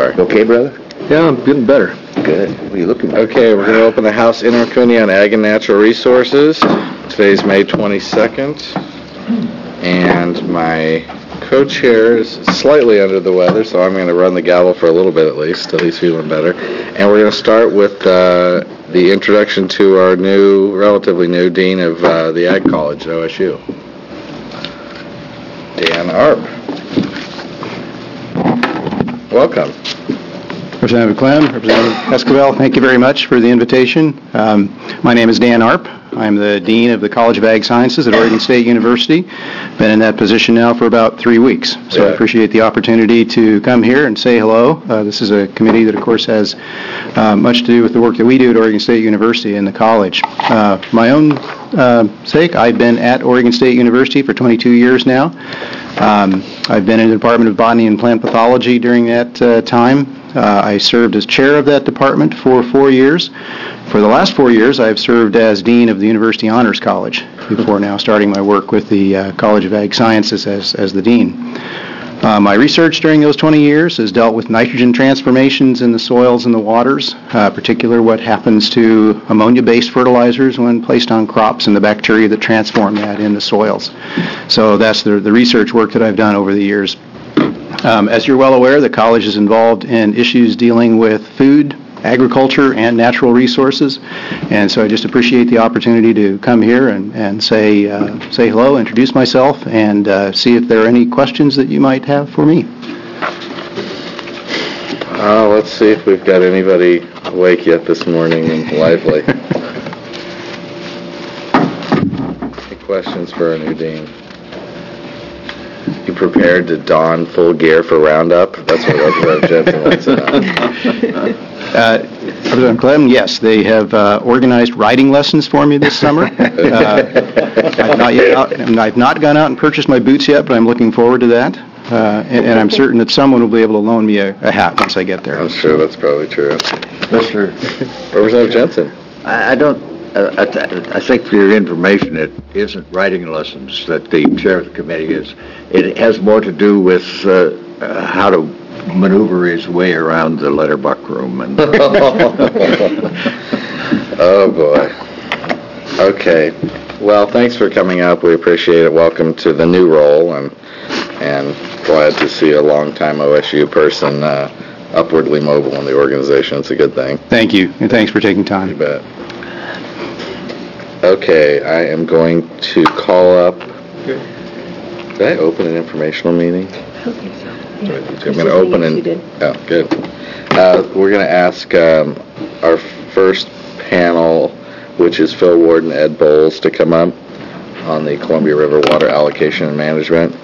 far? Okay, brother? Yeah, I'm getting better. Good. What are you looking at? Okay, we're going to open the House Intercommittee on Ag and Natural Resources. Today's May 22nd, and my co-chair is slightly under the weather, so I'm going to run the gavel for a little bit at least, till he's feeling better. And we're going to start with the introduction to our relatively new Dean of the Ag College at OSU, Dan Arp. Welcome. Representative Clem, Representative Esquivel, thank you very much for the invitation. My name is Dan Arp. I'm the Dean of the College of Ag Sciences at Oregon State University. Been in that position now for about 3 weeks, so I appreciate the opportunity to come here and say hello. This is a committee that, of course, has much to do with the work that we do at Oregon State University and the college. My own sake, I've been at Oregon State University for 22 years now. I've been in the Department of Botany and Plant Pathology during that time. I served as chair of that department for 4 years. For the last 4 years, I've served as dean of the University Honors College, before now starting my work with the College of Ag Sciences as the dean. My research during those 20 years has dealt with nitrogen transformations in the soils and the waters, particularly what happens to ammonia-based fertilizers when placed on crops and the bacteria that transform that in the soils. So that's the research work that I've done over the years. As you're well aware, the college is involved in issues dealing with food, agriculture, and natural resources, and so I just appreciate the opportunity to come here and say hello, introduce myself, and see if there are any questions that you might have for me. Let's see if we've got anybody awake yet this morning and lively. Any questions for our new dean? You prepared to don full gear for Roundup? That's what Representative Jensen wants to know. Representative Clem, yes, they have organized riding lessons for me this summer. I've not gone out and purchased my boots yet, but I'm looking forward to that. And I'm certain that someone will be able to loan me a hat once I get there. I'm sure that's probably true. That's true. Representative Jensen. I think for your information, it isn't writing lessons that the chair of the committee is. It has more to do with how to maneuver his way around the letterbuck room. And Oh, boy. Okay. Well, thanks for coming up. We appreciate it. Welcome to the new role, and glad to see a longtime OSU person upwardly mobile in the organization. It's a good thing. Thank you, and thanks for taking time. You bet. Okay, I am going to call up. Did I open an informational meeting? I don't think so. I'm going to open oh, good. We're going to ask our first panel, which is Phil Ward and Ed Bowles, to come up on the Columbia River water allocation and management.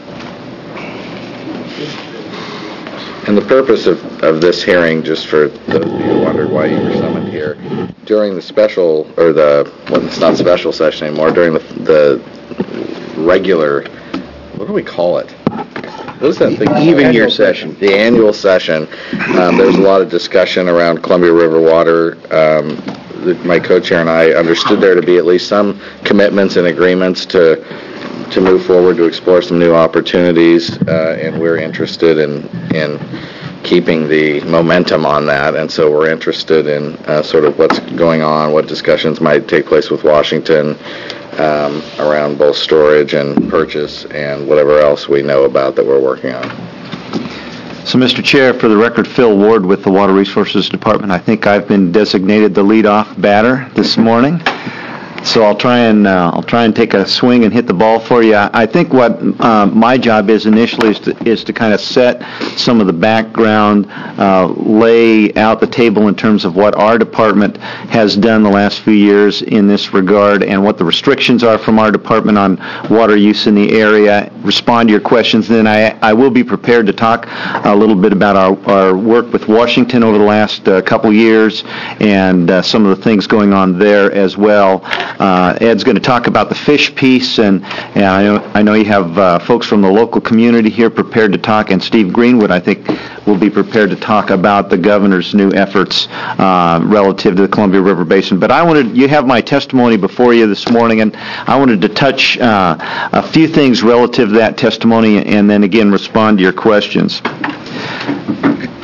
And the purpose of this hearing, just for those of you who wondered why you were summoned here, during the special, or it's not special session anymore, during the regular, what do we call it? What is that thing? Even year session. The annual session. There was a lot of discussion around Columbia River water. My co-chair and I understood there to be at least some commitments and agreements to move forward to explore some new opportunities, and we're interested in keeping the momentum on that, and so we're interested in sort of what's going on, what discussions might take place with Washington around both storage and purchase and whatever else we know about that we're working on. So, Mr. Chair, for the record, Phil Ward with the Water Resources Department. I think I've been designated the leadoff batter this morning. So I'll try and take a swing and hit the ball for you. I think what my job is initially is to kind of set some of the background, lay out the table in terms of what our department has done the last few years in this regard, and what the restrictions are from our department on water use in the area. Respond to your questions. Then I will be prepared to talk a little bit about our work with Washington over the last couple years and some of the things going on there as well. Ed's going to talk about the fish piece, and I know you have folks from the local community here prepared to talk, and Steve Greenwood, I think, will be prepared to talk about the governor's new efforts relative to the Columbia River Basin. But you have my testimony before you this morning, and I wanted to touch a few things relative to that testimony, and then again respond to your questions.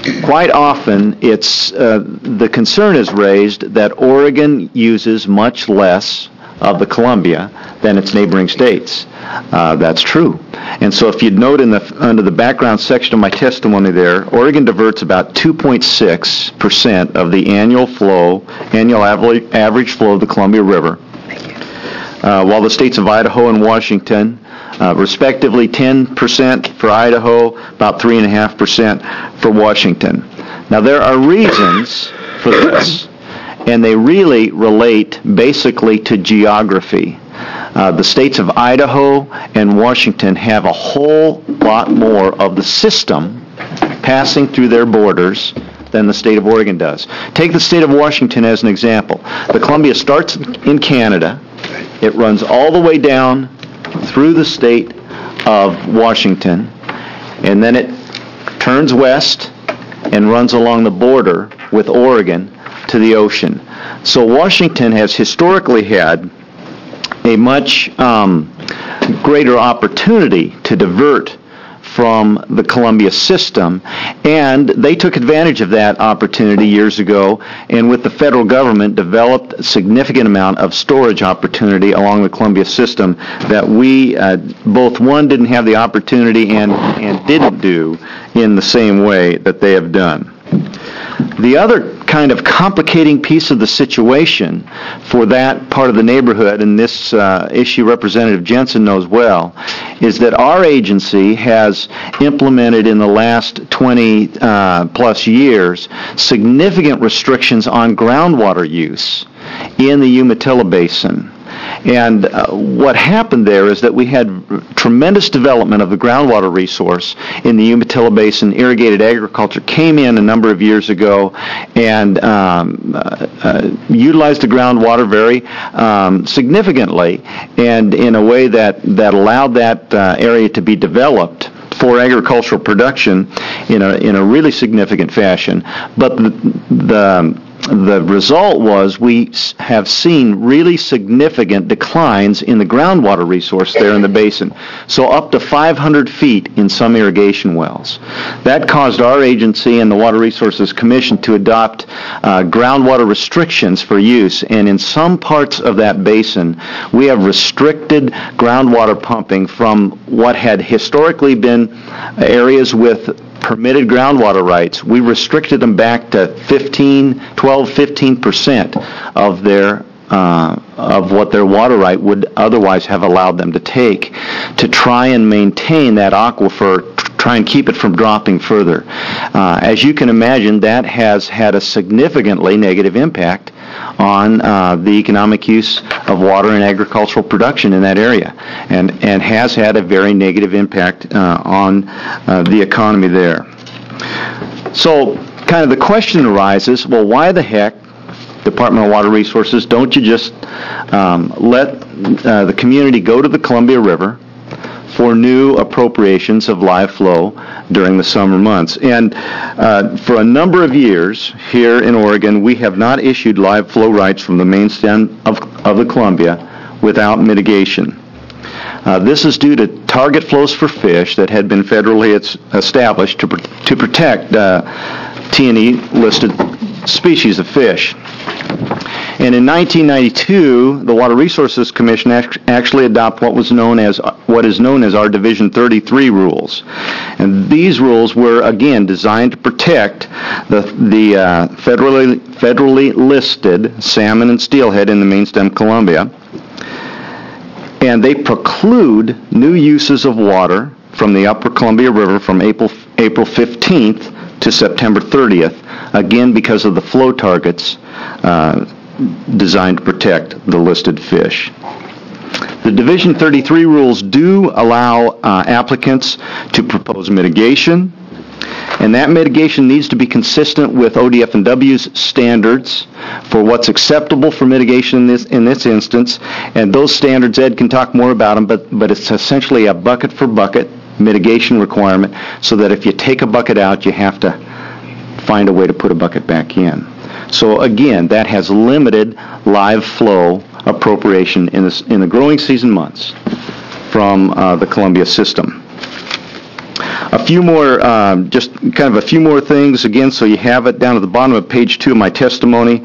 quite often it's the concern is raised that Oregon uses much less of the Columbia than its neighboring states. That's true. And so if you'd note under the background section of my testimony there, Oregon diverts about 2.6% of the annual average flow of the Columbia River, while the states of Idaho and Washington, respectively 10% for Idaho, about 3.5% for Washington. Now there are reasons for this, and they really relate basically to geography. The states of Idaho and Washington have a whole lot more of the system passing through their borders than the state of Oregon does. Take the state of Washington as an example. The Columbia starts in Canada. It runs all the way down through the state of Washington, and then it turns west and runs along the border with Oregon to the ocean. So Washington has historically had a much greater opportunity to divert from the Columbia system, and they took advantage of that opportunity years ago, and with the federal government developed a significant amount of storage opportunity along the Columbia system that we both didn't have the opportunity and didn't do in the same way that they have done. The other kind of complicating piece of the situation for that part of the neighborhood, and this issue Representative Jensen knows well, is that our agency has implemented in the last 20 plus years significant restrictions on groundwater use in the Umatilla Basin. And what happened there is that we had tremendous development of the groundwater resource in the Umatilla Basin. Irrigated agriculture came in a number of years ago and utilized the groundwater very significantly, and in a way that allowed that area to be developed for agricultural production in a really significant fashion. But the result was we have seen really significant declines in the groundwater resource there in the basin, so up to 500 feet in some irrigation wells. That caused our agency and the Water Resources Commission to adopt groundwater restrictions for use, and in some parts of that basin we have restricted groundwater pumping from what had historically been areas with permitted groundwater rights. We restricted them back to 15% of their of what their water right would otherwise have allowed them to take, to try and maintain that aquifer, try and keep it from dropping further. As you can imagine, that has had a significantly negative impact on the economic use of water and agricultural production in that area, and has had a very negative impact on the economy there. So kind of the question arises, well, why the heck, Department of Water Resources, don't you just let the community go to the Columbia River for new appropriations of live flow during the summer months? And for a number of years here in Oregon, we have not issued live flow rights from the main stem of the Columbia without mitigation. This is due to target flows for fish that had been federally established to protect T&E listed species of fish. And in 1992, the Water Resources Commission actually adopted what is known as our Division 33 rules. And these rules were, again, designed to protect the federally listed salmon and steelhead in the main stem Columbia. And they preclude new uses of water from the upper Columbia River from April 15th to September 30th, again because of the flow targets designed to protect the listed fish. The Division 33 rules do allow applicants to propose mitigation, and that mitigation needs to be consistent with ODF&W's standards for what's acceptable for mitigation in this instance. And those standards, Ed can talk more about them, but it's essentially a bucket-for-bucket mitigation requirement, so that if you take a bucket out, you have to find a way to put a bucket back in. So again, that has limited live flow appropriation in the growing season months from the Columbia system. A few more, just kind of a few more things, again, so you have it down at the bottom of page 2 of my testimony.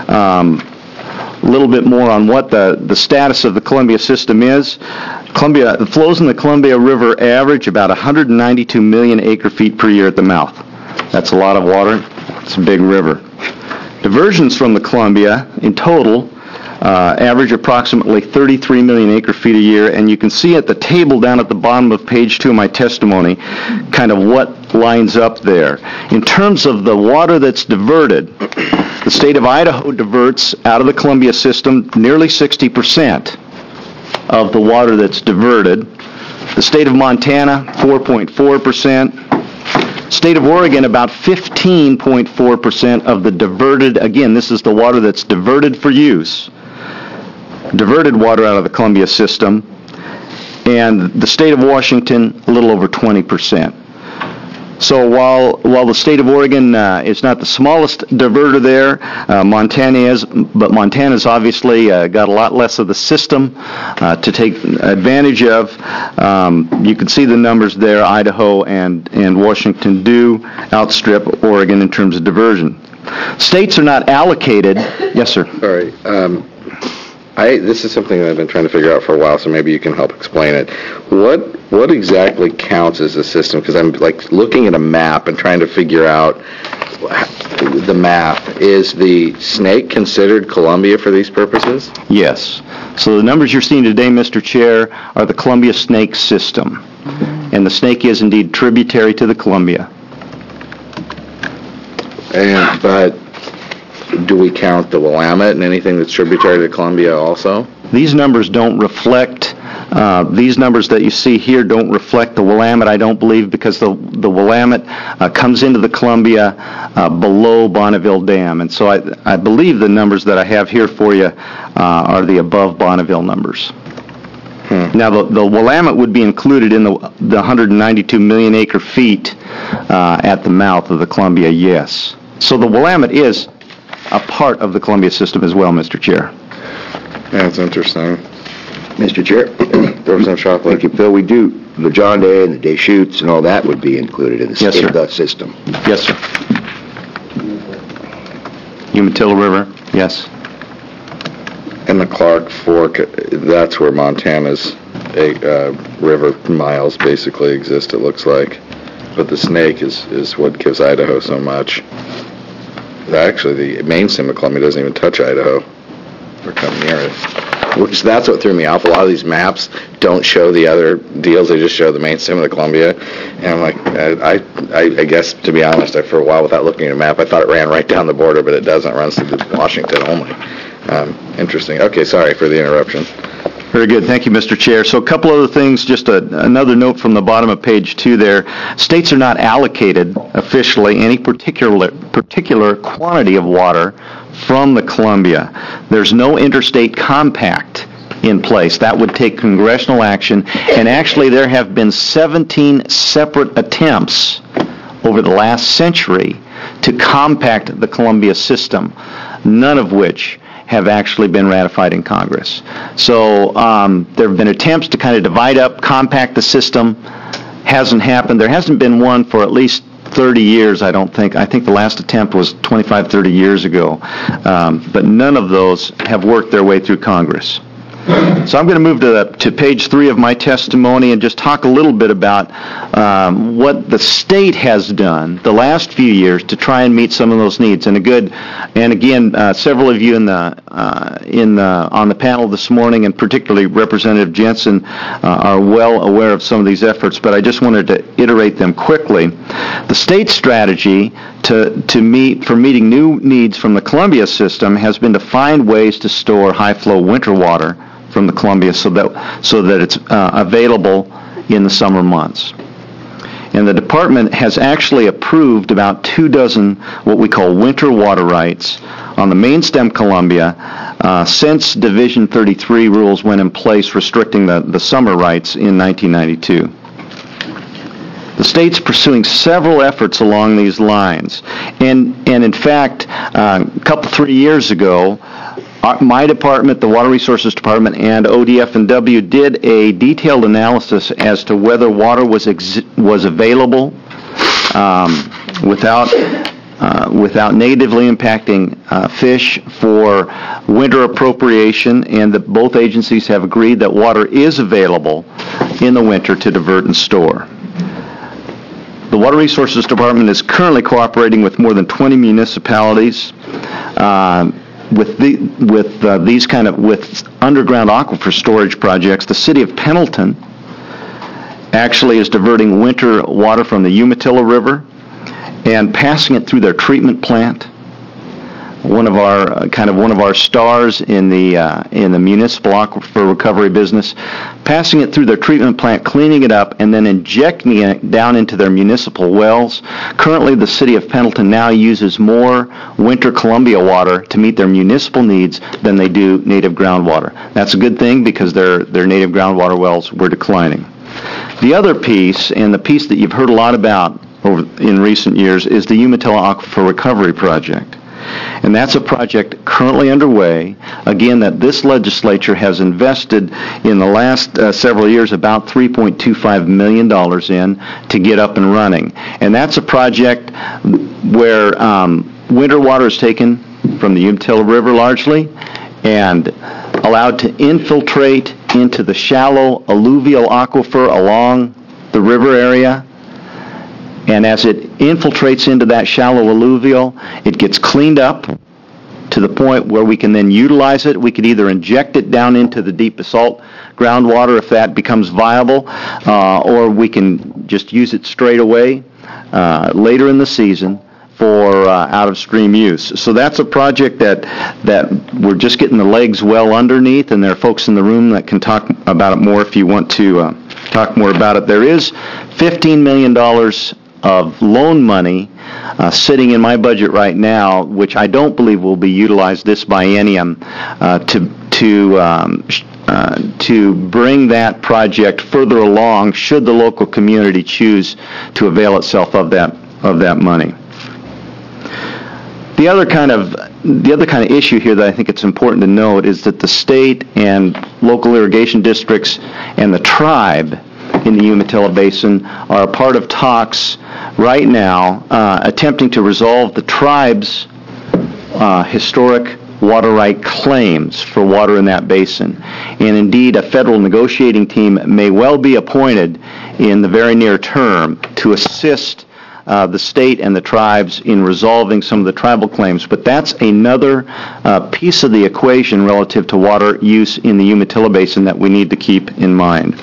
A little bit more on what the status of the Columbia system is. The flows in the Columbia River average about 192 million acre-feet per year at the mouth. That's a lot of water. It's a big river. Diversions from the Columbia in total average approximately 33 million acre-feet a year, and you can see at the table down at the bottom of page 2 of my testimony kind of what lines up there. In terms of the water that's diverted, the state of Idaho diverts out of the Columbia system nearly 60% of the water that's diverted. The state of Montana, 4.4%. State of Oregon, about 15.4% of the diverted, again, this is the water that's diverted for use, diverted water out of the Columbia system, and the state of Washington, a little over 20%. So while the state of Oregon is not the smallest diverter there, Montana is, but Montana's obviously got a lot less of the system to take advantage of. You can see the numbers there. Idaho and Washington do outstrip Oregon in terms of diversion. States are not allocated. Yes, sir. All right. This is something that I've been trying to figure out for a while, so maybe you can help explain it. What exactly counts as a system? Because I'm like looking at a map and trying to figure out the map. Is the Snake considered Columbia for these purposes? Yes. So the numbers you're seeing today, Mr. Chair, are the Columbia Snake system. And the Snake is indeed tributary to the Columbia. But do we count the Willamette and anything that's tributary to Columbia also? These numbers don't reflect, these numbers that you see here don't reflect the Willamette, I don't believe, because the Willamette comes into the Columbia below Bonneville Dam. And so I believe the numbers that I have here for you are the above Bonneville numbers. Now, the Willamette would be included in the 192 million acre feet at the mouth of the Columbia, yes. So the Willamette is a part of the Columbia system as well, Mr. Chair. Yeah, it's interesting. Mr. Chair. Representative Shockley. Thank you, Phil. We do, the John Day and the Deschutes and all that would be included in the Yes, sir. system. Yes, sir. Umatilla River, yes. And the Clark Fork, that's where Montana's river miles basically exist, it looks like. But the Snake is what gives Idaho so much. Actually, the main stem of Columbia doesn't even touch Idaho or come near it. Which, that's what threw me off. A lot of these maps don't show the other deals. They just show the main stem of the Columbia. And I'm like, I guess, to be honest, for a while without looking at a map, I thought it ran right down the border, but it doesn't. It runs through Washington only. Interesting. Okay, sorry for the interruption. Very good. Thank you, Mr. Chair. So a couple other things, just another note from the bottom of page 2 there. States are not allocated officially any particular quantity of water from the Columbia. There's no interstate compact in place. That would take congressional action, and actually there have been 17 separate attempts over the last century to compact the Columbia system, none of which have actually been ratified in Congress. So there have been attempts to kind of divide up, compact the system. Hasn't happened. There hasn't been one for at least 30 years, I don't think. I think the last attempt was 25, 30 years ago. But none of those have worked their way through Congress. So I'm going to move to page 3 of my testimony and just talk a little bit about what the state has done the last few years to try and meet some of those needs. And again, several of you on the panel this morning, and particularly Representative Jensen, are well aware of some of these efforts. But I just wanted to iterate them quickly. The state strategy for meeting new needs from the Columbia system has been to find ways to store high-flow winter water from the Columbia so that it's available in the summer months. And the department has actually approved about 24 what we call winter water rights on the main stem Columbia since Division 33 rules went in place restricting the summer rights in 1992. The state's pursuing several efforts along these lines. And in fact, 3 years ago, my department, the Water Resources Department, and ODF&W did a detailed analysis as to whether water was available without negatively impacting fish for winter appropriation, and that both agencies have agreed that water is available in the winter to divert and store. The Water Resources Department is currently cooperating with more than 20 municipalities with underground aquifer storage projects. The city of Pendleton actually is diverting winter water from the Umatilla River and passing it through their treatment plant. One of our stars in the municipal aquifer recovery business, passing it through their treatment plant, cleaning it up, and then injecting it down into their municipal wells. Currently, the city of Pendleton now uses more winter Columbia water to meet their municipal needs than they do native groundwater. That's a good thing because their native groundwater wells were declining. The other piece, and the piece that you've heard a lot about in recent years, is the Umatilla Aquifer Recovery Project. And that's a project currently underway, again, that this legislature has invested in the last several years about $3.25 million in to get up and running. And that's a project where winter water is taken from the Umatilla River largely and allowed to infiltrate into the shallow alluvial aquifer along the river area. And as it infiltrates into that shallow alluvial, it gets cleaned up to the point where we can then utilize it. We could either inject it down into the deep basalt groundwater if that becomes viable, or we can just use it straight away later in the season for out-of-stream use. So that's a project that we're just getting the legs well underneath, and there are folks in the room that can talk about it more if you want to talk more about it. There is $15 million of loan money sitting in my budget right now, which I don't believe will be utilized this biennium to bring that project further along should the local community choose to avail itself of that money. The other kind of issue here that I think it's important to note is that the state and local irrigation districts and the tribe in the Umatilla Basin are a part of talks right now attempting to resolve the tribe's historic water right claims for water in that basin. And indeed, a federal negotiating team may well be appointed in the very near term to assist the state and the tribes in resolving some of the tribal claims. But that's another piece of the equation relative to water use in the Umatilla Basin that we need to keep in mind.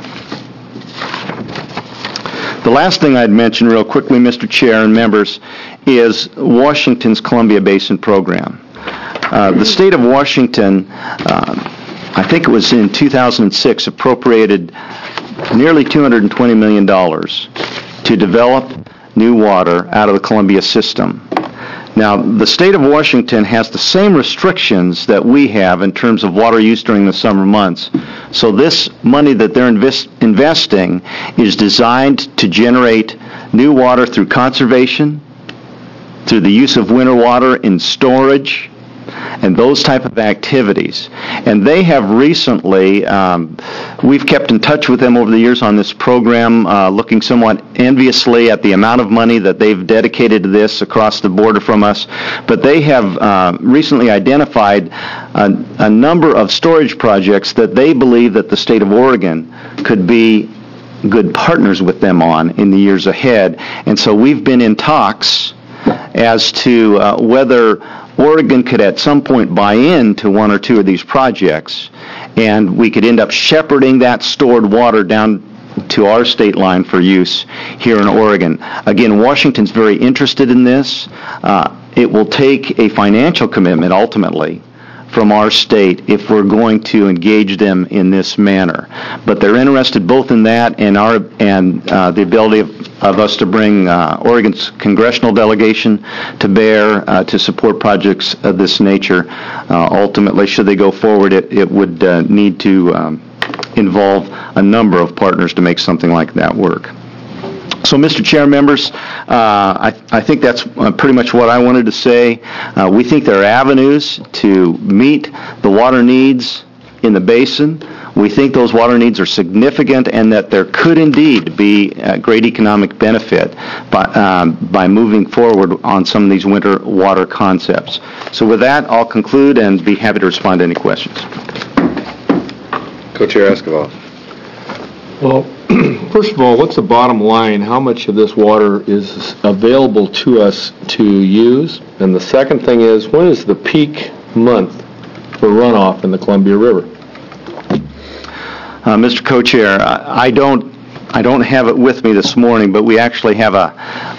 The last thing I'd mention real quickly, Mr. Chair and members, is Washington's Columbia Basin program. The state of Washington, I think it was in 2006, appropriated nearly $220 million to develop new water out of the Columbia system. Now, the state of Washington has the same restrictions that we have in terms of water use during the summer months. So this money that they're investing is designed to generate new water through conservation, through the use of winter water in storage, and those type of activities. And they have recently, we've kept in touch with them over the years on this program, looking somewhat enviously at the amount of money that they've dedicated to this across the border from us. But they have recently identified a number of storage projects that they believe that the state of Oregon could be good partners with them on in the years ahead. And so we've been in talks as to whether Oregon could at some point buy into one or two of these projects, and we could end up shepherding that stored water down to our state line for use here in Oregon. Again, Washington's very interested in this. It will take a financial commitment ultimately from our state if we're going to engage them in this manner. But they're interested both in that and the ability of us to bring Oregon's congressional delegation to bear to support projects of this nature. Ultimately, should they go forward, it would need to involve a number of partners to make something like that work. So, Mr. Chair, members, I think that's pretty much what I wanted to say. We think there are avenues to meet the water needs in the basin. We think those water needs are significant and that there could indeed be a great economic benefit by moving forward on some of these winter water concepts. So with that, I'll conclude and be happy to respond to any questions. Co-Chair Escobar. Well, first of all, what's the bottom line? How much of this water is available to us to use? And the second thing is, when is the peak month for runoff in the Columbia River? Mr. Co-Chair, I don't have it with me this morning, but we actually have a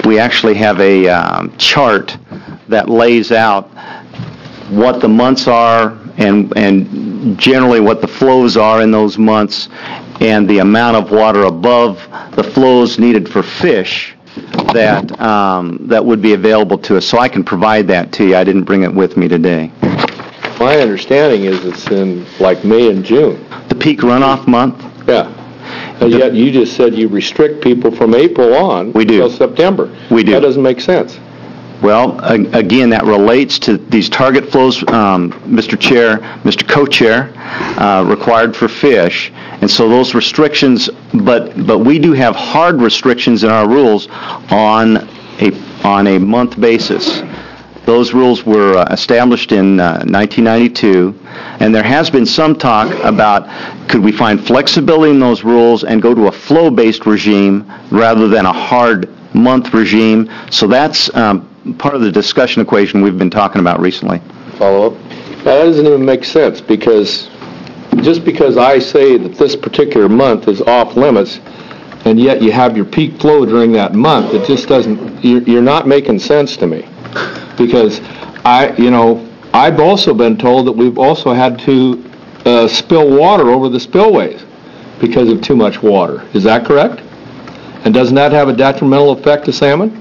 chart that lays out what the months are and generally what the flows are in those months and the amount of water above the flows needed for fish that would be available to us. So I can provide that to you. I didn't bring it with me today. My understanding is it's in like May and June. The peak runoff month? Yeah. And yet you just said you restrict people from April on We do. until September. We do. That doesn't make sense. Well, again, that relates to these target flows, Mr. Chair, Mr. Co-Chair, required for fish. And so those restrictions, but we do have hard restrictions in our rules on a month basis. Those rules were established in 1992, and there has been some talk about could we find flexibility in those rules and go to a flow-based regime rather than a hard month regime. So that's part of the discussion equation we've been talking about recently. Follow up? That doesn't even make sense because just because I say that this particular month is off limits and yet you have your peak flow during that month, it just doesn't, you're not making sense to me. Because I've also been told that we've also had to spill water over the spillways because of too much water. Is that correct? And doesn't that have a detrimental effect to salmon?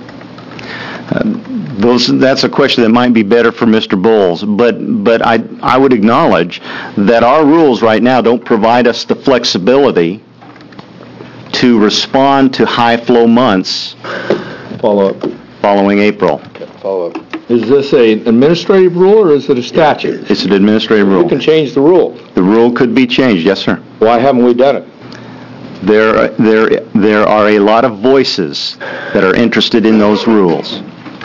That's a question that might be better for Mr. Bowles, but I would acknowledge that our rules right now don't provide us the flexibility to respond to high flow months Follow up. following April. Follow up. Is this an administrative rule or is it a statute? It's an administrative You rule. can change the rule. The rule could be changed, yes, sir. Why haven't we done it? There are a lot of voices that are interested in those rules.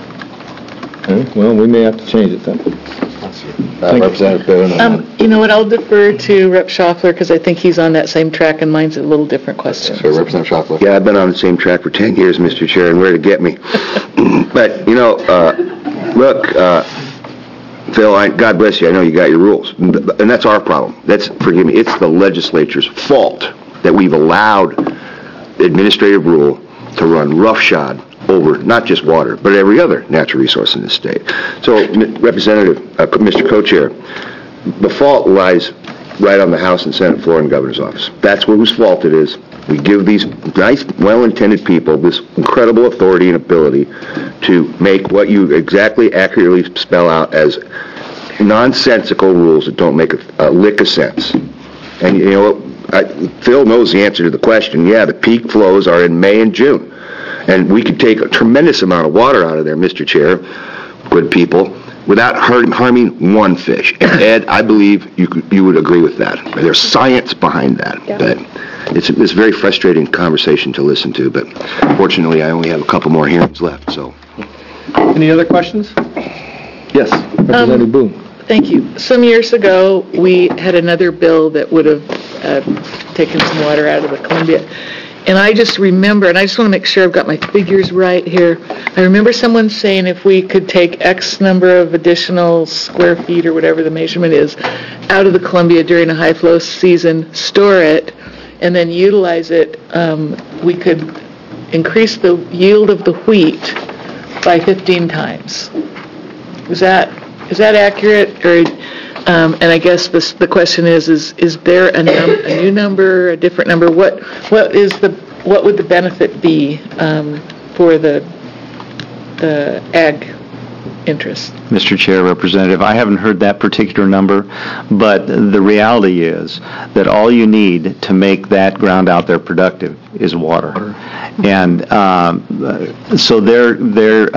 Okay, well, we may have to change it then. Representative Boone. You know what, I'll defer to Rep. Schaffler because I think he's on that same track and mine's a little different question. Sure, Representative Schaffler. Yeah, I've been on the same track for 10 years, Mr. Chair, and where to get me. But, look, Phil, God bless you, I know you got your rules, and that's our problem. Forgive me, it's the legislature's fault that we've allowed the administrative rule to run roughshod over not just water, but every other natural resource in the state. So, Representative, Mr. Co-Chair, the fault lies right on the House and Senate floor and Governor's office. That's whose fault it is. We give these nice, well-intended people this incredible authority and ability to make what you exactly, accurately spell out as nonsensical rules that don't make a lick of sense. And, Phil knows the answer to the question. Yeah, the peak flows are in May and June. And we could take a tremendous amount of water out of there, Mr. Chair, good people, without harming one fish. And Ed, I believe you would agree with that. There's science behind that. Yeah. But it's a very frustrating conversation to listen to. But fortunately, I only have a couple more hearings left. So, Any other questions? Yes, Representative Boone. Thank you. Some years ago, we had another bill that would have taken some water out of the Columbia. And I just remember, and I just want to make sure I've got my figures right here. I remember someone saying if we could take X number of additional square feet or whatever the measurement is out of the Columbia during a high flow season, store it, and then utilize it, we could increase the yield of the wheat by 15 times. Is that accurate? Or, and I guess the question is there a new number, a different number? What would the benefit be for the ag interest? Mr. Chair, Representative, I haven't heard that particular number, but the reality is that all you need to make make that ground out there productive is water. And so there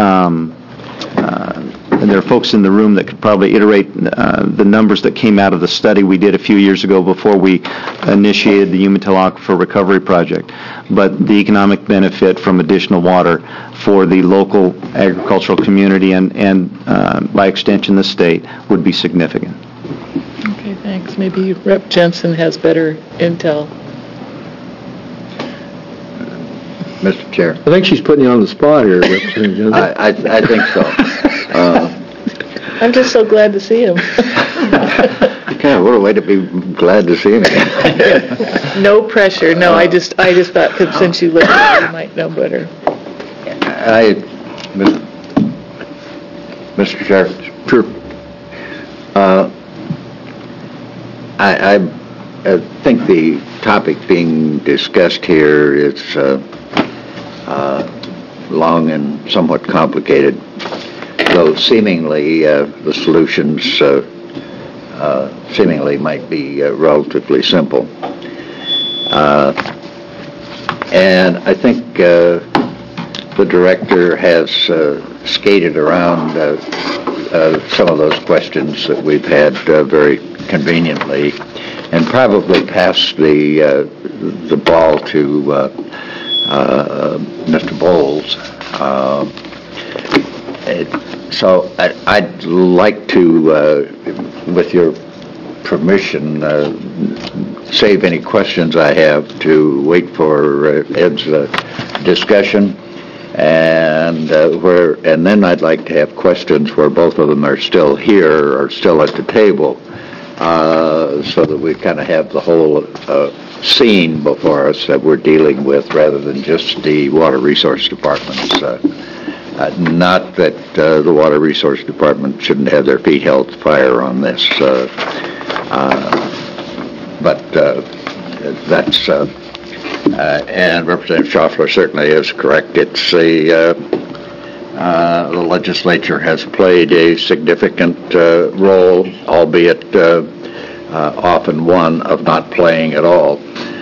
are folks in the room that could probably iterate the numbers that came out of the study we did a few years ago before we initiated the Umatilla Aquifer Recovery Project. But the economic benefit from additional water for the local agricultural community and by extension the state would be significant. Okay, thanks. Maybe Rep. Jensen has better intel. Mr. Chair. I think she's putting you on the spot here, Representative Jensen. I think so. I'm just so glad to see him. God, what a way to be glad to see him again. No pressure. No, I just thought, because since you lived there, you might know better. Mr. Chair. Sure. I think the topic being discussed here is long and somewhat complicated, though seemingly the solutions seemingly might be relatively simple. And I think the director has skated around some of those questions that we've had very conveniently, and probably passed the ball to Mr. Bowles. So I'd like to, with your permission, save any questions I have to wait for Ed's discussion, and then I'd like to have questions where both of them are still here or still at the table, so that we kind of have the whole scene before us that we're dealing with, rather than just the Water Resource Department's. Not that the Water Resource Department shouldn't have their feet held to fire on this, but that's, and Representative Schaffler certainly is correct. It's the legislature has played a significant role, albeit often one of not playing at all,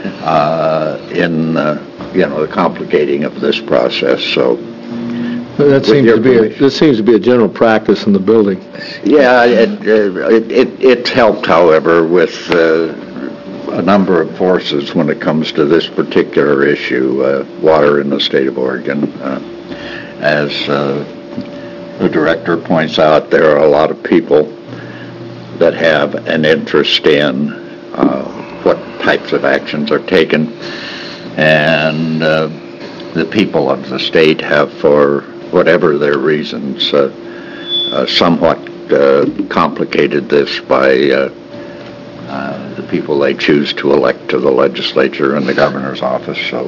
in the complicating of this process. So this seems to be a general practice in the building. yeah, it's helped, however, with a number of forces when it comes to this particular issue, water in the state of Oregon. As the director points out, there are a lot of people that have an interest in what types of actions are taken, and the people of the state have, for whatever their reasons, somewhat complicated this by the people they choose to elect to the legislature and the governor's office. So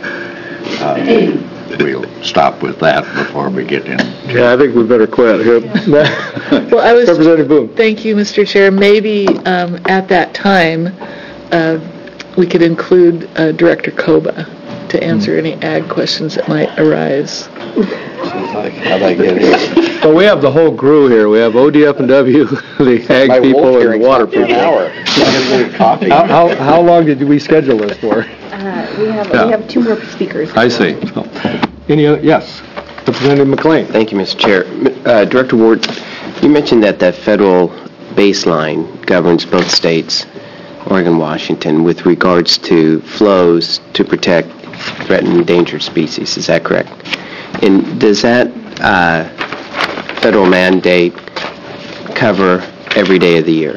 we'll stop with that before we get in. Yeah, I think we better quit. Well, Representative Boone. Thank you, Mr. Chair. Maybe at that time, we could include Director Koba to answer any ag questions that might arise. How'd I get here? Well, we have the whole crew here. We have ODF&W, the ag people, and the water people. How long did we schedule this for? We have two more speakers. I see. Any other? Yes. Representative McLean. Thank you, Mr. Chair. Director Ward, you mentioned that the federal baseline governs both states, Oregon, Washington, with regards to flows to protect threatened endangered species. Is that correct? And does that federal mandate cover every day of the year?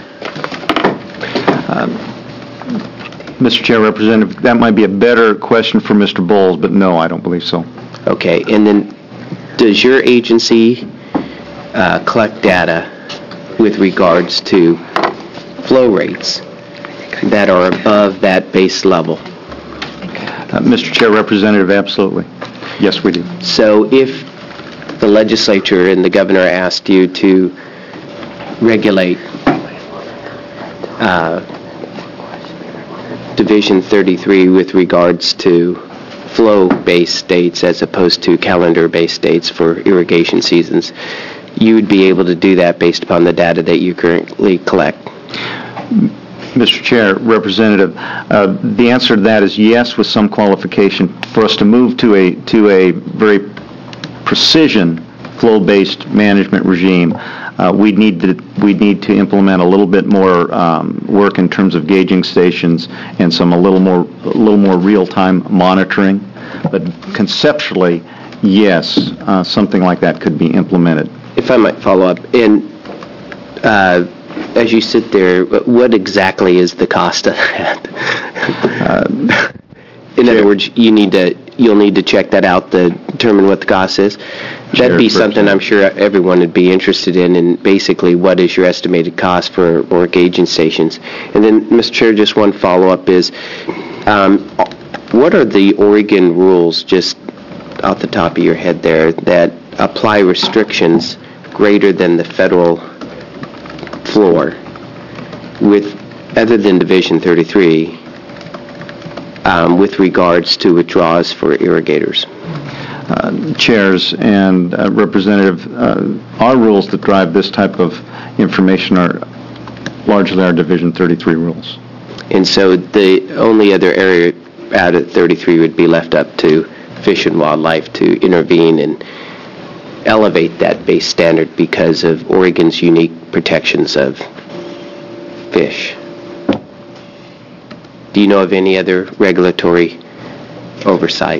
Mr. Chair, Representative, that might be a better question for Mr. Bowles, but no, I don't believe so. Okay, and then does your agency collect data with regards to flow rates that are above that base level? Mr. Chair, Representative, absolutely. Yes, we do. So if the legislature and the governor asked you to regulate Division 33 with regards to flow-based states as opposed to calendar-based states for irrigation seasons, you would be able to do that based upon the data that you currently collect? Mr. Chair, Representative, the answer to that is yes, with some qualification. For us to move to a very precision flow-based management regime, we'd need to implement a little bit more work in terms of gauging stations and a little more real-time monitoring. But conceptually, yes, something like that could be implemented. If I might follow up, as you sit there, what exactly is the cost of that? In other words, you'll need to check that out to determine what the cost is. That'd be something I'm sure everyone would be interested in basically what is your estimated cost for more gauging stations. And then, Mr. Chair, just one follow-up is, what are the Oregon rules, just off the top of your head there, that apply restrictions greater than the federal floor other than Division 33, with regards to withdrawals for irrigators? Chairs and Representative, our rules that drive this type of information are largely our Division 33 rules. And so the only other area out of 33 would be left up to Fish and Wildlife to intervene and elevate that base standard because of Oregon's unique protections of fish. Do you know of any other regulatory oversight?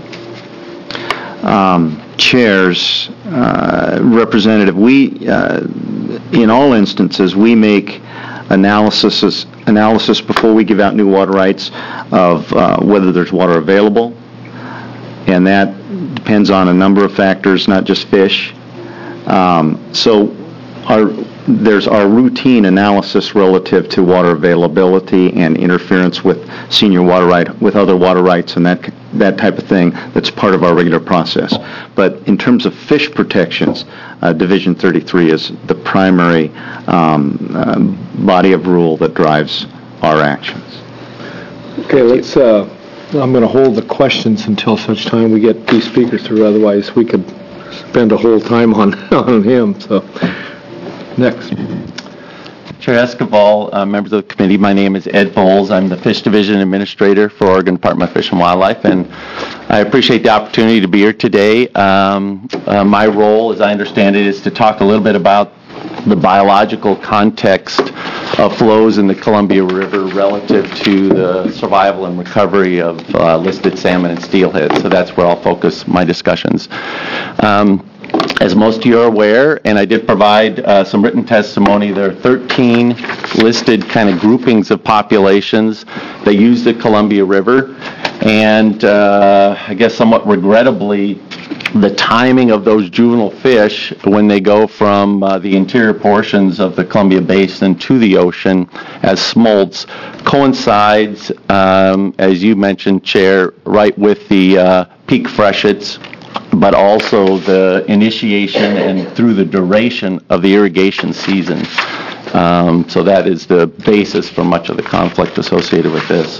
Chairs, Representative, in all instances, we make analysis before we give out new water rights of whether there's water available, and that depends on a number of factors, not just fish. So there's our routine analysis relative to water availability and interference with with other water rights and that type of thing. That's part of our regular process. But in terms of fish protections, Division 33 is the primary body of rule that drives our actions. Okay, I'm going to hold the questions until such time we get these speakers through. Otherwise, we could spend a whole time on him. So, next. Chair Esquivel, members of the committee, my name is Ed Bowles. I'm the Fish Division Administrator for Oregon Department of Fish and Wildlife, and I appreciate the opportunity to be here today. My role, as I understand it, is to talk a little bit about the biological context of flows in the Columbia River relative to the survival and recovery of listed salmon and steelhead. So that's where I'll focus my discussions. As most of you are aware, and I did provide some written testimony, there are 13 listed kind of groupings of populations that use the Columbia River. And I guess somewhat regrettably, the timing of those juvenile fish when they go from the interior portions of the Columbia Basin to the ocean as smolts coincides, as you mentioned, Chair, right with the peak freshets, but also the initiation and through the duration of the irrigation season. So that is the basis for much of the conflict associated with this.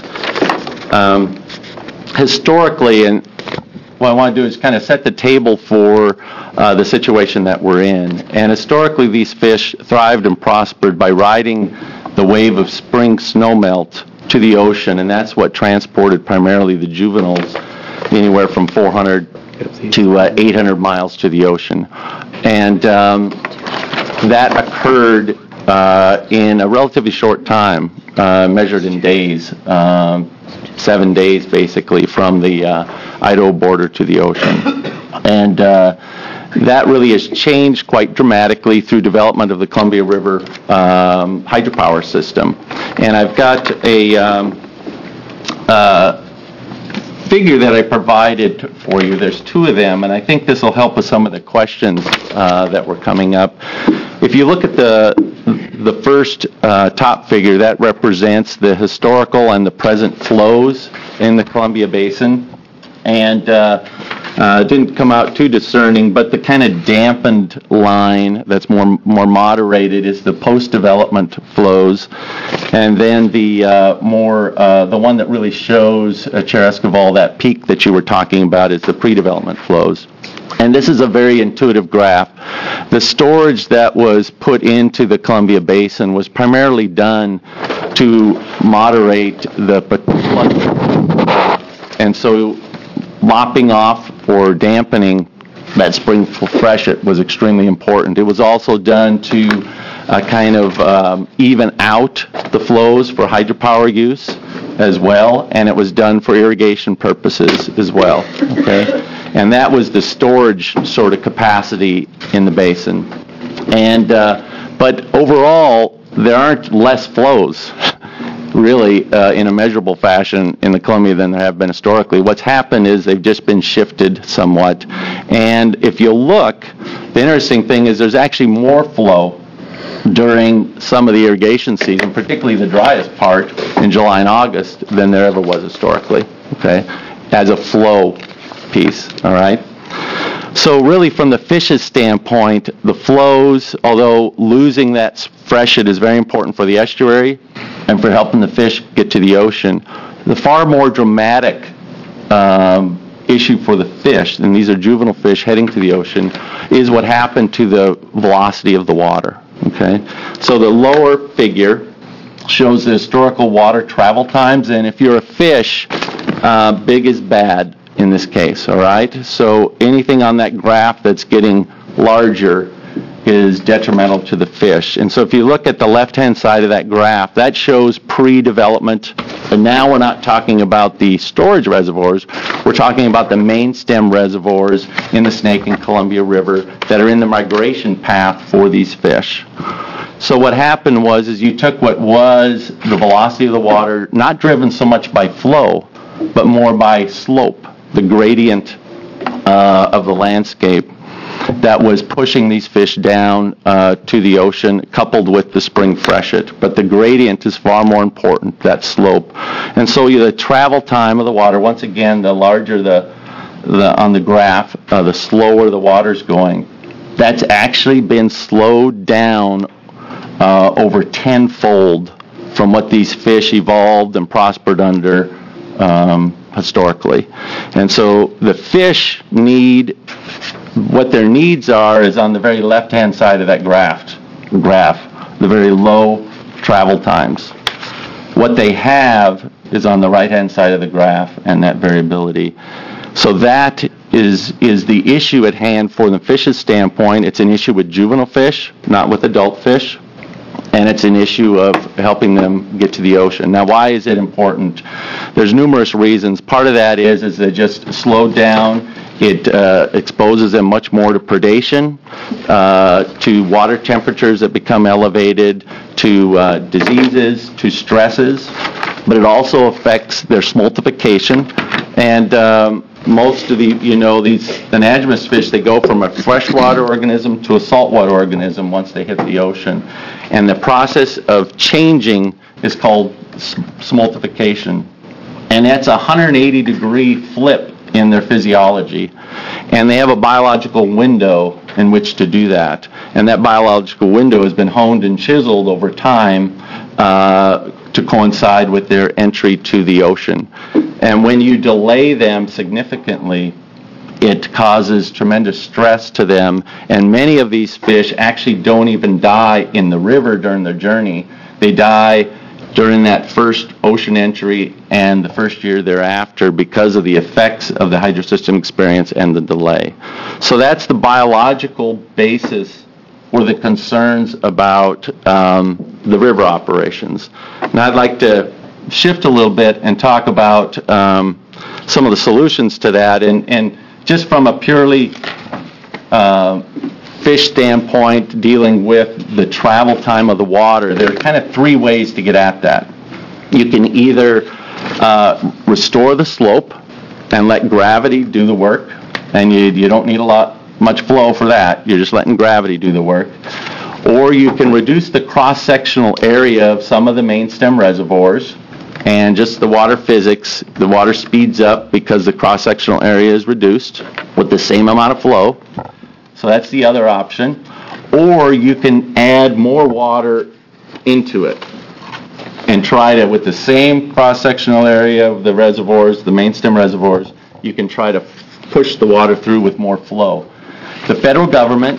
Historically, and what I want to do is kind of set the table for the situation that we're in. And historically, these fish thrived and prospered by riding the wave of spring snowmelt to the ocean, and that's what transported primarily the juveniles anywhere from 400 to 800 miles to the ocean. And that occurred in a relatively short time, measured in days, 7 days basically from the Idaho border to the ocean. And that really has changed quite dramatically through development of the Columbia River hydropower system. And I've got a figure that I provided for you. There's two of them, and I think this will help with some of the questions that were coming up. If you look at the first top figure, that represents the historical and the present flows in the Columbia Basin. And didn't come out too discerning, but the kind of dampened line that's more moderated is the post-development flows. And then the the one that really shows, Chair Esquivel, that peak that you were talking about is the pre-development flows. And this is a very intuitive graph. The storage that was put into the Columbia Basin was primarily done to moderate the flood. And so lopping off or dampening that spring freshet was extremely important. It was also done to kind of even out the flows for hydropower use as well, and it was done for irrigation purposes as well. Okay, and that was the storage sort of capacity in the basin. And but overall, there aren't less flows really in a measurable fashion in the Columbia than there have been historically. What's happened is they've just been shifted somewhat. And if you look, the interesting thing is there's actually more flow during some of the irrigation season, particularly the driest part in July and August, than there ever was historically, okay, as a flow piece, all right? So really from the fish's standpoint, the flows, although losing that freshet is very important for the estuary and for helping the fish get to the ocean, the far more dramatic issue for the fish, and these are juvenile fish heading to the ocean, is what happened to the velocity of the water. Okay, so the lower figure shows the historical water travel times, and if you're a fish, big is bad in this case, all right? So anything on that graph that's getting larger is detrimental to the fish. And so if you look at the left-hand side of that graph, that shows pre-development. And now we're not talking about the storage reservoirs. We're talking about the main stem reservoirs in the Snake and Columbia River that are in the migration path for these fish. So what happened was is you took what was the velocity of the water, not driven so much by flow, but more by slope, the gradient of the landscape that was pushing these fish down to the ocean, coupled with the spring freshet. But the gradient is far more important, that slope. And so the travel time of the water, once again, the larger on the graph, the slower the water's going. That's actually been slowed down over tenfold from what these fish evolved and prospered under historically. And so the fish need, what their needs are is on the very left-hand side of that graph, the very low travel times. What they have is on the right-hand side of the graph and that variability. So that is the issue at hand for the fish's standpoint. It's an issue with juvenile fish, not with adult fish. And it's an issue of helping them get to the ocean. Now, why is it important? There's numerous reasons. Part of that is they just slowed down. It exposes them much more to predation, to water temperatures that become elevated, to diseases, to stresses. But it also affects their smoltification. And most of these anadromous fish, they go from a freshwater organism to a saltwater organism once they hit the ocean. And the process of changing is called smoltification. And that's a 180-degree flip in their physiology. And they have a biological window in which to do that. And that biological window has been honed and chiseled over time to coincide with their entry to the ocean. And when you delay them significantly, it causes tremendous stress to them. And many of these fish actually don't even die in the river during their journey. They die during that first ocean entry and the first year thereafter because of the effects of the hydrosystem experience and the delay. So that's the biological basis for the concerns about the river operations. Now I'd like to shift a little bit and talk about some of the solutions to that. And just from a purely fish standpoint, dealing with the travel time of the water, there are kind of three ways to get at that. You can either restore the slope and let gravity do the work, and you don't need much flow for that. You're just letting gravity do the work. Or you can reduce the cross-sectional area of some of the main stem reservoirs, and just the water physics, the water speeds up because the cross-sectional area is reduced with the same amount of flow. So that's the other option. Or you can add more water into it and try to, with the same cross-sectional area of the reservoirs, the main stem reservoirs, you can try to push the water through with more flow. The federal government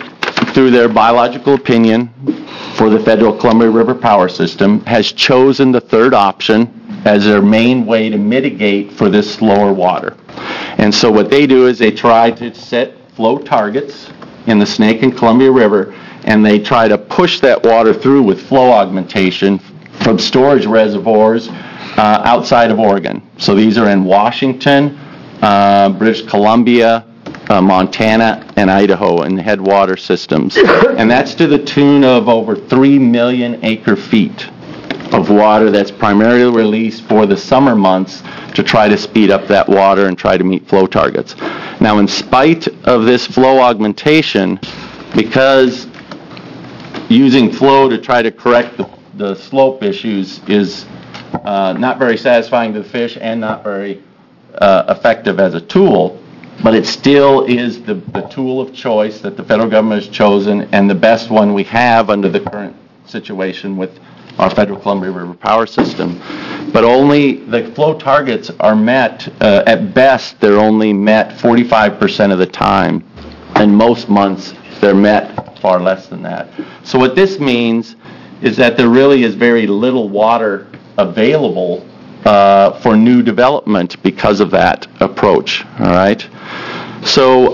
through their biological opinion for the federal Columbia River Power System, has chosen the third option as their main way to mitigate for this slower water. And so what they do is they try to set flow targets in the Snake and Columbia River, and they try to push that water through with flow augmentation from storage reservoirs outside of Oregon. So these are in Washington, British Columbia, Montana, and Idaho in headwater systems. And that's to the tune of over 3 million acre feet of water that's primarily released for the summer months to try to speed up that water and try to meet flow targets. Now, in spite of this flow augmentation, because using flow to try to correct the slope issues is not very satisfying to the fish and not very effective as a tool, but it still is the tool of choice that the federal government has chosen and the best one we have under the current situation with our federal Columbia River Power System. But only the flow targets are met, at best, they're only met 45% of the time, and most months they're met far less than that. So what this means is that there really is very little water available for new development because of that approach, all right? So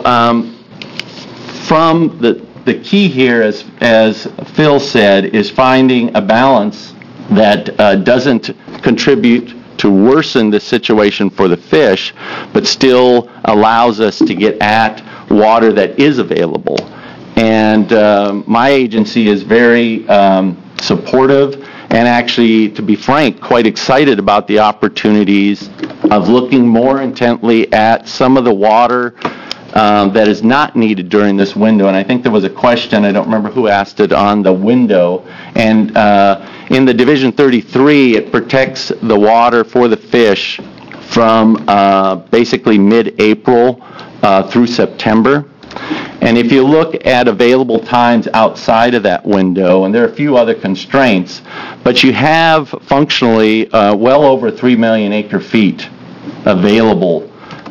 from the key here, as Phil said, is finding a balance that doesn't contribute to worsen the situation for the fish, but still allows us to get at water that is available. And my agency is very supportive and actually, to be frank, quite excited about the opportunities of looking more intently at some of the water that is not needed during this window. And I think there was a question, I don't remember who asked it, on the window. And in the Division 33, it protects the water for the fish from basically mid-April through September. And if you look at available times outside of that window, and there are a few other constraints, but you have functionally well over 3 million acre feet available.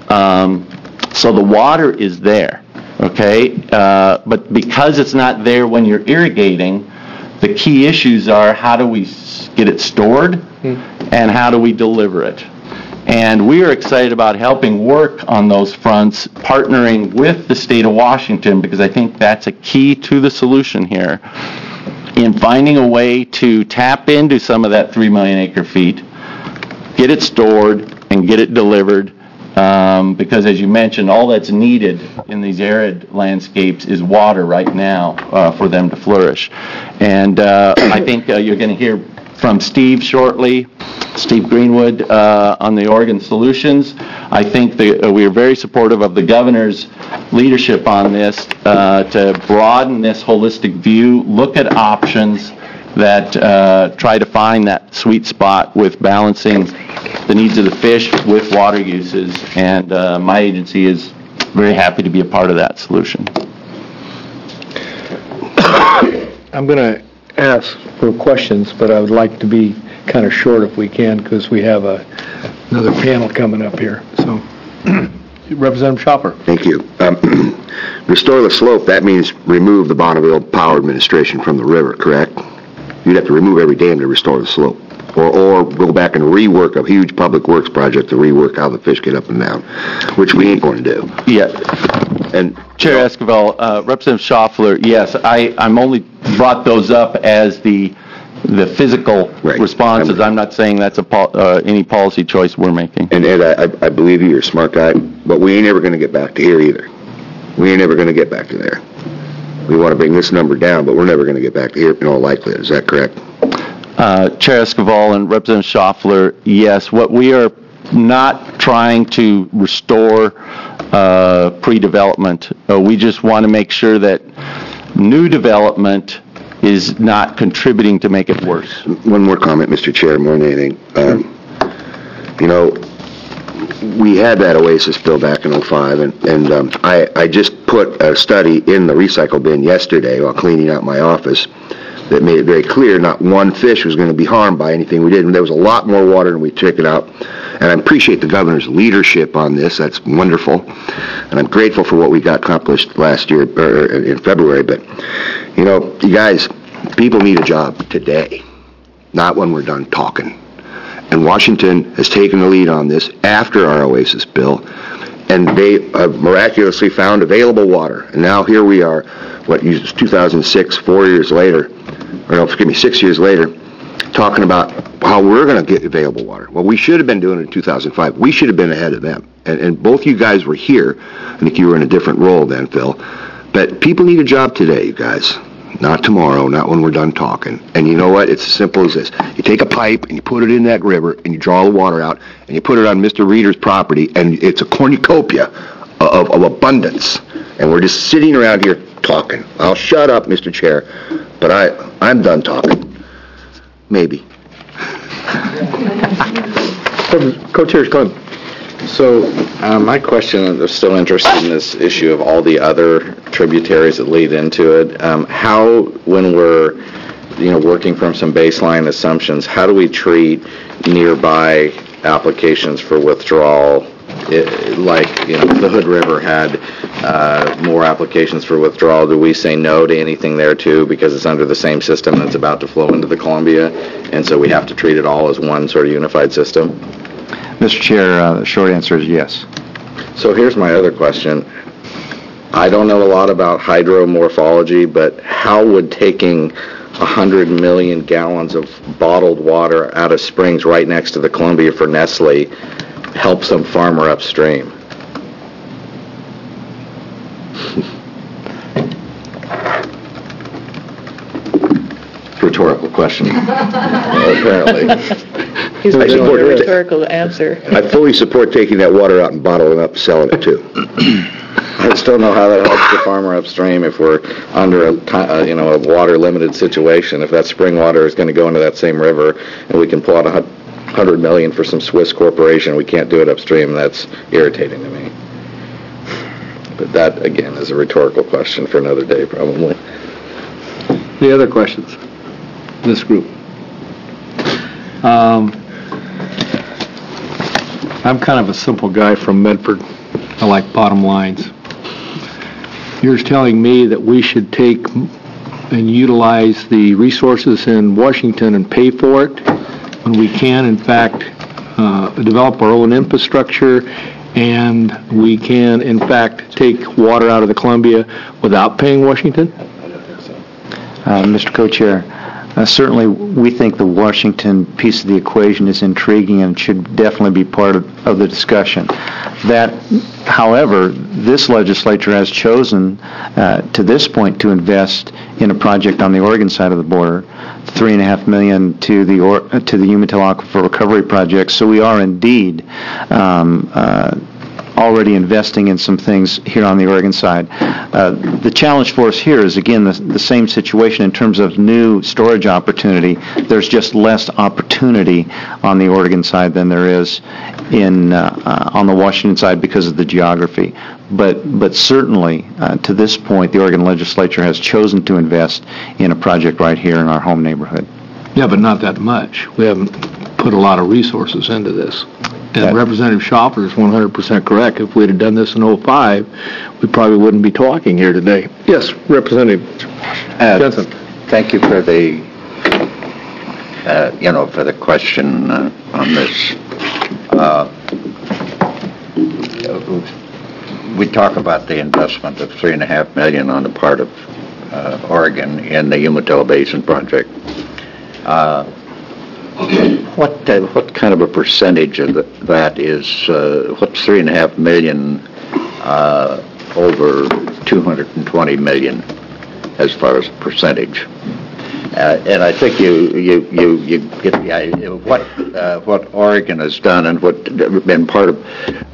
So the water is there, okay? But because it's not there when you're irrigating, the key issues are how do we get it stored and how do we deliver it? And we are excited about helping work on those fronts, partnering with the state of Washington, because I think that's a key to the solution here, in finding a way to tap into some of that 3 million acre feet, get it stored, and get it delivered, because as you mentioned, all that's needed in these arid landscapes is water right now for them to flourish. And I think you're going to hear from Steve shortly, Steve Greenwood, on the Oregon Solutions. I think that we are very supportive of the governor's leadership on this to broaden this holistic view, look at options that try to find that sweet spot with balancing the needs of the fish with water uses, and my agency is very happy to be a part of that solution. I'm going to ask for questions, but I would like to be kind of short if we can, because we have another panel coming up here. So, Representative Schoffer. Thank you. Restore the slope, that means remove the Bonneville Power Administration from the river, correct? You'd have to remove every dam to restore the slope. Or go back and rework a huge public works project to rework how the fish get up and down, which we ain't going to do. Yeah. And Chair Esquivel, Representative Schaffler, yes, I'm only brought those up as the physical responses. I'm not saying that's any policy choice we're making. And Ed, I believe you're a smart guy, but we ain't ever going to get back to here either. We ain't ever going to get back to there. We want to bring this number down, but we're never going to get back to here in all likelihood. Is that correct? Chair Esquivel and Representative Schaffler, yes. What we are not trying to restore pre-development. We just want to make sure that new development is not contributing to make it worse. One more comment, Mr. Chair, more than anything. We had that Oasis bill back in 2005, and I just put a study in the recycle bin yesterday while cleaning out my office that made it very clear not one fish was going to be harmed by anything we did. And there was a lot more water than we took it out. And I appreciate the governor's leadership on this. That's wonderful. And I'm grateful for what we got accomplished last year, or in February. But, you know, you guys, people need a job today, not when we're done talking. And Washington has taken the lead on this after our Oasis bill, and they have miraculously found available water. And now here we are, 2006, 4 years later, or no, forgive me, 6 years later, talking about how we're going to get available water. Well, we should have been doing it in 2005. We should have been ahead of them. And both you guys were here. I think you were in a different role then, Phil. But people need a job today, you guys. Not tomorrow, not when we're done talking. And you know what? It's as simple as this. You take a pipe and you put it in that river and you draw the water out and you put it on Mr. Reeder's property, and it's a cornucopia of abundance. And we're just sitting around here talking. I'll shut up, Mr. Chair, but I'm done talking. Maybe. Co-Chair Clem. So my question, I'm still interested in this issue of all the other tributaries that lead into it. How, when we're, working from some baseline assumptions, how do we treat nearby applications for withdrawal? If the Hood River had more applications for withdrawal, do we say no to anything there too because it's under the same system that's about to flow into the Columbia, and so we have to treat it all as one sort of unified system? Mr. Chair, the short answer is yes. So here's my other question. I don't know a lot about hydromorphology, but how would taking 100 million gallons of bottled water out of springs right next to the Columbia for Nestle help some farmer upstream? Rhetorical question. Apparently. He's looking for a rhetorical answer. I fully support taking that water out and bottling it up and selling it too. I just don't know how that helps the farmer upstream if we're under a water limited situation. If that spring water is going to go into that same river and we can pull out 100 million for some Swiss corporation, we can't do it upstream. That's irritating to me. But that, again, is a rhetorical question for another day, probably. Any other questions? This group. I'm kind of a simple guy from Medford. I like bottom lines. You're telling me that we should take and utilize the resources in Washington and pay for it when we can, in fact, develop our own infrastructure, and we can, in fact, take water out of the Columbia without paying Washington? Mr. Co-Chair, certainly we think the Washington piece of the equation is intriguing and should definitely be part of the discussion. That, however, this legislature has chosen to this point to invest in a project on the Oregon side of the border, $3.5 million to the Umatilla Aquifer Recovery Project. So we are indeed already investing in some things here on the Oregon side. The challenge for us here is, again, the same situation in terms of new storage opportunity. There's just less opportunity on the Oregon side than there is on the Washington side because of the geography. But certainly, to this point, the Oregon legislature has chosen to invest in a project right here in our home neighborhood. Yeah, but not that much. We haven't put a lot of resources into this. And Representative Schoffer is 100% correct. If we'd have done this in 2005, we probably wouldn't be talking here today. Yes, Representative Jensen. Thank you for the, for the question on this. We talk about the investment of $3.5 million on the part of Oregon in the Umatilla Basin project. What kind of a percentage of that is, what's $3.5 million over $220 million as far as percentage? And I think you get the idea of what Oregon has done and what been part of,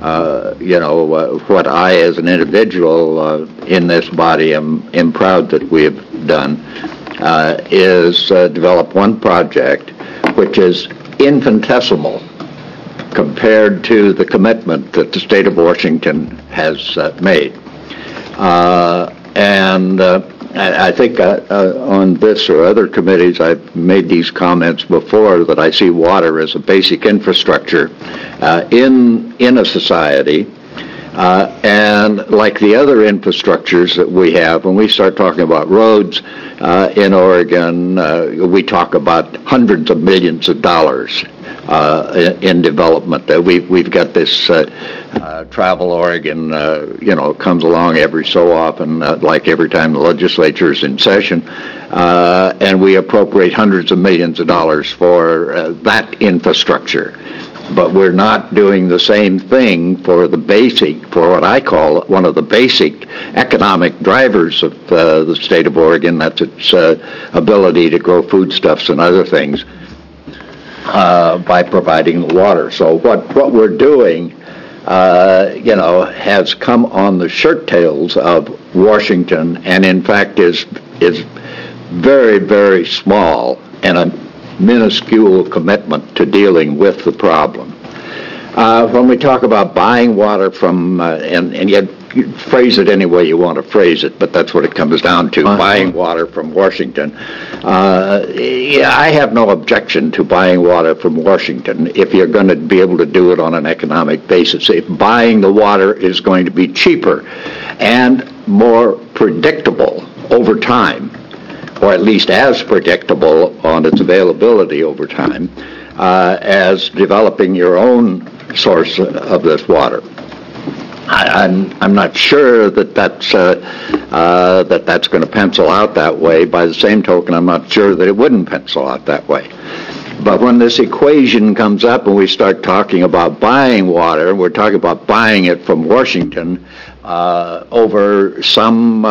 what I as an individual in this body am proud that we have done, is develop one project which is infinitesimal compared to the commitment that the state of Washington has made. I think on this or other committees, I've made these comments before, that I see water as a basic infrastructure in a society. And like the other infrastructures that we have, when we start talking about roads in Oregon, we talk about hundreds of millions of dollars in development. We've got this Travel Oregon, comes along every so often, like every time the legislature is in session, and we appropriate hundreds of millions of dollars for that infrastructure. But we're not doing the same thing for what I call one of the basic economic drivers of the state of Oregon. That's its ability to grow foodstuffs and other things by providing the water. So what we're doing, has come on the shirt tails of Washington, and in fact is very, very small and a minuscule commitment to dealing with the problem. When we talk about buying water from, and you phrase it any way you want to phrase it, but that's what it comes down to, buying water from Washington. I have no objection to buying water from Washington if you're going to be able to do it on an economic basis. If buying the water is going to be cheaper and more predictable over time, or at least as predictable on its availability over time, as developing your own source of this water. I'm not sure that's going to pencil out that way. By the same token, I'm not sure that it wouldn't pencil out that way. But when this equation comes up and we start talking about buying water, we're talking about buying it from Washington over some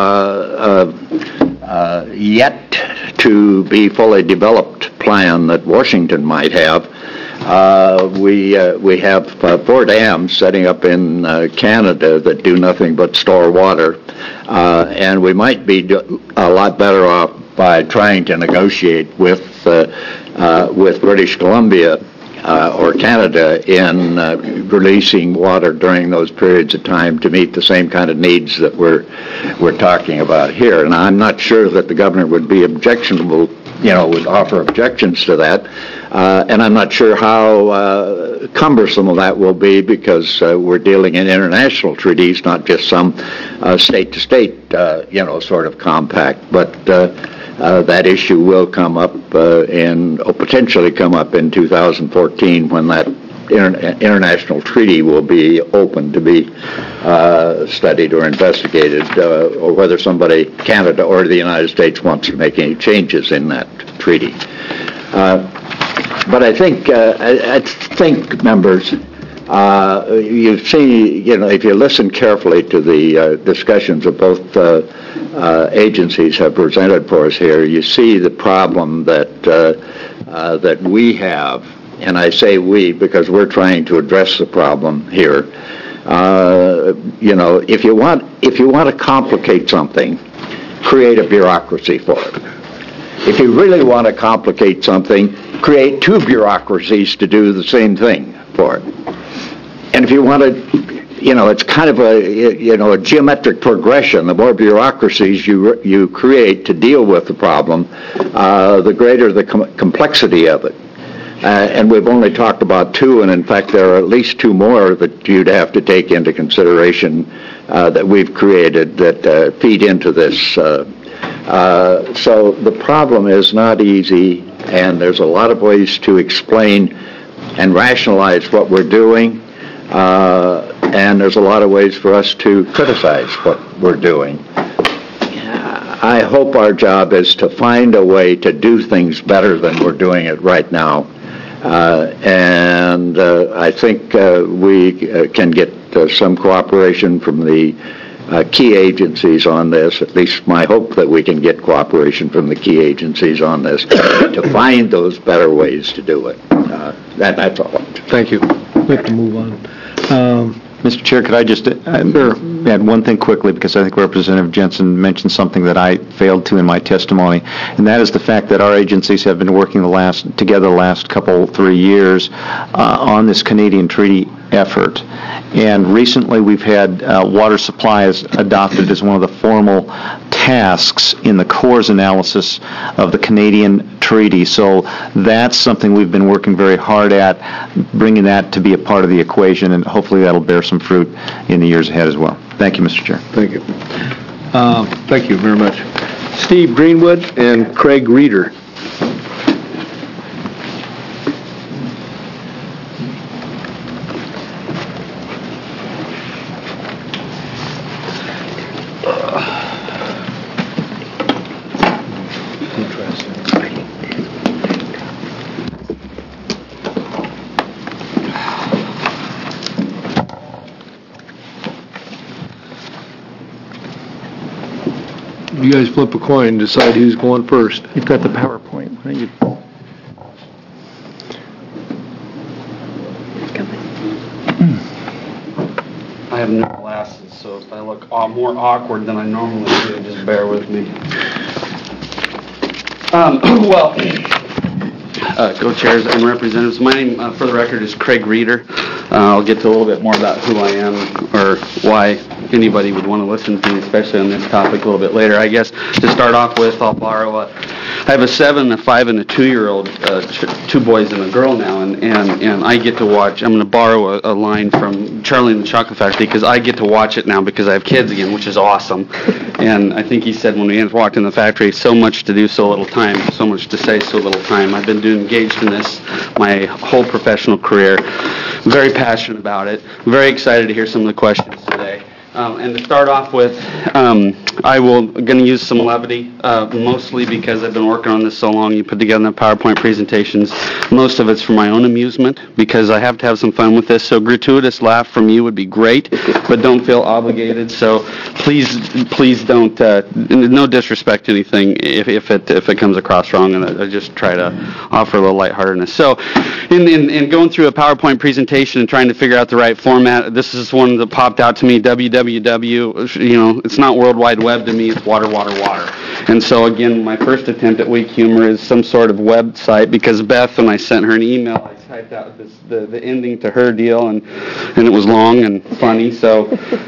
yet to be fully developed plan that Washington might have. We have 4 dams setting up in Canada that do nothing but store water, and we might be a lot better off by trying to negotiate with British Columbia or Canada in releasing water during those periods of time to meet the same kind of needs that we're talking about here. And I'm not sure that the governor would be objectionable, would offer objections to that. And I'm not sure how cumbersome that will be, because we're dealing in international treaties, not just some state-to-state, sort of compact. But that issue will come up and potentially come up in 2014 when that international treaty will be open to be studied or investigated, or whether somebody, Canada or the United States, wants to make any changes in that treaty. But I think, members, you see, if you listen carefully to the discussions of both agencies have presented for us here, you see the problem that we have, and I say we because we're trying to address the problem here. If you want to complicate something, create a bureaucracy for it. If you really want to complicate something, create 2 bureaucracies to do the same thing for it. And if you want to, it's kind of a geometric progression. The more bureaucracies you create to deal with the problem, the greater the complexity of it. And we've only talked about 2, and in fact there are at least 2 more that you'd have to take into consideration that we've created that feed into this. So the problem is not easy, and there's a lot of ways to explain and rationalize what we're doing, and there's a lot of ways for us to criticize what we're doing. I hope our job is to find a way to do things better than we're doing it right now. And I think we can get some cooperation from the key agencies on this. At least my hope that we can get cooperation from the key agencies on this to find those better ways to do it. That's all. Thank you. We have to move on. Mr. Chair, could I just add one thing quickly, because I think Representative Jensen mentioned something that I failed to in my testimony, and that is the fact that our agencies have been working together the last 3 years on this Canadian treaty effort. And recently we've had water supply as adopted as one of the formal tasks in the Corps' analysis of the Canadian treaty. So that's something we've been working very hard at, bringing that to be a part of the equation, and hopefully that'll bear some fruit in the years ahead as well. Thank you, Mr. Chair. Thank you. Thank you very much. Steve Greenwood and Craig Reeder. You guys flip a coin, decide who's going first. You've got the PowerPoint. Why don't you... I have no glasses, so if I look more awkward than I normally do, just bear with me. Co-chairs and representatives, my name, for the record, is Craig Reeder. I'll get to a little bit more about who I am or why anybody would want to listen to me, especially on this topic a little bit later. I guess to start off with, I'll borrow I have a 7, a 5, and a 2-year-old, 2 boys and a girl now, and I get to watch. I'm going to borrow a line from Charlie and the Chocolate Factory because I get to watch it now because I have kids again, which is awesome. And I think he said when we walked in the factory, so much to do, so little time, so much to say, so little time. I've been engaged in this my whole professional career. Very passionate about it. Very excited to hear some of the questions today. And to start off with, I'm going to use some levity, mostly because I've been working on this so long. You put together the PowerPoint presentations. Most of it's for my own amusement because I have to have some fun with this. So gratuitous laugh from you would be great, but don't feel obligated. So please don't. No disrespect to anything if it comes across wrong, and I just try to offer a little lightheartedness. So, in going through a PowerPoint presentation and trying to figure out the right format, this is one that popped out to me. www, it's not World Wide Web to me, it's water. And so again, my first attempt at weak humor is some sort of website because Beth, when I sent her an email, I typed out the ending to her deal, and it was long and funny. So,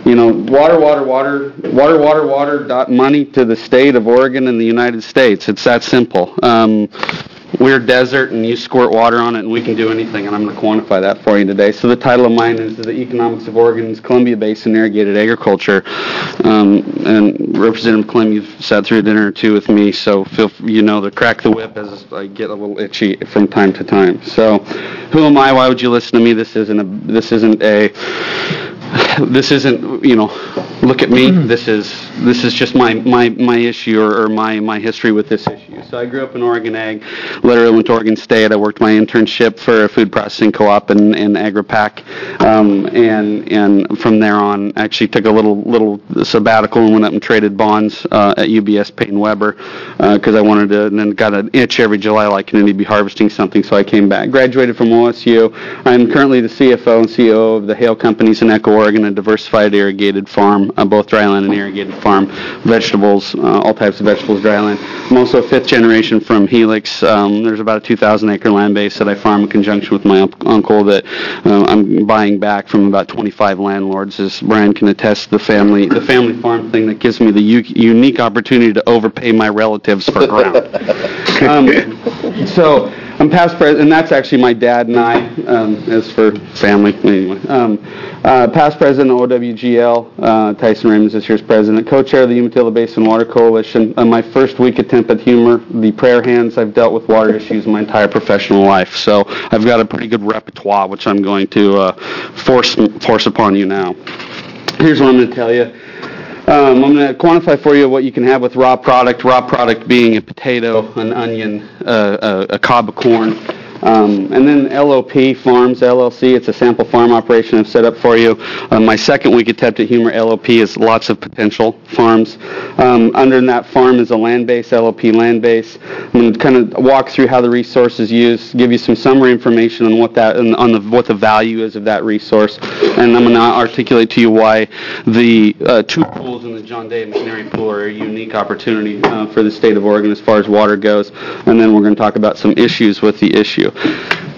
water.money to the state of Oregon and the United States. It's that simple. We're desert, and you squirt water on it, and we can do anything, and I'm going to quantify that for you today. So the title of mine is The Economics of Oregon's Columbia Basin Irrigated Agriculture. And Representative Clem, you've sat through a dinner or two with me, so to crack the whip as I get a little itchy from time to time. So who am I? Why would you listen to me? This isn't, look at me. This is just my issue or my history with this issue. So I grew up in Oregon Ag, literally went to Oregon State. I worked my internship for a food processing co-op in Agri-Pac, and from there on, actually took a little sabbatical and went up and traded bonds at UBS Payne Weber because I wanted to, and then got an itch every July like I need to be harvesting something, so I came back. Graduated from OSU. I'm currently the CFO and CEO of the Hale Companies in Echo, Oregon, a diversified irrigated farm, both dryland and irrigated farm, vegetables, all types of vegetables, dryland. I'm also a 5th generation from Helix. There's about a 2,000 acre land base that I farm in conjunction with my uncle that I'm buying back from about 25 landlords, as Brian can attest, the family farm thing that gives me the unique opportunity to overpay my relatives for ground. So I'm past president, and that's actually my dad and I, as for family, anyway. Past president of OWGL, Tyson Raymond is this year's president, co-chair of the Umatilla Basin Water Coalition. My first weak attempt at humor, the prayer hands. I've dealt with water issues my entire professional life, so I've got a pretty good repertoire, which I'm going to force upon you now. Here's what I'm going to tell you. I'm going to quantify for you what you can have with raw product being a potato, an onion, a cob of corn. And then LOP Farms, LLC, it's a sample farm operation I've set up for you. My second week attempt at humor, LOP, is lots of potential farms. Under that farm is a land base, LOP land base. I'm going to kind of walk through how the resource is used, give you some summary information on what what the value is of that resource, and I'm going to articulate to you why the 2 pools in the John Day McNary Pool are a unique opportunity for the state of Oregon as far as water goes, and then we're going to talk about some issues with the issue.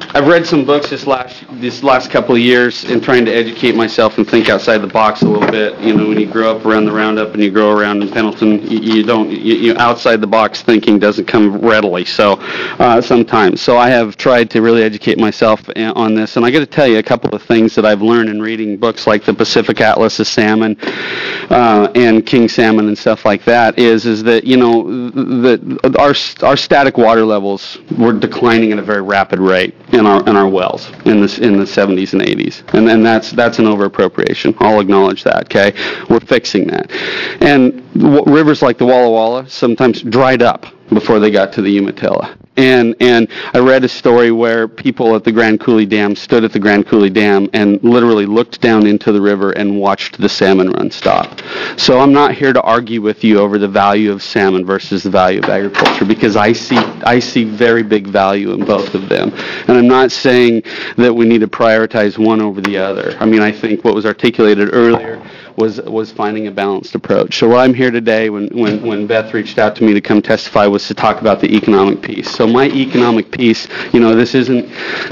I've read some books this last couple of years in trying to educate myself and think outside the box a little bit. You know, when you grow up around the Roundup and you grow around in Pendleton, you outside the box thinking doesn't come readily. So sometimes, so I have tried to really educate myself on this, and I got to tell you a couple of things that I've learned in reading books like the Pacific Atlas of Salmon and King Salmon and stuff like that. Is that, you know, that our static water levels were declining at a very rapid rate in our wells in the 70s and 80s, and that's an over-appropriation. I'll acknowledge that. Okay, we're fixing that, and rivers like the Walla Walla sometimes dried up before they got to the Umatilla. And I read a story where people at the Grand Coulee Dam stood at the Grand Coulee Dam and literally looked down into the river and watched the salmon run stop. So I'm not here to argue with you over the value of salmon versus the value of agriculture, because I see very big value in both of them. And I'm not saying that we need to prioritize one over the other. I mean, I think what was articulated earlier was finding a balanced approach. So what I'm here today, when Beth reached out to me to come testify, was to talk about the economic piece. So my economic piece, you know, this isn't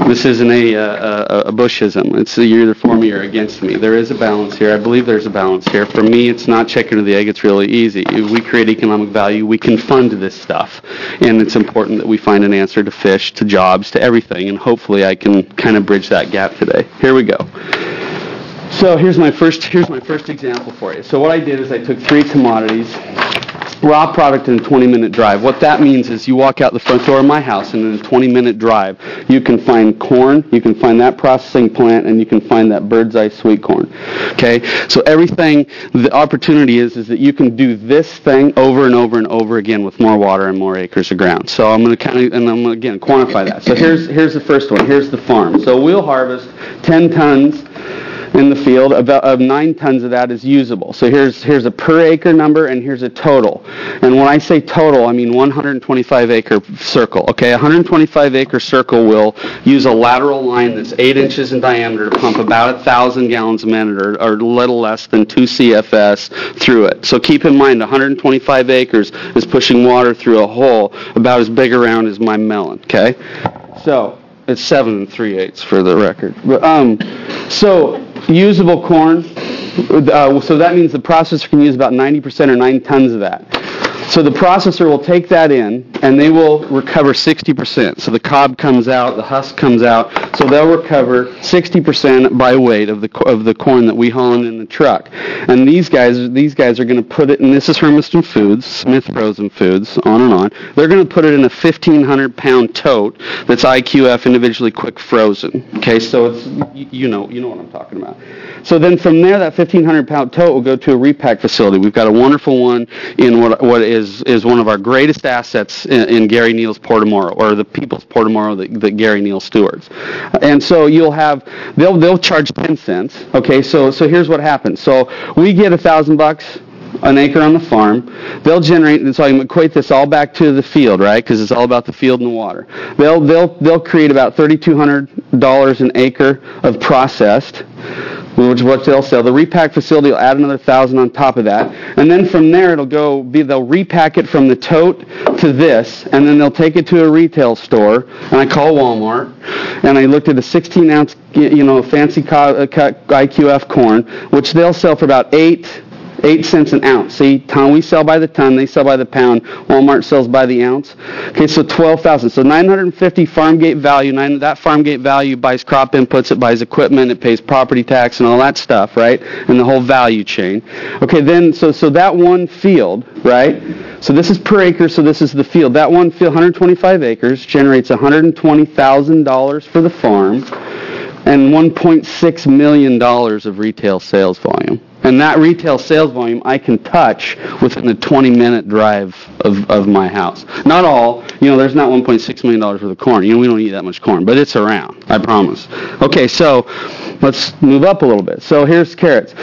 a Bushism. It's you're either for me or against me. There is a balance here. I believe there's a balance here. For me, it's not chicken or the egg. It's really easy. If we create economic value, we can fund this stuff, and it's important that we find an answer to fish, to jobs, to everything. And hopefully, I can kind of bridge that gap today. Here we go. So here's my first example for you. So what I did is I took three commodities, raw product in a 20-minute drive. What that means is you walk out the front door of my house, and in a 20-minute drive, you can find corn, you can find that processing plant, and you can find that Bird's Eye sweet corn. Okay? So everything, the opportunity is that you can do this thing over and over and over again with more water and more acres of ground. So I'm going to again quantify that. So here's the first one. Here's the farm. So we'll harvest 10 tons in the field. About 9 tons of that is usable. So here's a per acre number, and here's a total. And when I say total, I mean 125 acre circle. Okay, 125 acre circle will use a lateral line that's 8 inches in diameter to pump about 1,000 gallons a minute, or a little less than 2 CFS through it. So keep in mind, 125 acres is pushing water through a hole about as big around as my melon. Okay, so it's 7 3/8 for the record. So usable corn, so that means the processor can use about 90% or 9 tons of that. So the processor will take that in, and they will recover 60%. So the cob comes out, the husk comes out, so they'll recover 60% by weight of the corn that we haul in the truck. And these guys are going to put it, and this is Hermiston Foods, Smith Frozen Foods, on and on. They're going to put it in a 1,500-pound tote that's IQF, individually quick frozen. Okay, so it's you know what I'm talking about. So then from there, that 1,500-pound tote will go to a repack facility. We've got a wonderful one in what is one of our greatest assets in Gary Neal's Portomoro, or the People's Portomoro that Gary Neal stewards. And so they'll charge 10 cents. Okay, so here's what happens. So we get $1,000 an acre on the farm. They'll generate, and so I can equate this all back to the field, right? Because it's all about the field and the water. They'll create about $3,200 an acre of processed, which is what they'll sell. The repack facility will add another $1,000 on top of that, and then from there they'll repack it from the tote to this, and then they'll take it to a retail store. And I call Walmart, and I looked at a 16-ounce, fancy cut IQF corn, which they'll sell for about 8 cents an ounce. See, we sell by the ton, they sell by the pound. Walmart sells by the ounce. Okay, so $12,000. So $950 farm gate value. That farm gate value buys crop inputs, it buys equipment, it pays property tax and all that stuff, right? And the whole value chain. Okay, then so that one field, right? So this is per acre, so this is the field. That one field, 125 acres, generates $120,000 for the farm and $1.6 million of retail sales volume. And that retail sales volume I can touch within a 20-minute drive of my house. Not all, there's not $1.6 million worth of corn. We don't eat that much corn, but it's around, I promise. Okay, so let's move up a little bit. So here's carrots.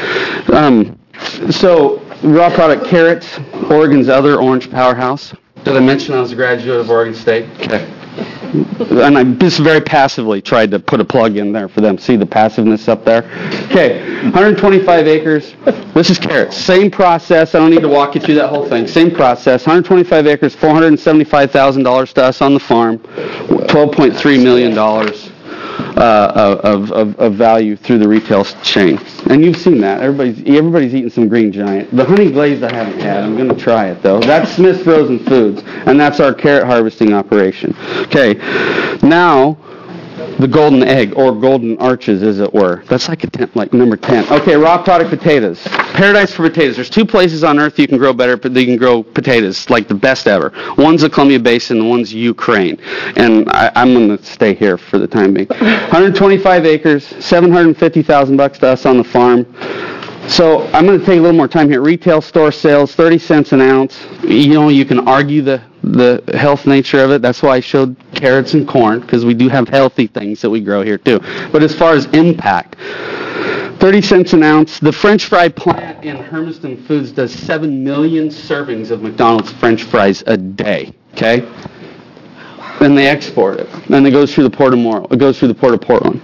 So raw product carrots, Oregon's other orange powerhouse. Did I mention I was a graduate of Oregon State? Okay. And I just very passively tried to put a plug in there for them. See the passiveness up there? Okay, 125 acres. This is carrots. Same process. I don't need to walk you through that whole thing. Same process. 125 acres, $475,000 to us on the farm, $12.3 million of value through the retail chain. And you've seen that. Everybody's eating some Green Giant. The honey glazed I haven't had. I'm going to try it, though. That's Smith Frozen Foods, and that's our carrot harvesting operation. Okay, now the golden egg, or golden arches, as it were. That's like number 10. Okay, raw product potatoes. Paradise for potatoes. There's two places on earth you can grow potatoes, like the best ever. One's the Columbia Basin, and one's Ukraine. And I'm going to stay here for the time being. 125 acres, $750,000 to us on the farm. So I'm going to take a little more time here. Retail store sales, 30 cents an ounce. You can argue the health nature of it. That's why I showed carrots and corn, because we do have healthy things that we grow here too. But as far as impact, 30 cents an ounce. The French fry plant in Hermiston Foods does 7 million servings of McDonald's French fries a day. Okay? Then they export it. Then it goes through the port of It goes through the port of Portland.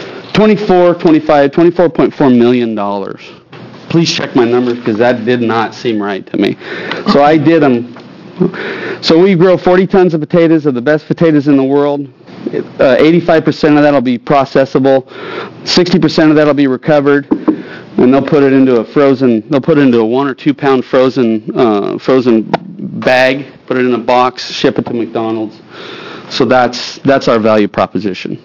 $24.4 million. Please check my numbers, because that did not seem right to me. So I did them. So we grow 40 tons of potatoes, of the best potatoes in the world. 85% of that will be processable. 60% of that will be recovered, and they'll put it into a 1 or 2 pound frozen bag, put it in a box, ship it to McDonald's. So that's our value proposition.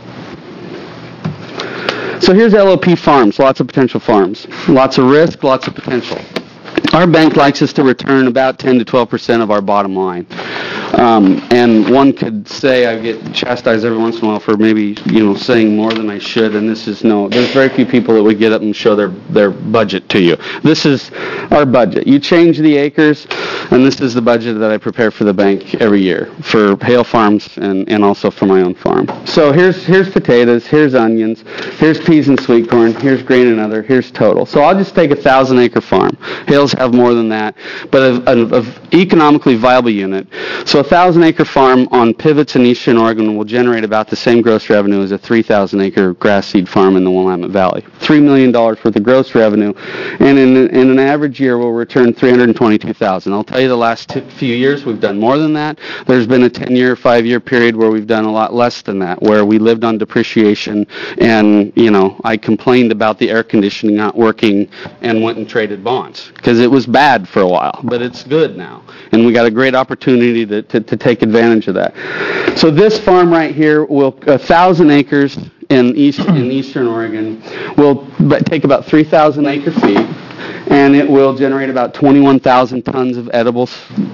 So here's LOP Farms, lots of potential farms. Lots of risk, lots of potential. Our bank likes us to return about 10 to 12% of our bottom line. And one could say I get chastised every once in a while for maybe, saying more than I should, and there's very few people that would get up and show their budget to you. This is our budget. You change the acres, and this is the budget that I prepare for the bank every year for Hale Farms and also for my own farm. So here's potatoes, here's onions, here's peas and sweet corn, here's grain and other, here's total. So I'll just take a 1,000-acre farm. Hales have more than that, but of economically viable unit. So a 1,000-acre farm on pivots in eastern Oregon will generate about the same gross revenue as a 3,000-acre grass seed farm in the Willamette Valley. $3 million worth of gross revenue, and in an average year will return $322,000. I'll tell you the last few years we've done more than that. There's been a 10-year, 5-year period where we've done a lot less than that, where we lived on depreciation, and I complained about the air conditioning not working and went and traded bonds because it was bad for a while, but it's good now, and we got a great opportunity to take advantage of that. So this farm right here will 1,000 acres in eastern Oregon will take about 3,000 acre feet, and it will generate about 21,000 tons of edible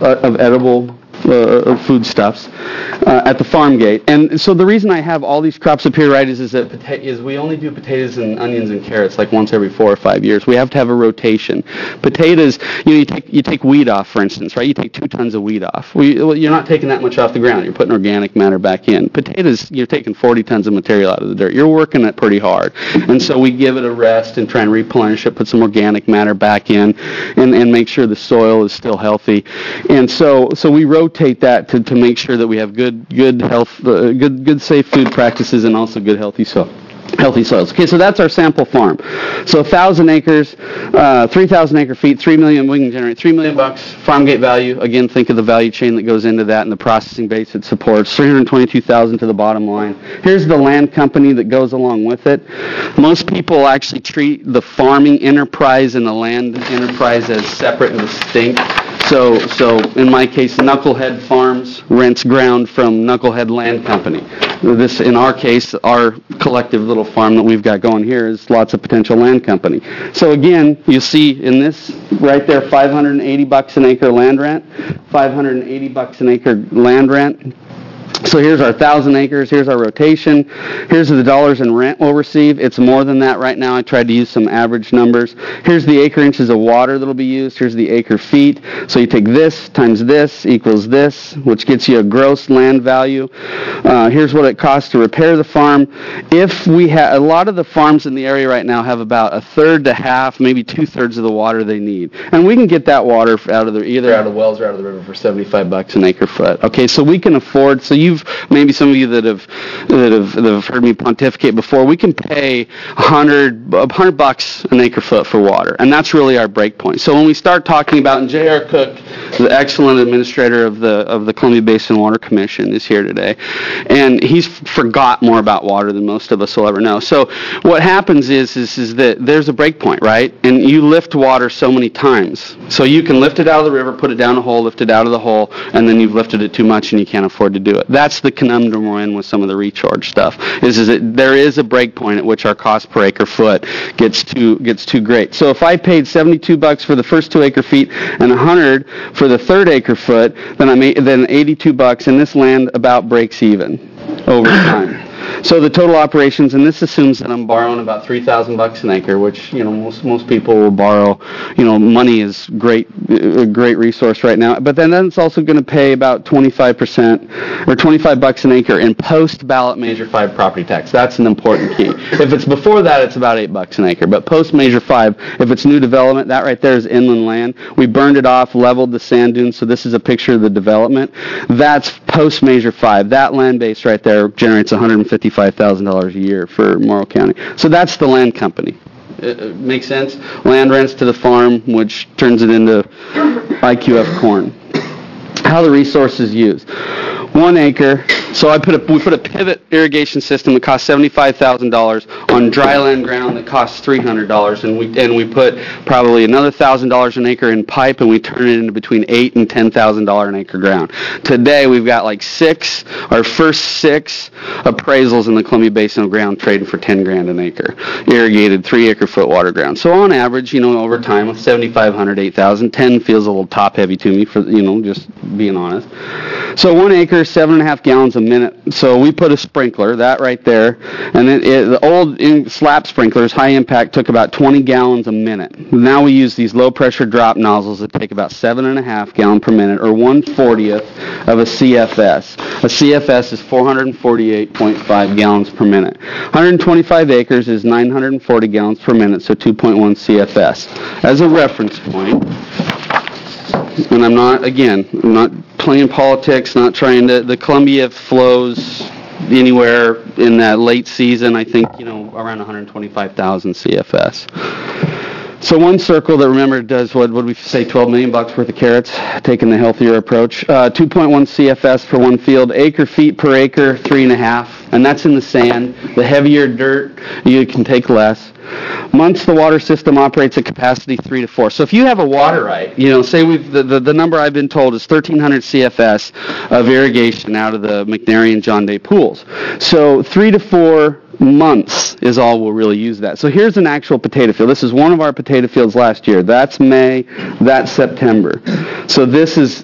foodstuffs at the farm gate. And so the reason I have all these crops up here, right, is we only do potatoes and onions and carrots like once every 4 or 5 years. We have to have a rotation. Potatoes, you take wheat off, for instance, right? You take 2 tons of wheat off. You're not taking that much off the ground. You're putting organic matter back in. Potatoes, you're taking 40 tons of material out of the dirt. You're working it pretty hard. And so we give it a rest and try and replenish it, put some organic matter back in, and make sure the soil is still healthy. And so we rotate that to make sure that we have good health, good safe food practices, and also good healthy soils. Okay, so that's our sample farm. So 1,000 acres, 3,000 acre feet, $3 million. We can generate $3 million farm gate value. Again, think of the value chain that goes into that and the processing base it supports. $322,000 to the bottom line. Here's the land company that goes along with it. Most people actually treat the farming enterprise and the land enterprise as separate and distinct. So in my case, Knucklehead Farms rents ground from Knucklehead Land Company. This, in our case, our collective little farm that we've got going here is lots of potential land company. So again, you see in this right there, $580 an acre land rent, $580 an acre land rent. So here's our 1,000 acres, here's our rotation, here's the dollars in rent we'll receive. It's more than that right now. I tried to use some average numbers. Here's the acre inches of water that'll be used. Here's the acre feet. So you take this times this equals this, which gets you a gross land value. Here's what it costs to repair the farm. If we have, a lot of the farms in the area right now have about a third to half, maybe 2/3 of the water they need. And we can get that water either out of wells or out of the river for $75 an acre foot. Okay, so we can afford, so you maybe some of you that have heard me pontificate before, we can pay $100 an acre foot for water, and that's really our break point. So when we start talking about, and J.R. Cook, the excellent administrator of the Columbia Basin Water Commission, is here today, and he's forgot more about water than most of us will ever know. So what happens is that there's a break point, right? And you lift water so many times. So you can lift it out of the river, put it down a hole, lift it out of the hole, and then you've lifted it too much and you can't afford to do it. That's the conundrum we're in with some of the recharge stuff, is that there is a break point at which our cost per acre foot gets too great. So if I paid $72 for the first 2 acre feet and $100 for the third acre foot, then $82, and this land about breaks even over time. So the total operations, and this assumes that I'm borrowing about $3,000 an acre, which, most people will borrow. Money is a great resource right now. But then it's also going to pay about 25% or $25 an acre in post-ballot Measure 5 property tax. That's an important key. If it's before that, it's about $8 an acre. But post-Measure 5, if it's new development, that right there is inland land. We burned it off, leveled the sand dunes, so this is a picture of the development. That's post-Measure 5. That land base right there generates $155,000 a year for Morrow County. So that's the land company. Makes sense? Land rents to the farm, which turns it into IQF corn. How the resource is used. 1 acre. So we put a pivot irrigation system that costs $75,000 on dry land ground that costs $300, and we put probably another $1,000 an acre in pipe, and we turn it into between $8,000 and $10,000 an acre ground. Today we've got like our first 6 appraisals in the Columbia Basin of ground trading for $10,000 an acre, irrigated 3 acre foot water ground. So on average, over time, with $7,500, $8,000, 10 feels a little top heavy to me for just being honest. So 1 acre, 7.5 gallons a minute. So we put a sprinkler, that right there, and the old slap sprinklers, high impact, took about 20 gallons a minute. Now we use these low pressure drop nozzles that take about 7.5 gallons per minute, or 1/40th of a CFS. A CFS is 448.5 gallons per minute. 125 acres is 940 gallons per minute, so 2.1 CFS. As a reference point, and I'm not playing politics, not trying to, the Columbia flows anywhere in that late season, I think, around 125,000 CFS. So one circle that, remember, does, what would we say, $12 million worth of carrots, taking the healthier approach. 2.1 CFS for one field, acre feet per acre, 3.5, and that's in the sand. The heavier dirt, you can take less. Months the water system operates at capacity 3 to 4. So if you have a water right, say the number I've been told is 1,300 CFS of irrigation out of the McNary and John Day pools. So 3 to 4 months is all we'll really use that. So here's an actual potato field. This is one of our potato fields last year. That's May, that's September. So this is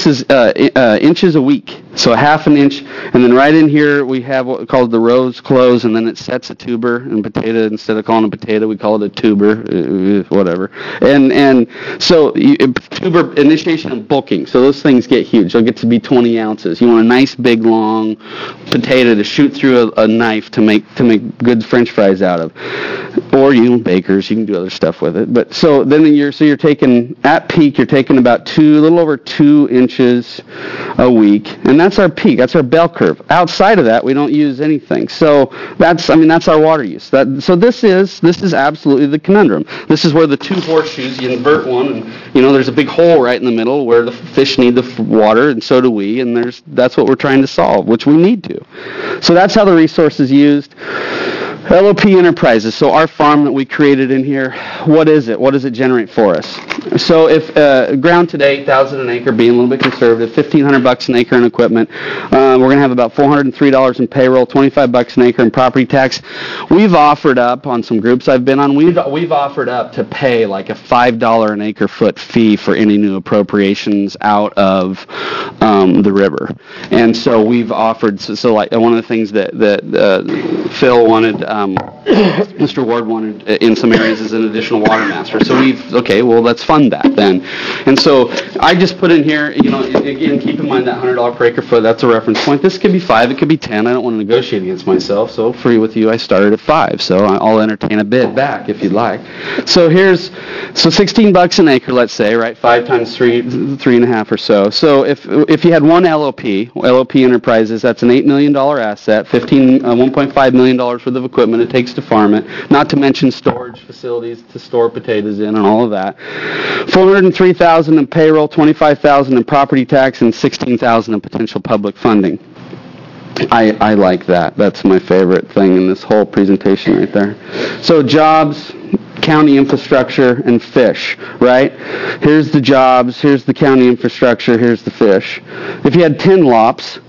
inches a week. So 1/2 inch, and then right in here we have what we call the rows close, and then it sets a tuber, and potato, instead of calling it a potato, we call it a tuber, whatever. And so tuber initiation and bulking. So those things get huge. They'll get to be 20 ounces. You want a nice big long potato to shoot through a knife to make good French fries out of, or bakers. You can do other stuff with it. But so then you're taking at peak. You're taking about a little over 2 inches a week, and that's our peak. That's our bell curve. Outside of that, we don't use anything. So that's our water use. So this is absolutely the conundrum. This is where the 2 horseshoes, you invert one, and there's a big hole right in the middle where the fish need the water, and so do we. And that's what we're trying to solve, which we need to. So that's how the resource is used. LOP Enterprises, so our farm that we created in here, what is it? What does it generate for us? So if ground today, $8,000 an acre, being a little bit conservative, $1,500 an acre in equipment, we're going to have about $403 in payroll, $25 an acre in property tax. We've offered up, on some groups I've been on, we've offered up to pay like a $5 an acre foot fee for any new appropriations out of the river. And so we've offered, so like one of the things that Phil wanted Mr. Ward wanted in some areas as an additional water master. So let's fund that then. And so I just put in here, again, keep in mind that $100 per acre foot, that's a reference point. This could be 5, it could be 10. I don't want to negotiate against myself, so free with you, I started at 5. So I'll entertain a bid back if you'd like. So $16 an acre, let's say, right? 5 times 3.5 or so. So if you had one LOP Enterprises, that's an $8 million asset, $1.5 million worth of equipment it takes to farm it, not to mention storage facilities to store potatoes in and all of that. $403,000 in payroll, $25,000 in property tax, and $16,000 in potential public funding. I like that. That's my favorite thing in this whole presentation right there. So jobs, county infrastructure, and fish, right? Here's the jobs, here's the county infrastructure, here's the fish. If you had 10 lops,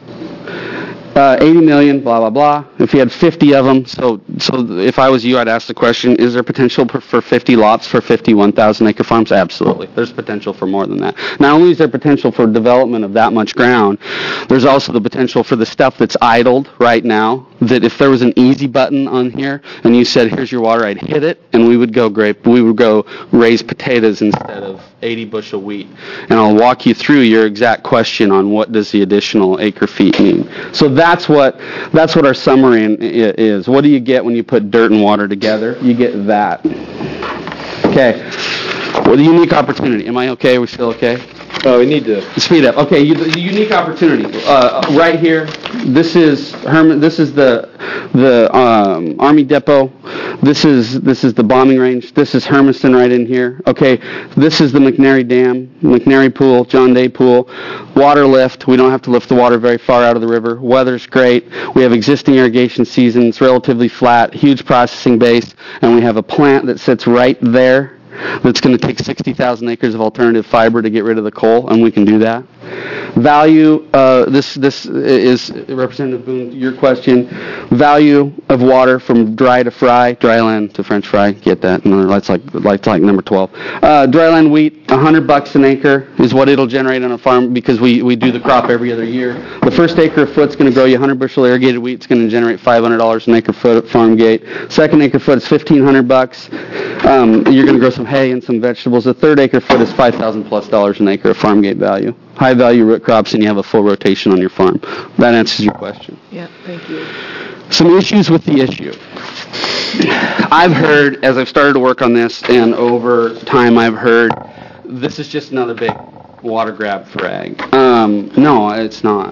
80 million, blah, blah, blah. If you had 50 of them, so if I was you, I'd ask the question, is there potential for 50 lots for 51,000 acre farms? Absolutely. There's potential for more than that. Not only is there potential for development of that much ground, there's also the potential for the stuff that's idled right now, that if there was an easy button on here and you said, here's your water, I'd hit it, and we would go raise potatoes instead of 80 bushel wheat. And I'll walk you through your exact question on what does the additional acre feet mean. So that's what our summary is. What do you get when you put dirt and water together? You get that. Okay. Well, the unique opportunity. Am I okay? Are we still okay? Oh, we need to speed up. Okay, the unique opportunity right here. This is the Army depot. This is the bombing range. This is Hermiston right in here. Okay, this is the McNary Dam, McNary Pool, John Day Pool. Water lift. We don't have to lift the water very far out of the river. Weather's great. We have existing irrigation seasons, relatively flat, huge processing base, and we have a plant that sits right there. That's going to take 60,000 acres of alternative fiber to get rid of the coal, and we can do that. Value, this is Representative Boone, your question. Value of water from dry to fry, dry land to French fry. Get that? That's like number 12. Dry land wheat, $100 an acre is what it'll generate on a farm because we do the crop every other year. The first acre of foot's going to grow you 100 bushel irrigated wheat. It's going to generate $500 an acre foot at farm gate. Second acre foot is $1,500. You're going to grow some hay and some vegetables. The third acre foot is $5,000+ an acre of farm gate value. High value root crops, and you have a full rotation on your farm. That answers your question. Yeah, thank you. Some issues with the issue. I've heard, as I've started to work on this, and over time I've heard, this is just another big water grab for ag. No, it's not.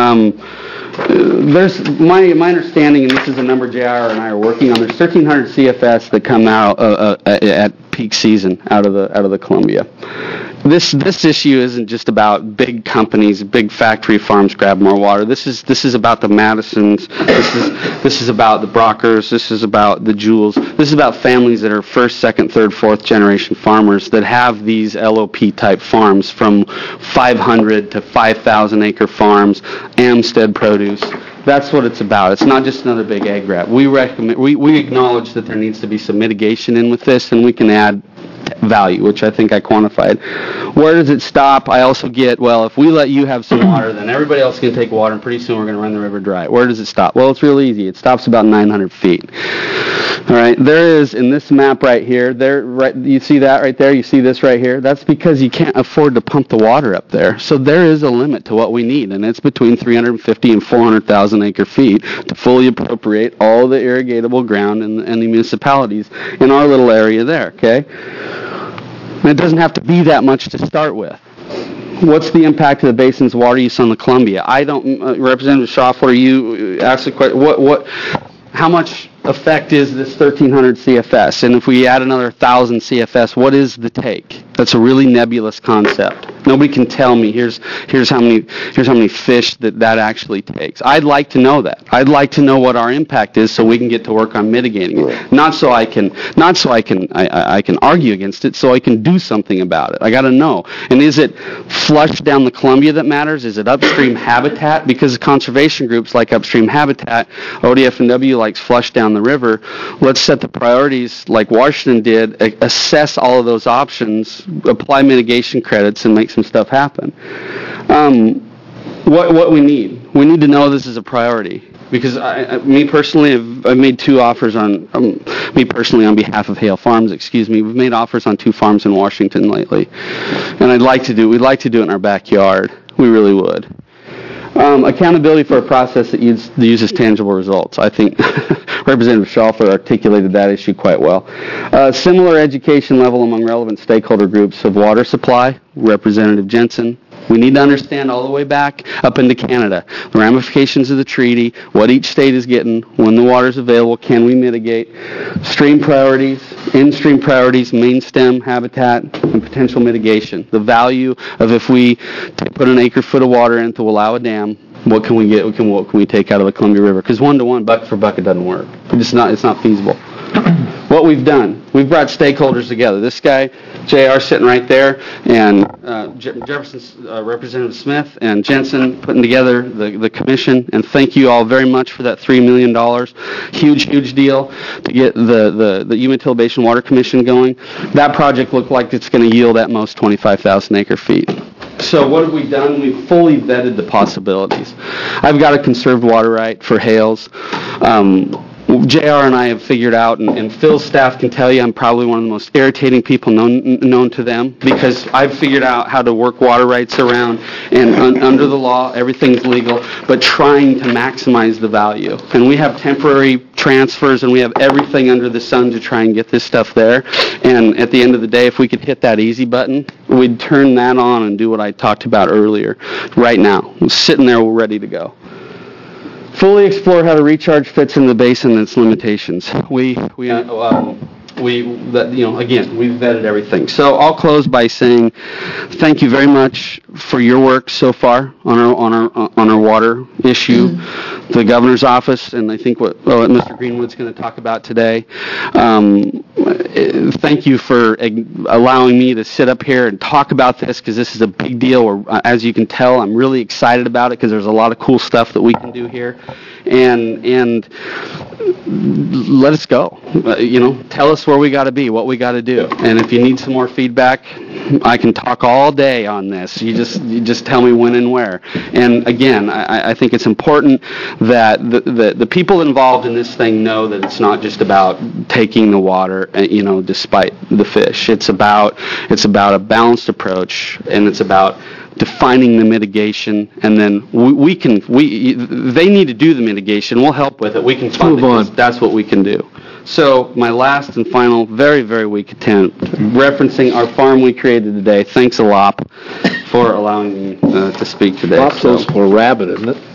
There's my understanding, and this is a number JR and I are working on. There's 1,300 CFS that come out at peak season out of the Columbia. This issue isn't just about big companies, big factory farms grab more water. This is about the Madisons. This is about the Brockers. This is about the Juuls. This is about families that are first, second, third, fourth generation farmers that have these LOP type farms from 500 to 5,000 acre farms, Amstead produce. That's what it's about. It's not just another big ag grab. We acknowledge that there needs to be some mitigation in with this, and we can add value, which I think I quantified. Where does it stop? I also get, well, if we let you have some water, then everybody else can take water, and pretty soon we're going to run the river dry. Where does it stop? Well, it's real easy. It stops about 900 feet. All right, there is, in this map right here, you see that right there? You see this right here? That's because you can't afford to pump the water up there. So there is a limit to what we need, and it's between 350 and 400,000 acre feet to fully appropriate all the irrigatable ground in the municipalities in our little area there, okay? And it doesn't have to be that much to start with. What's the impact of the basin's water use on the Columbia? I don't, Representative Schaffler, you asked the question, how much effect is this 1,300 CFS? And if we add another 1,000 CFS, what is the take? That's a really nebulous concept. Nobody can tell me here's how many fish that actually takes. I'd like to know that. I'd like to know what our impact is so we can get to work on mitigating it. Not so I can argue against it, so I can do something about it. I got to know. And is it flush down the Columbia that matters? Is it upstream habitat? Because conservation groups like upstream habitat, ODF&W likes flush down the river. Let's set the priorities like Washington did, assess all of those options, apply mitigation credits, and make some stuff happen. what we need. We need to know this is a priority. Because me personally, I've made 2 offers on, on behalf of Hale Farms, we've made offers on 2 farms in Washington lately. And we'd like to do it in our backyard. We really would. Accountability for a process that uses tangible results. I think Representative Schauffer articulated that issue quite well. Similar education level among relevant stakeholder groups of water supply, Representative Jensen. We need to understand all the way back up into Canada, the ramifications of the treaty, what each state is getting, when the water is available, can we mitigate, stream priorities, in-stream priorities, main stem habitat, and potential mitigation. The value of if we put an acre-foot of water in to allow a dam, what can we get? What can we take out of the Columbia River? Because 1-to-1, bucket for bucket doesn't work. It's not feasible. What we've done, we've brought stakeholders together. This guy, JR, sitting right there, and Jefferson Representative Smith and Jensen putting together the commission. And thank you all very much for that $3 million. Huge deal to get the Umatilla Basin Water Commission going. That project looked like it's going to yield at most 25,000 acre-feet. So what have we done? We've fully vetted the possibilities. I've got a conserved water right for Hales. JR and I have figured out, and Phil's staff can tell you I'm probably one of the most irritating people known to them, because I've figured out how to work water rights around, and under the law, everything's legal, but trying to maximize the value. And we have temporary transfers, and we have everything under the sun to try and get this stuff there. And at the end of the day, if we could hit that easy button, we'd turn that on and do what I talked about earlier. Right now, we're sitting there, we're ready to go. Fully explore how to recharge fits in the basin and its limitations. We've vetted everything. So I'll close by saying thank you very much for your work so far on our water issue. The governor's office, and I think what Mr. Greenwood's going to talk about today. Thank you for allowing me to sit up here and talk about this, because this is a big deal. As you can tell, I'm really excited about it, because there's a lot of cool stuff that we can do here. And let us go. Tell us where we got to be, what we got to do. And if you need some more feedback, I can talk all day on this. You just tell me when and where. And again, I think it's important that the people involved in this thing know that it's not just about taking the water, despite the fish. It's about a balanced approach, and it's about defining the mitigation, and then they need to do the mitigation. We'll help with it. We can fund it. That's what we can do. So my last and final, very, very weak attempt, referencing our farm we created today. Thanks a lot for allowing me to speak today. Lop's for rabbit, isn't it?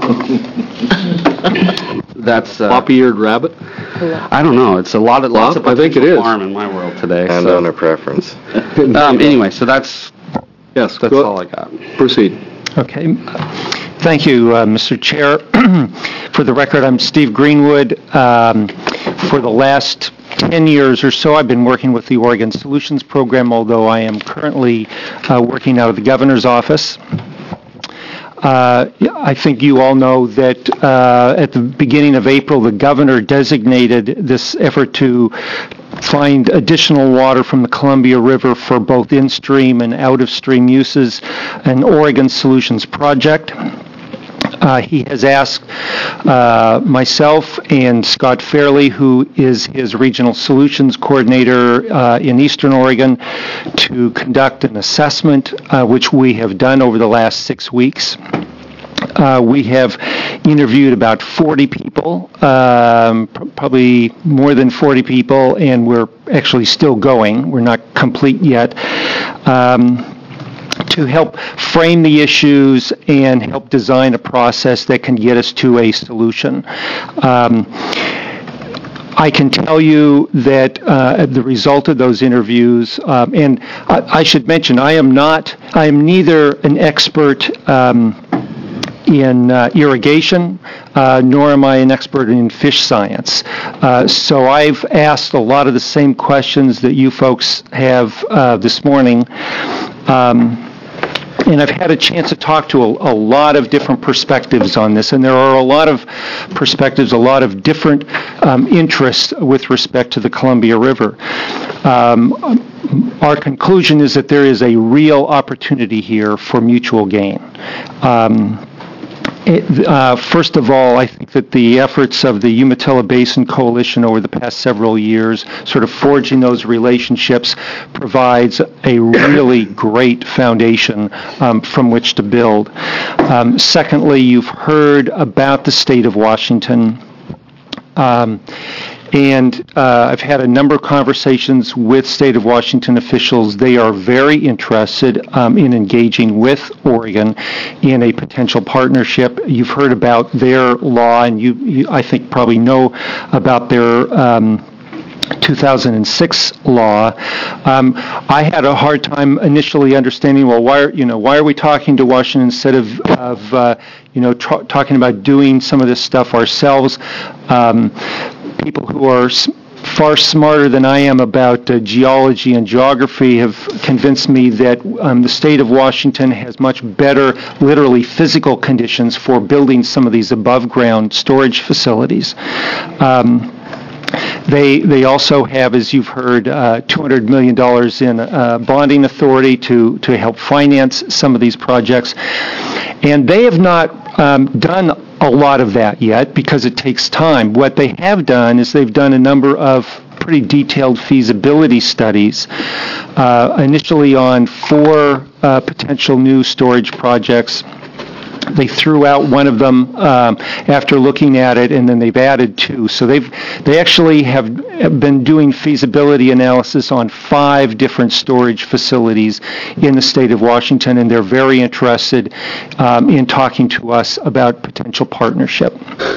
That's floppy-eared rabbit. I don't know. It's lots of I think it is farm in my world today. And owner preference. Anyway, so that's all I got. Proceed. Okay. Thank you, Mr. Chair. For the record, I'm Steve Greenwood. For the last 10 years or so, I've been working with the Oregon Solutions Program, although I am currently working out of the governor's office. I think you all know that at the beginning of April, the governor designated this effort to find additional water from the Columbia River for both in-stream and out-of-stream uses an Oregon Solutions Project. He has asked myself and Scott Fairley, who is his regional solutions coordinator in Eastern Oregon, to conduct an assessment, which we have done over the last 6 weeks. We have interviewed about 40 people, probably more than 40 people, and we're actually still going. We're not complete yet. To help frame the issues and help design a process that can get us to a solution. I can tell you that the result of those interviews, and I should mention, I am neither an expert in irrigation, nor am I an expert in fish science. So I've asked a lot of the same questions that you folks have this morning. And I've had a chance to talk to a lot of different perspectives on this, and there are a lot of perspectives, a lot of different interests with respect to the Columbia River. Our conclusion is that there is a real opportunity here for mutual gain. First of all, I think that the efforts of the Umatilla Basin Coalition over the past several years, sort of forging those relationships, provides a really great foundation from which to build. Secondly, you've heard about the state of Washington. And I've had a number of conversations with State of Washington officials. They are very interested in engaging with Oregon in a potential partnership. You've heard about their law, and you I think, probably know about their 2006 law. I had a hard time initially understanding, well, why are we talking to Washington instead of talking about doing some of this stuff ourselves? People who are far smarter than I am about geology and geography have convinced me that the state of Washington has much better, literally physical conditions for building some of these above-ground storage facilities. They also have, as you've heard, $200 million in bonding authority to help finance some of these projects. And they have not done a lot of that yet because it takes time. What they have done is they've done a number of pretty detailed feasibility studies, initially on 4 potential new storage projects. They threw out one of them after looking at it, and then they've added 2. So they actually have been doing feasibility analysis on 5 different storage facilities in the state of Washington, and they're very interested in talking to us about potential partnership.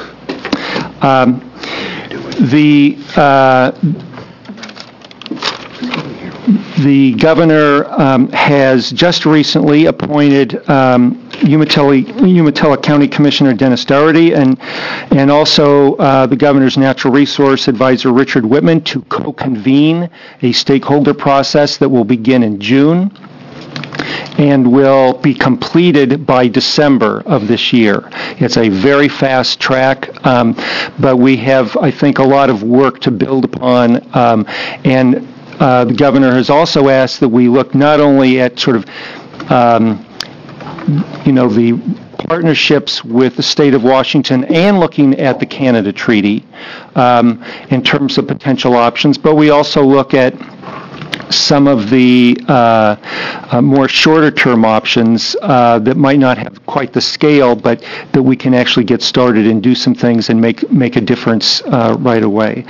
The governor has just recently appointed Umatilla County Commissioner Dennis Dougherty and also the governor's natural resource advisor Richard Whitman to co-convene a stakeholder process that will begin in June and will be completed by December of this year. It's a very fast track, but we have, I think, a lot of work to build upon, and the governor has also asked that we look not only at sort of the partnerships with the state of Washington and looking at the Canada Treaty in terms of potential options, but we also look at some of the more shorter-term options that might not have quite the scale, but that we can actually get started and do some things and make a difference right away.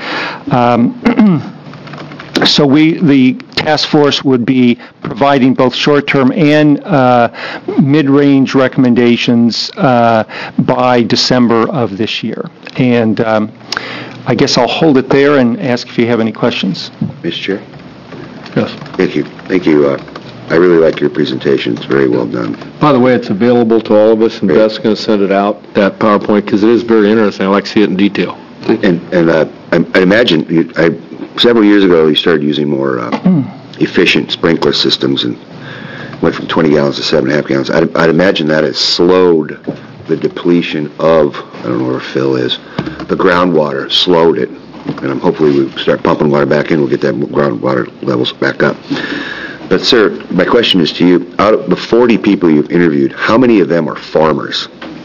So the task force would be providing both short-term and mid-range recommendations by December of this year. And I guess I'll hold it there and ask if you have any questions. Mr. Chair? Yes. Thank you. Thank you. I really like your presentation. It's very well done. By the way, it's available to all of us, and Beth's going to send it out, that PowerPoint, because it is very interesting. I like to see it in detail. And I imagine several years ago you started using more efficient sprinkler systems and went from 20 gallons to 7.5 gallons. I'd imagine that has slowed the depletion of, I don't know where Phil is, the groundwater, slowed it. And hopefully we start pumping water back in, we'll get that groundwater levels back up. But sir, my question is to you, out of the 40 people you've interviewed, how many of them are farmers?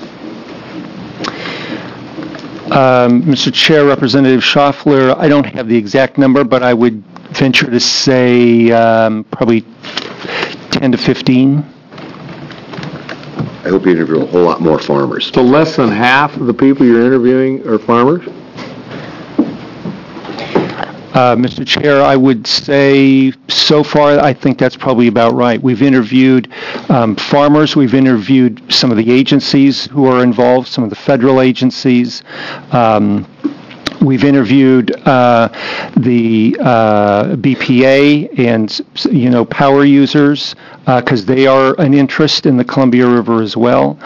Mr. Chair, Representative Schaffler, I don't have the exact number, but I would venture to say probably 10 to 15. I hope you interview a whole lot more farmers. So less than half of the people you're interviewing are farmers? Mr. Chair, I would say so far I think that's probably about right. We've interviewed farmers, we've interviewed some of the agencies who are involved, some of the federal agencies. We've interviewed the BPA and, power users because they are an interest in the Columbia River as well.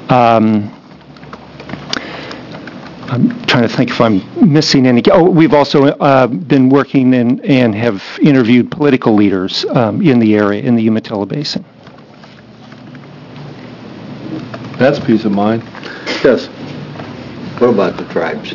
I'm trying to think if I'm missing any. Oh, we've also been working and have interviewed political leaders in the area, in the Umatilla Basin. That's peace of mind. Yes. What about the tribes?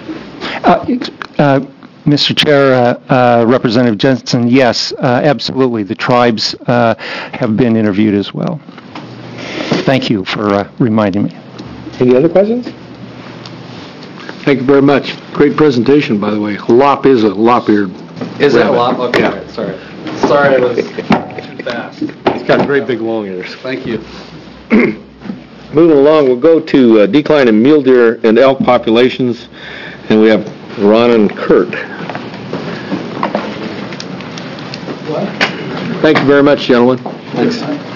Mr. Chair, Representative Jensen, yes, absolutely. The tribes have been interviewed as well. Thank you for reminding me. Any other questions? Thank you very much. Great presentation, by the way. Lop is a lop-eared Is that a rabbit. lot? Okay, all right, sorry. Sorry, I was too fast. He's got great big long ears. Thank you. Moving along, we'll go to decline in mule deer and elk populations, and we have Ron and Kurt. Thank you very much, gentlemen. Thanks.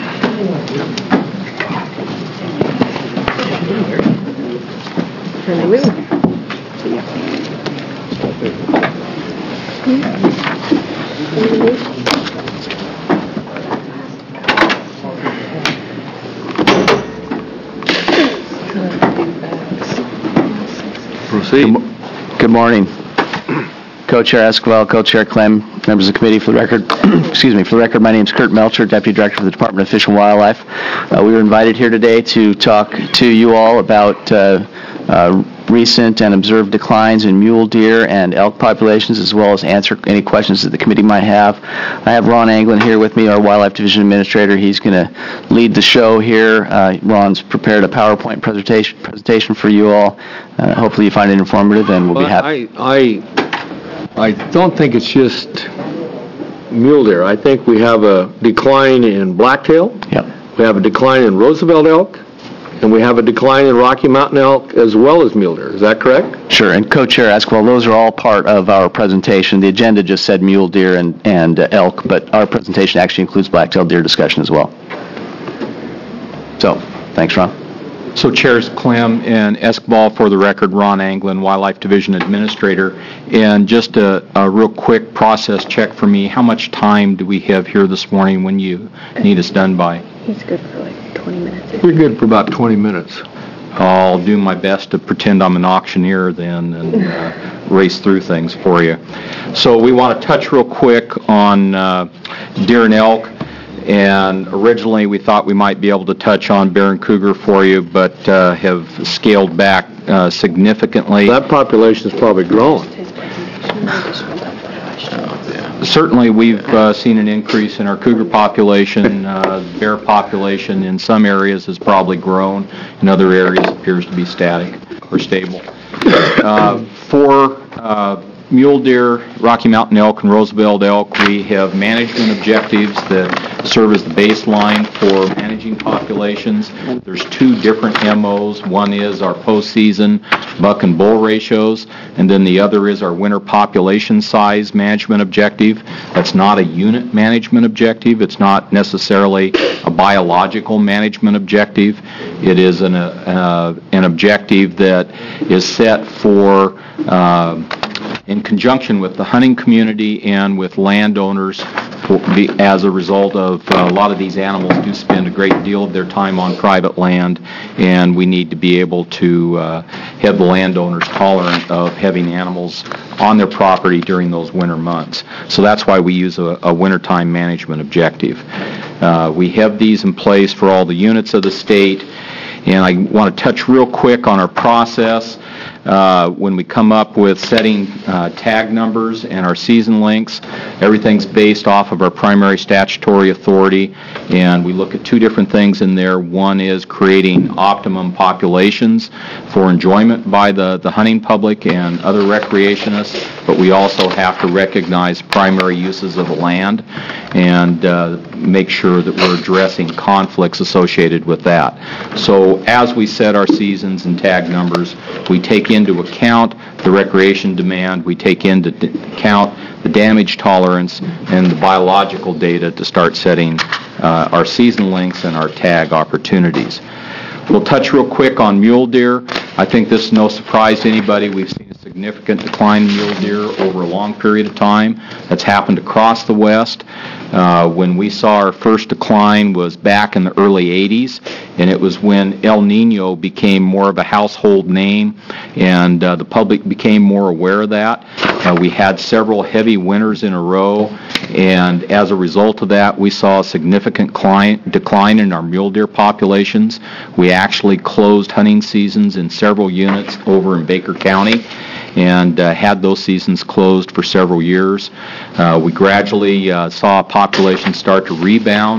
Proceed. Good morning. Co-Chair Esquivel, Co-Chair Clem, members of the committee. For the record, for the record, my name is Kurt Melcher, Deputy Director for the Department of Fish and Wildlife. We were invited here today to talk to you all about recent and observed declines in mule deer and elk populations, as well as answer any questions that the committee might have. I have Ron Anglin here with me, our Wildlife Division Administrator. He's going to lead the show here. Ron's prepared a PowerPoint presentation for you all. Hopefully you find it informative, and we'll be happy. I don't think it's just mule deer. I think we have a decline in blacktail. Yep. We have a decline in Roosevelt elk, and we have a decline in Rocky Mountain elk as well as mule deer. Is that correct? Sure, and Co-Chair Esquivel, those are all part of our presentation. The agenda just said mule deer and elk, but our presentation actually includes black-tailed deer discussion as well. So, thanks, Ron. So Chairs Clem and Esquivel, for the record, Ron Anglin, Wildlife Division Administrator. And just a real quick process check for me. How much time do we have here this morning when you need us done by? He's good for like 20 minutes. We're good for about 20 minutes. I'll do my best to pretend I'm an auctioneer then and race through things for you. So we want to touch real quick on deer and elk. And originally we thought we might be able to touch on bear and cougar for you, but have scaled back significantly. That population is probably growing. Certainly we've seen an increase in our cougar population. Bear population in some areas has probably grown. In other areas it appears to be static or stable. For mule deer, Rocky Mountain elk, and Roosevelt elk, we have management objectives that serve as the baseline for managing populations. There's two different MOs. One is our postseason buck and bull ratios, and then the other is our winter population size management objective. That's not a unit management objective. It's not necessarily a biological management objective. It is an objective that is set for in conjunction with the hunting community and with landowners as a result of a lot of these animals do spend a great deal of their time on private land, and we need to be able to have the landowners tolerant of having animals on their property during those winter months. So that's why we use a wintertime management objective. We have these in place for all the units of the state, and I want to touch real quick on our process. When we come up with setting tag numbers and our season lengths, everything's based off of our primary statutory authority, and we look at two different things in there. One is creating optimum populations for enjoyment by the hunting public and other recreationists, but we also have to recognize primary uses of the land and make sure that we're addressing conflicts associated with that. So as we set our seasons and tag numbers, we take into account the recreation demand, we take into account the damage tolerance and the biological data to start setting our season lengths and our tag opportunities. We'll touch real quick on mule deer. I think this is no surprise to anybody. We've seen a significant decline in mule deer over a long period of time. That's happened across the West. When we saw our first decline was back in the early 80s, and it was when El Nino became more of a household name, and the public became more aware of that. We had several heavy winters in a row, and as a result of that, we saw a significant decline in our mule deer populations. We actually closed hunting seasons in several units over in Baker County, and had those seasons closed for several years. We gradually saw a population start to rebound,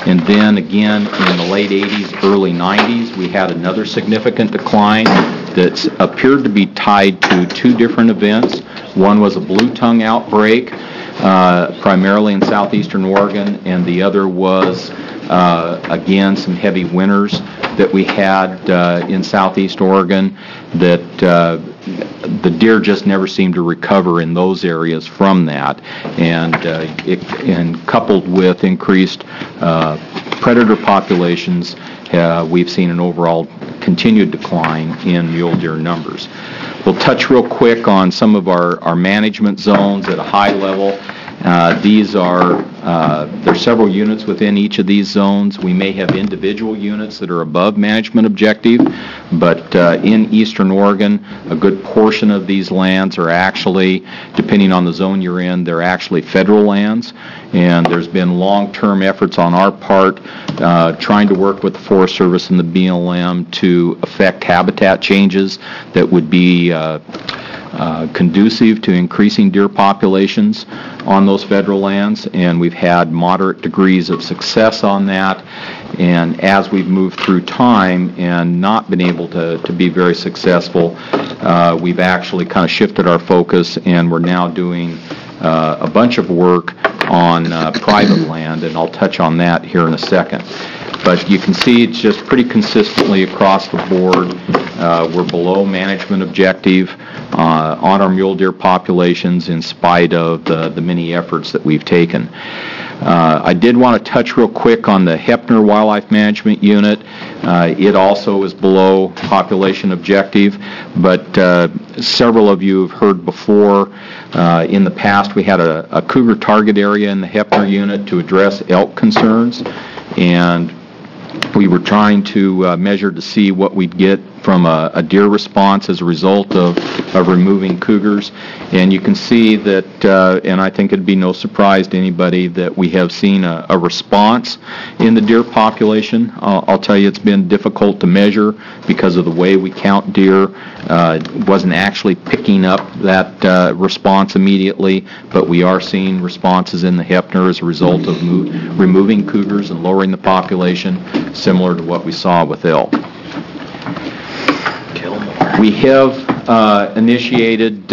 And then again, in the late 80s, early 90s, we had another significant decline that appeared to be tied to two different events. One was a blue tongue outbreak, primarily in southeastern Oregon, and the other was, again, some heavy winters that we had in southeast Oregon that the deer just never seemed to recover in those areas from that. And coupled with increased predator populations, we've seen an overall continued decline in mule deer numbers. We'll touch real quick on some of our management zones at a high level. There's several units within each of these zones. We may have individual units that are above management objective, but in eastern Oregon, a good portion of these lands are actually, depending on the zone you're in, they're actually federal lands. And there's been long-term efforts on our part trying to work with the Forest Service and the BLM to affect habitat changes that would be conducive to increasing deer populations on those federal lands, and we've had moderate degrees of success on that. And as we've moved through time and not been able to be very successful, we've actually kind of shifted our focus, and we're now doing a bunch of work on private land, and I'll touch on that here in a second. But you can see it's just pretty consistently across the board. We're below management objective on our mule deer populations in spite of the many efforts that we've taken. I did want to touch real quick on the Heppner Wildlife Management Unit. It also is below population objective, but several of you have heard before, in the past we had a cougar target area in the Heppner unit to address elk concerns, and we were trying to measure to see what we'd get from a deer response as a result of removing cougars. And you can see that, and I think it'd be no surprise to anybody, that we have seen a response in the deer population. I'll tell you, it's been difficult to measure because of the way we count deer. It wasn't actually picking up that response immediately, but we are seeing responses in the Heppner as a result of removing cougars and lowering the population, similar to what we saw with elk. We have initiated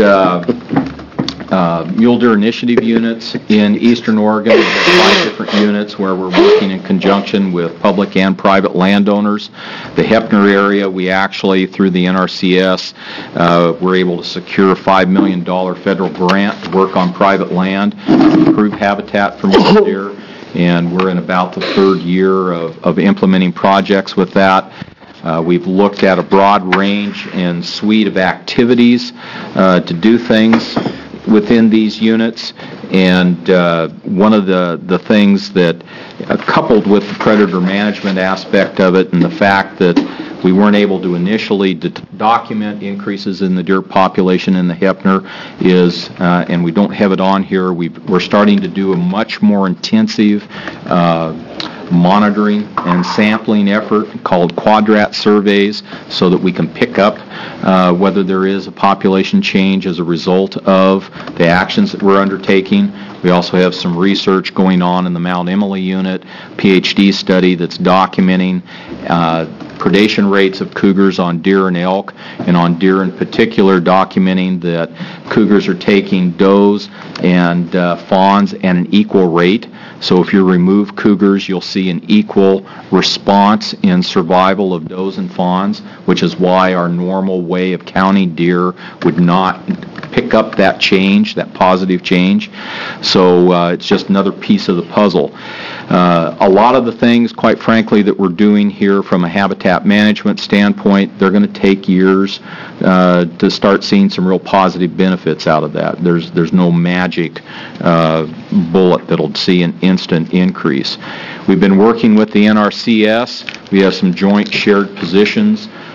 mule deer initiative units in eastern Oregon. We have 5 different units where we're working in conjunction with public and private landowners. The Heppner area, we actually, through the NRCS, were able to secure a $5 million federal grant to work on private land to improve habitat for mule deer, and we're in about the 3rd year of implementing projects with that. We've looked at a broad range and suite of activities to do things within these units, and one of the things that, coupled with the predator management aspect of it and the fact that we weren't able to initially document increases in the deer population in the Heppner is, and we don't have it on here, we're starting to do a much more intensive monitoring and sampling effort called quadrat surveys so that we can pick up whether there is a population change as a result of the actions that we're undertaking. We also have some research going on in the Mount Emily unit, PhD study that's documenting predation rates of cougars on deer and elk, and on deer in particular documenting that cougars are taking does and fawns at an equal rate. So if you remove cougars, you'll see an equal response in survival of does and fawns, which is why our normal way of counting deer would not pick up that change, that positive change. So it's just another piece of the puzzle. A lot of the things, quite frankly, that we're doing here from a habitat management standpoint, they're going to take years to start seeing some real positive benefits out of that. There's no magic bullet that'll see an instant increase. We've been working with the NRCS. We have some joint shared positions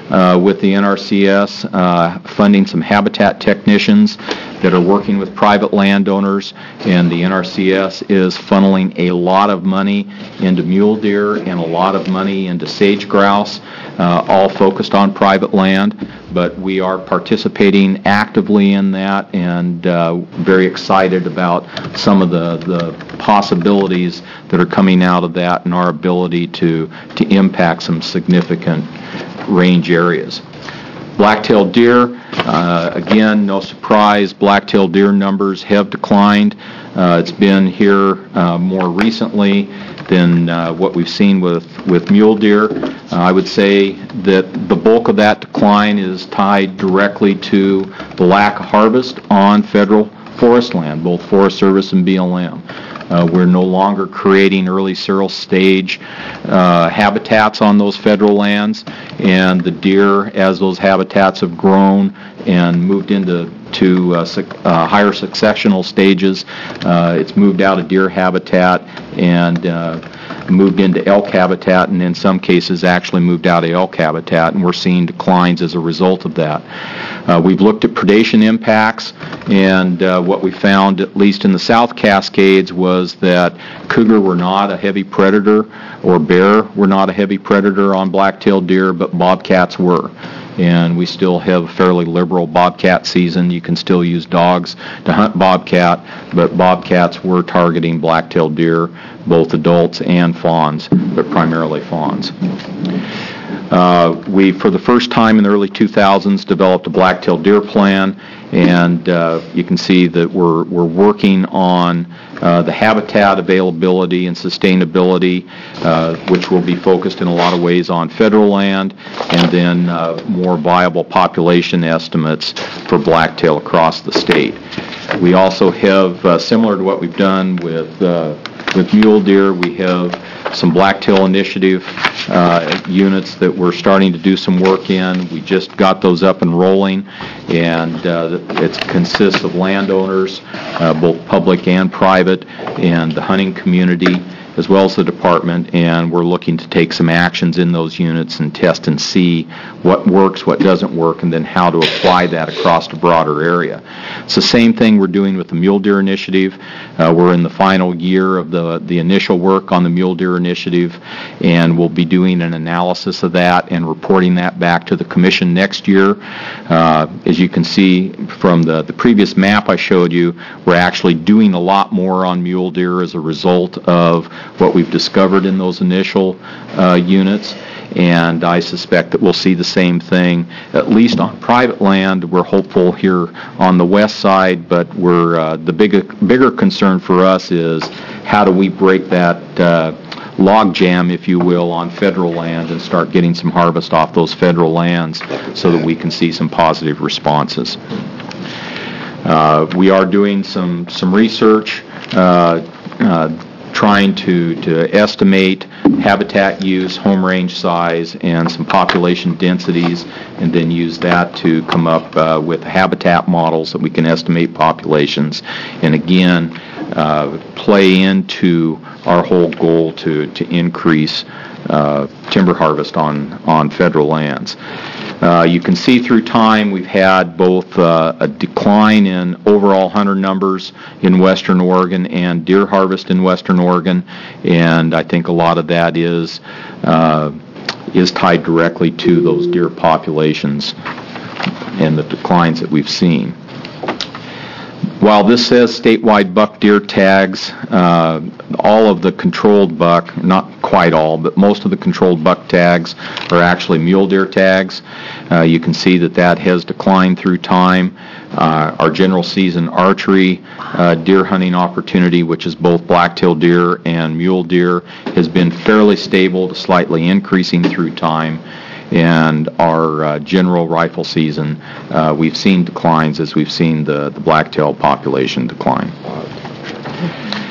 with the NRCS, funding some habitat technicians that are working with private landowners, and the NRCS is funneling a lot of money into mule deer and a lot of money into sage grouse, all focused on private land, but we are participating actively in that and very excited about some of the possibilities that are coming out of that and our ability to impact some significant range areas. Black-tailed deer, again, no surprise, black-tailed deer numbers have declined. It's been here more recently than what we've seen with mule deer. I would say that the bulk of that decline is tied directly to the lack of harvest on federal forest land, both Forest Service and BLM. We're no longer creating early cereal stage habitats on those federal lands, and the deer, as those habitats have grown and moved into higher successional stages, it's moved out of deer habitat and moved into elk habitat, and in some cases actually moved out of elk habitat, and we're seeing declines as a result of that. We've looked at predation impacts, and what we found, at least in the South Cascades, was that cougar were not a heavy predator, or bear were not a heavy predator on black-tailed deer, but bobcats were. And we still have a fairly liberal bobcat season. You can still use dogs to hunt bobcat, but bobcats were targeting black-tailed deer, both adults and fawns, but primarily fawns. We, for the first time in the early 2000s, developed a black-tailed deer plan, and you can see that we're working on the habitat availability and sustainability, which will be focused in a lot of ways on federal land, and then more viable population estimates for blacktail across the state. We also have, similar to what we've done with mule deer, we have some blacktail initiative units that we're starting to do some work in. We just got those up and rolling, and it consists of landowners, both public and private, and the hunting community, as well as the department, and we're looking to take some actions in those units and test and see what works, what doesn't work, and then how to apply that across a broader area. It's the same thing we're doing with the Mule Deer Initiative. We're in the final year of the initial work on the Mule Deer Initiative, and we'll be doing an analysis of that and reporting that back to the Commission next year. As you can see from the previous map I showed you, we're actually doing a lot more on mule deer as a result of what we've discovered in those initial units, and I suspect that we'll see the same thing, at least on private land. We're hopeful here on the west side, but we're the bigger concern for us is how do we break that log jam, if you will, on federal land and start getting some harvest off those federal lands so that we can see some positive responses. We are doing some research, trying to estimate habitat use, home range size, and some population densities, and then use that to come up with habitat models that we can estimate populations, and again, play into our whole goal to increase timber harvest on federal lands. You can see through time we've had both a decline in overall hunter numbers in Western Oregon and deer harvest in Western Oregon, and I think a lot of that is tied directly to those deer populations and the declines that we've seen. While this says statewide buck deer tags, all of the controlled buck, not quite all, but most of the controlled buck tags are actually mule deer tags. You can see that has declined through time. Our general season archery deer hunting opportunity, which is both black-tailed deer and mule deer, has been fairly stable to slightly increasing through time. And our general rifle season, we've seen declines as we've seen the blacktail population decline.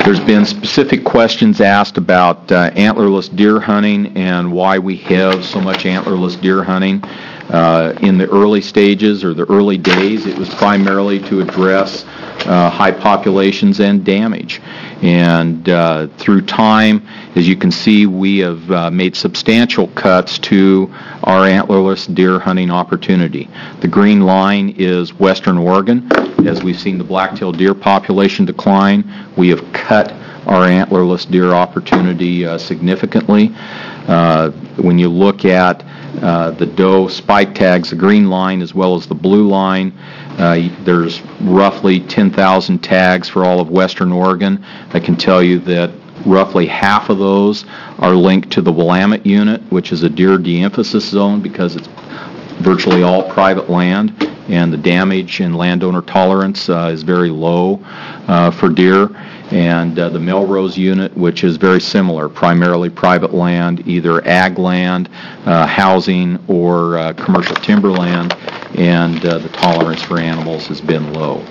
There's been specific questions asked about antlerless deer hunting and why we have so much antlerless deer hunting. In the early stages or the early days, it was primarily to address high populations and damage. And through time, as you can see, we have made substantial cuts to our antlerless deer hunting opportunity. The green line is Western Oregon. As we've seen the black-tailed deer population decline, we have cut our antlerless deer opportunity significantly. When you look at the doe spike tags, the green line as well as the blue line, there's roughly 10,000 tags for all of Western Oregon. I can tell you that roughly half of those are linked to the Willamette unit, which is a deer de-emphasis zone because it's virtually all private land, and the damage and landowner tolerance is very low for deer. And the Melrose unit, which is very similar, primarily private land, either ag land, housing, or commercial timberland, and the tolerance for animals has been low.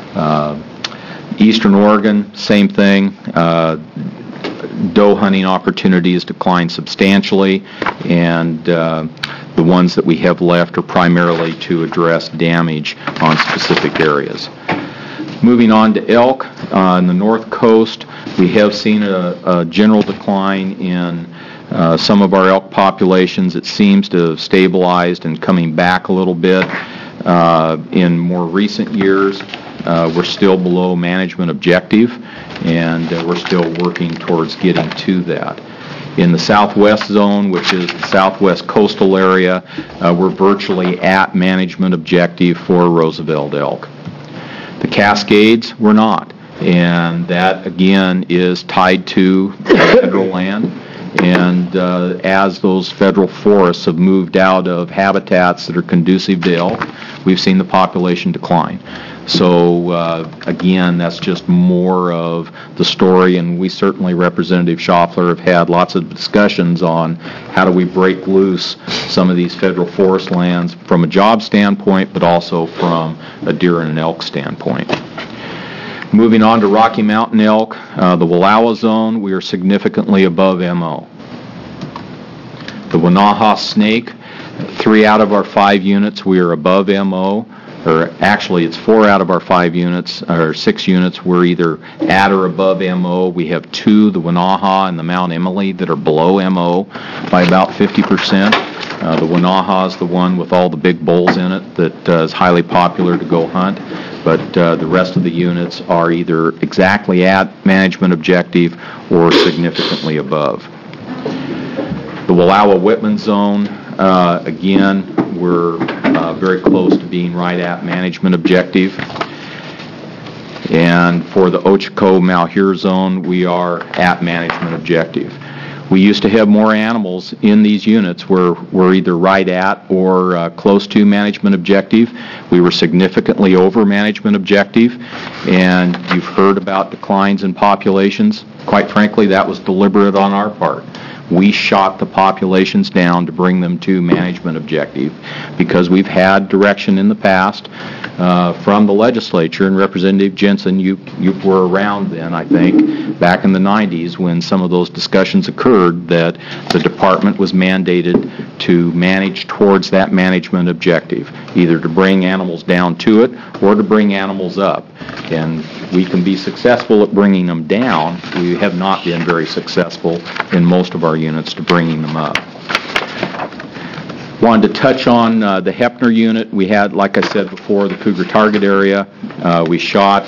Eastern Oregon, same thing. Doe hunting opportunities declined substantially, and the ones that we have left are primarily to address damage on specific areas. Moving on to elk, on the north coast, we have seen a general decline in some of our elk populations. It seems to have stabilized and coming back a little bit. In more recent years, we're still below management objective, and we're still working towards getting to that. In the southwest zone, which is the southwest coastal area, we're virtually at management objective for Roosevelt elk. The Cascades, we're not, and that again is tied to federal land. And as those federal forests have moved out of habitats that are conducive to elk, we've seen the population decline. So again, that's just more of the story, and we certainly, Representative Schaffler, have had lots of discussions on how do we break loose some of these federal forest lands from a job standpoint, but also from a deer and an elk standpoint. Moving on to Rocky Mountain elk, the Wallowa zone, we are significantly above MO. The Wenaha snake, 3 out of our 5 units, we are above MO. Or actually, it's 4 out of our 5 units, or 6 units, we're either at or above MO. We have 2, the Wenaha and the Mount Emily, that are below MO by about 50%. The Wenaha is the one with all the big bulls in it that is highly popular to go hunt, but the rest of the units are either exactly at management objective or significantly above. The Wallowa-Whitman zone, again, we're very close to being right at management objective. And for the Ochiko-Malheur zone, we are at management objective. We used to have more animals in these units where we're either right at or close to management objective. We were significantly over management objective, and you've heard about declines in populations. Quite frankly, that was deliberate on our part. We shot the populations down to bring them to management objective because we've had direction in the past from the legislature, and Representative Jensen, you were around then, I think, back in the 90s when some of those discussions occurred, that the department was mandated to manage towards that management objective, either to bring animals down to it or to bring animals up. And we can be successful at bringing them down. We have not been very successful in most of our units to bringing them up. Wanted to touch on the Heppner unit. We had, like I said before, the cougar target area. We shot,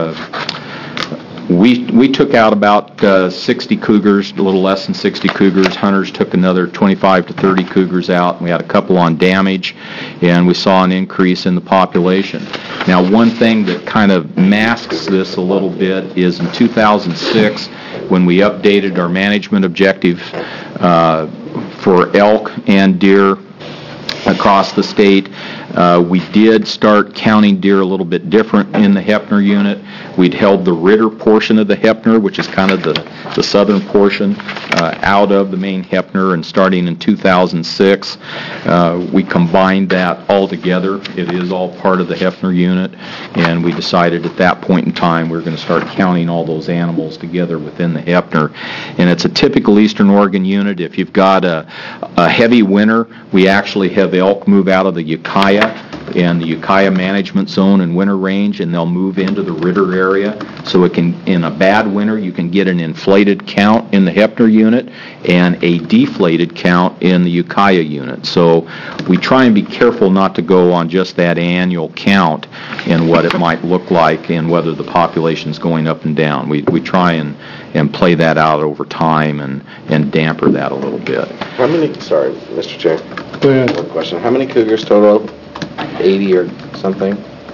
we took out about 60 cougars, a little less than 60 cougars. Hunters took another 25 to 30 cougars out. We had a couple on damage, and we saw an increase in the population. Now, one thing that kind of masks this a little bit is in 2006, when we updated our management objective for elk and deer across across the state. We did start counting deer a little bit different in the Heppner unit. We'd held the Ritter portion of the Heppner, which is kind of the southern portion, out of the main Heppner, and starting in 2006, we combined that all together. It is all part of the Heppner unit, and we decided at that point in time we were going to start counting all those animals together within the Heppner. And it's a typical Eastern Oregon unit. If you've got a heavy winter, we actually have elk move out of the Ukiah and the Ukiah Management Zone and Winter Range, and they'll move into the Ritter area. So it can, in a bad winter, you can get an inflated count in the Heppner unit and a deflated count in the Ukiah unit. So we try and be careful not to go on just that annual count and what it might look like and whether the population's going up and down. We try and play that out over time and damper that a little bit. How many, sorry, Mr. Chair, Go ahead. one question. How many cougars total? 80 or something?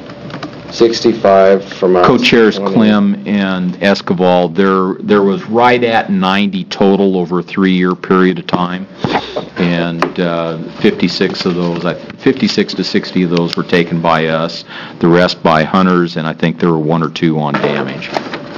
65 from us. Co-chairs Clem and Esquivel, there was right at 90 total over a 3-year period of time, and 56 to 60 of those were taken by us, the rest by hunters, and I think there were 1 or 2 on damage.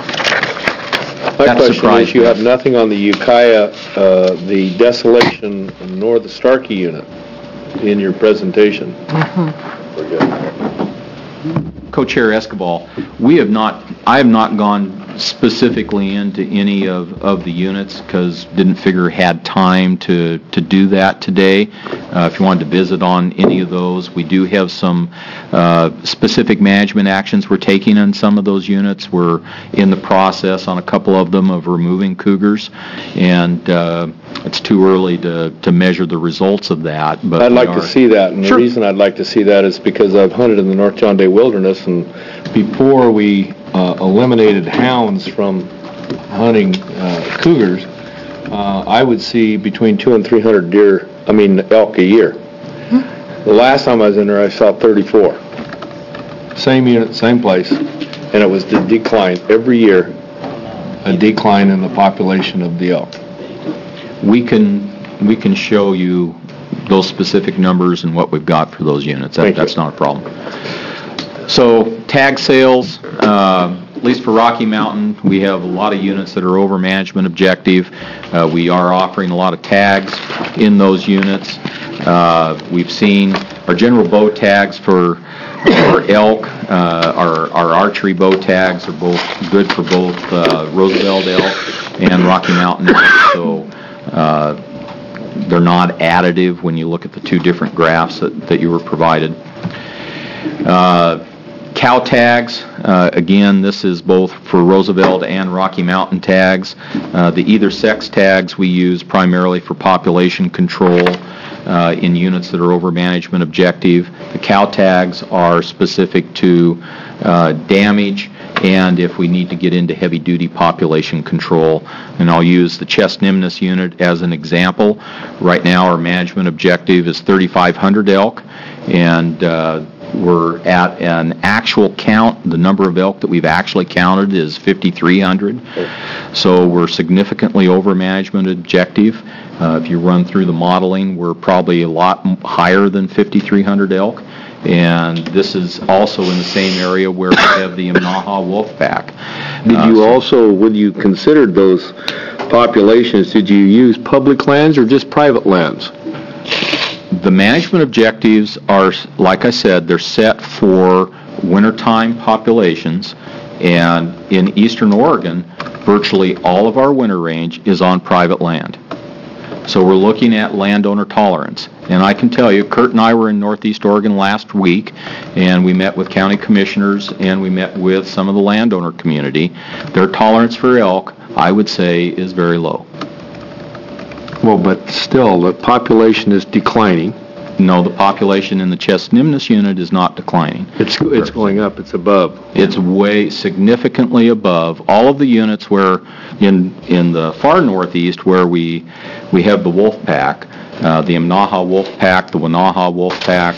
My question is, you have nothing on the Ukiah, the Desolation nor the Starkey unit in your presentation. We're good. Co-Chair Esquivel, I have not gone specifically into any of the units because didn't figure had time to do that today. If you wanted to visit on any of those, we do have some specific management actions we're taking on some of those units. We're in the process on a couple of them of removing cougars, and it's too early to measure the results of that. But I'd like to see that, and the reason I'd like to see that is because I've hunted in the North John Day Wilderness, and before we eliminated hounds from hunting cougars, I would see between 200 and 300 elk a year. The last time I was in there, I saw 34. Same unit, same place, and it was the decline every year, a decline in the population of the elk. We can show you those specific numbers and what we've got for those units. That's not a problem. So tag sales, at least for Rocky Mountain, we have a lot of units that are over management objective. We are offering a lot of tags in those units. We've seen our general bow tags for elk, our archery bow tags are both good for both Roosevelt elk and Rocky Mountain elk. So they're not additive when you look at the 2 different graphs that you were provided. Cow tags, again, this is both for Roosevelt and Rocky Mountain tags. The either sex tags we use primarily for population control in units that are over management objective. The cow tags are specific to damage and if we need to get into heavy-duty population control. And I'll use the Chest Nimnus unit as an example. Right now our management objective is 3,500 elk, and we're at an actual count. The number of elk that we've actually counted is 5,300. So we're significantly over management objective. If you run through the modeling, we're probably a lot higher than 5,300 elk. And this is also in the same area where we have the Imnaha wolf pack. Did you also, when you considered those populations, did you use public lands or just private lands? The management objectives are, like I said, they're set for wintertime populations, and in eastern Oregon, virtually all of our winter range is on private land. So we're looking at landowner tolerance. And I can tell you, Kurt and I were in Northeast Oregon last week, and we met with county commissioners, and we met with some of the landowner community. Their tolerance for elk, I would say, is very low. Well, but still, the population is declining. No, the population in the Chest Nimnus unit is not declining. It's going up. It's above. It's way significantly above all of the units where in the far northeast where we have the wolf pack, the Imnaha wolf pack, the Wanaha wolf pack,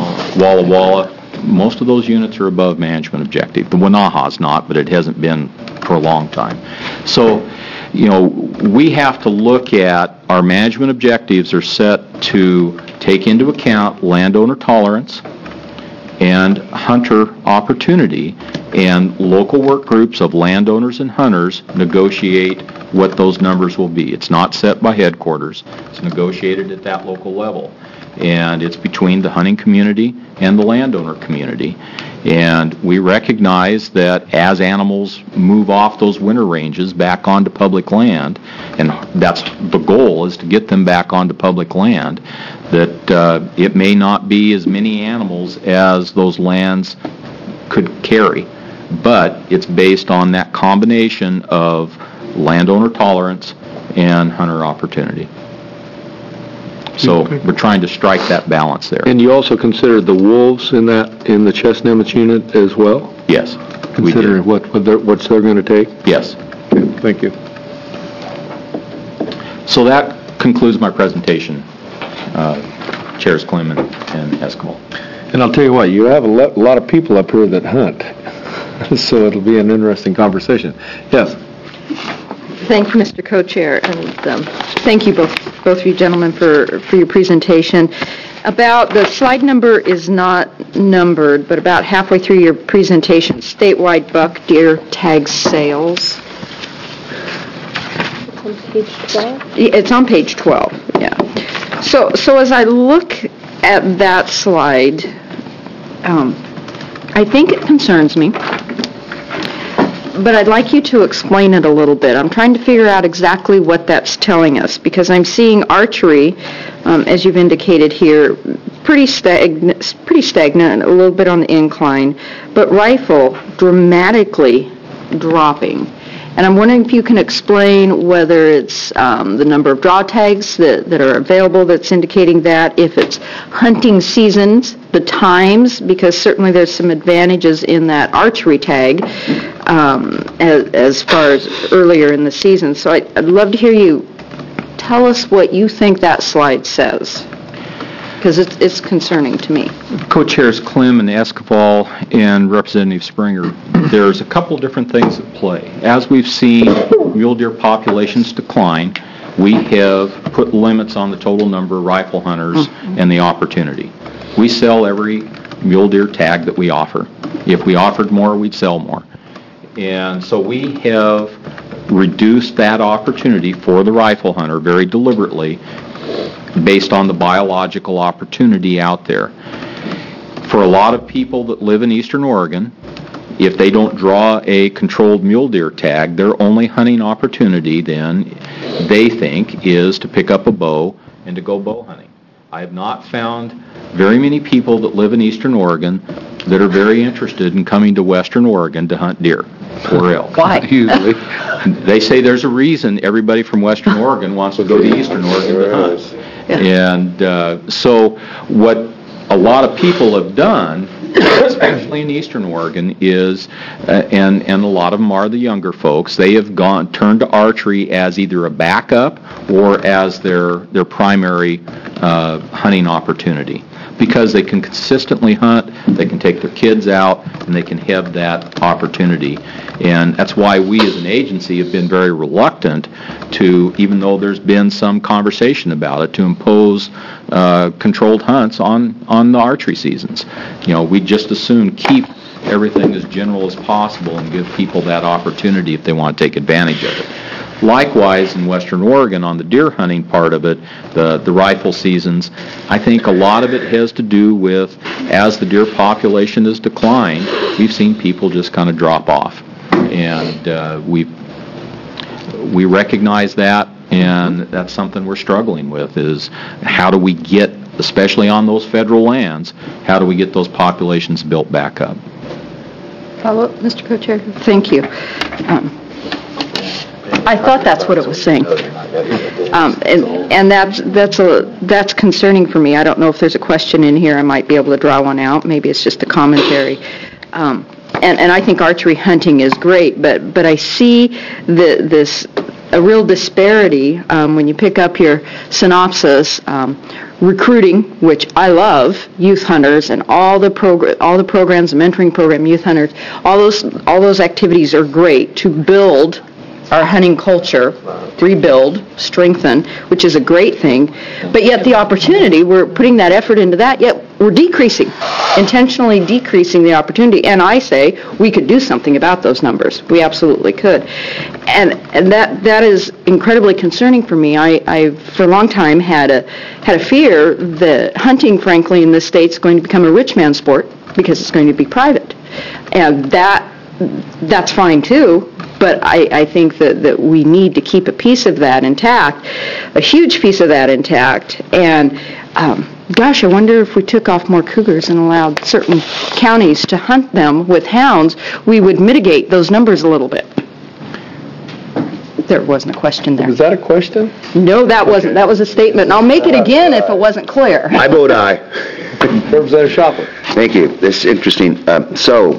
Walla Walla. Most of those units are above management objective. The Wanaha's not, but it hasn't been for a long time. So, we have to look at our management objectives are set to take into account landowner tolerance and hunter opportunity, and local work groups of landowners and hunters negotiate what those numbers will be. It's not set by headquarters. It's negotiated at that local level. And it's between the hunting community and the landowner community. And we recognize that as animals move off those winter ranges back onto public land, and that's the goal, is to get them back onto public land, that it may not be as many animals as those lands could carry. But it's based on that combination of landowner tolerance and hunter opportunity. So we're trying to strike that balance there. And you also consider the wolves in the Chestnuts unit as well? Yes. Considering what's they're going to take? Yes. Okay, thank you. So that concludes my presentation, Chairs Klim and Esquivel. And I'll tell you what, you have a lot of people up here that hunt, so it'll be an interesting conversation. Yes? Thank you, Mr. Co-Chair, and thank you both of you gentlemen for your presentation. About the slide number is not numbered, but about halfway through your presentation, statewide buck deer tag sales. It's on page 12, yeah. So as I look at that slide, I think it concerns me, but I'd like you to explain it a little bit. I'm trying to figure out exactly what that's telling us, because I'm seeing archery, as you've indicated here, pretty stagnant, a little bit on the incline, but rifle dramatically dropping. And I'm wondering if you can explain whether it's the number of draw tags that are available that's indicating that, if it's hunting seasons, the times, because certainly there's some advantages in that archery tag as far as earlier in the season. So I'd love to hear you tell us what you think that slide says, because it's concerning to me. Co-Chairs Klim and Esquivel and Representative Springer, there's a couple different things at play. As we've seen mule deer populations decline, we have put limits on the total number of rifle hunters and the opportunity. We sell every mule deer tag that we offer. If we offered more, we'd sell more. And so we have reduced that opportunity for the rifle hunter very deliberately based on the biological opportunity out there. For a lot of people that live in eastern Oregon, if they don't draw a controlled mule deer tag, their only hunting opportunity then, they think, is to pick up a bow and to go bow hunting. I have not found very many people that live in eastern Oregon that are very interested in coming to western Oregon to hunt deer or elk. Why? Usually. They say there's a reason everybody from western Oregon wants to go to eastern Oregon to hunt. Yeah. And so what a lot of people have done, especially in eastern Oregon, is, and a lot of them are the younger folks, they have turned to archery as either a backup or as their primary hunting opportunity. Because they can consistently hunt, they can take their kids out, and they can have that opportunity. And that's why we as an agency have been very reluctant to, even though there's been some conversation about it, to impose controlled hunts on the archery seasons. We just as soon keep everything as general as possible and give people that opportunity if they want to take advantage of it. Likewise, in western Oregon, on the deer hunting part of it, the rifle seasons, I think a lot of it has to do with, as the deer population has declined, we've seen people just kind of drop off. And we recognize that, and that's something we're struggling with, is how do we get, especially on those federal lands, how do we get those populations built back up? Follow-up, Mr. Co-Chair? Thank you. I thought that's what it was saying. And that's concerning for me. I don't know if there's a question in here. I might be able to draw one out. Maybe it's just a commentary. And I think archery hunting is great, but I see a real disparity when you pick up your synopsis. recruiting, which I love, youth hunters and all the programs, the mentoring program, youth hunters, all those activities are great to build our hunting culture, rebuild, strengthen, which is a great thing. But yet the opportunity, we're putting that effort into that, yet we're intentionally decreasing the opportunity. And I say we could do something about those numbers. We absolutely could. And that is incredibly concerning for me. I for a long time had a fear that hunting, frankly, in this state is going to become a rich man's sport because it's going to be private. And that's fine too. But I think that we need to keep a piece of that intact, a huge piece of that intact. And, gosh, I wonder if we took off more cougars and allowed certain counties to hunt them with hounds, we would mitigate those numbers a little bit. There wasn't a question there. Was that a question? No, that wasn't. That was a statement. And I'll make it again if it wasn't clear. I vote aye. Representative Schopper. Thank you. This is interesting. So,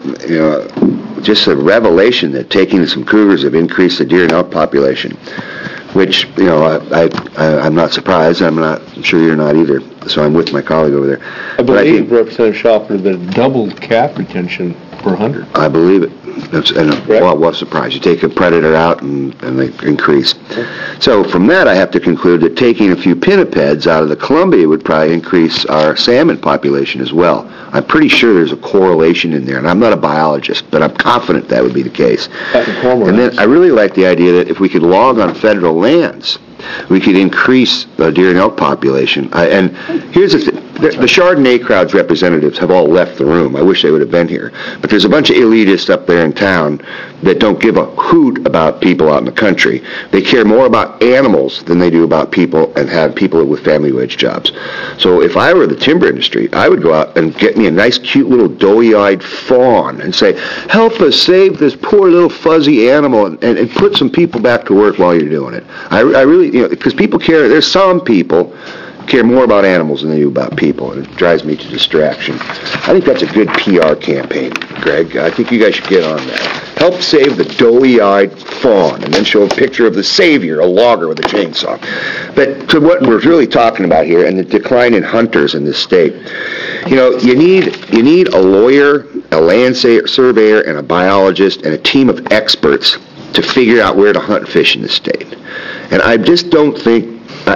just a revelation that taking some cougars have increased the deer and elk population, which, I'm not surprised. I'm sure you're not either. So I'm with my colleague over there. I believe, Representative Schopper, that it doubled calf retention per 100. I believe it. What surprise? You take a predator out and they increase. So from that, I have to conclude that taking a few pinnipeds out of the Columbia would probably increase our salmon population as well. I'm pretty sure there's a correlation in there, and I'm not a biologist, but I'm confident that would be the case. And then I really like the idea that if we could log on federal lands, we could increase the deer and elk population. And here's the thing. The Chardonnay crowd's representatives have all left the room. I wish they would have been here. But there's a bunch of elitists up there in town that don't give a hoot about people out in the country. They care more about animals than they do about people and have people with family wage jobs. So if I were the timber industry, I would go out and get me a nice, cute little doughy-eyed fawn and say, help us save this poor little fuzzy animal and put some people back to work while you're doing it. I really, because people care. There's some people care more about animals than they do about people, and it drives me to distraction. I think that's a good PR campaign, Greg. I think you guys should get on that. Help save the doughy-eyed fawn, and then show a picture of the savior, a logger with a chainsaw. But to what we're really talking about here, and the decline in hunters in this state, you need a lawyer, a land surveyor, and a biologist, and a team of experts to figure out where to hunt and fish in this state. And I just don't think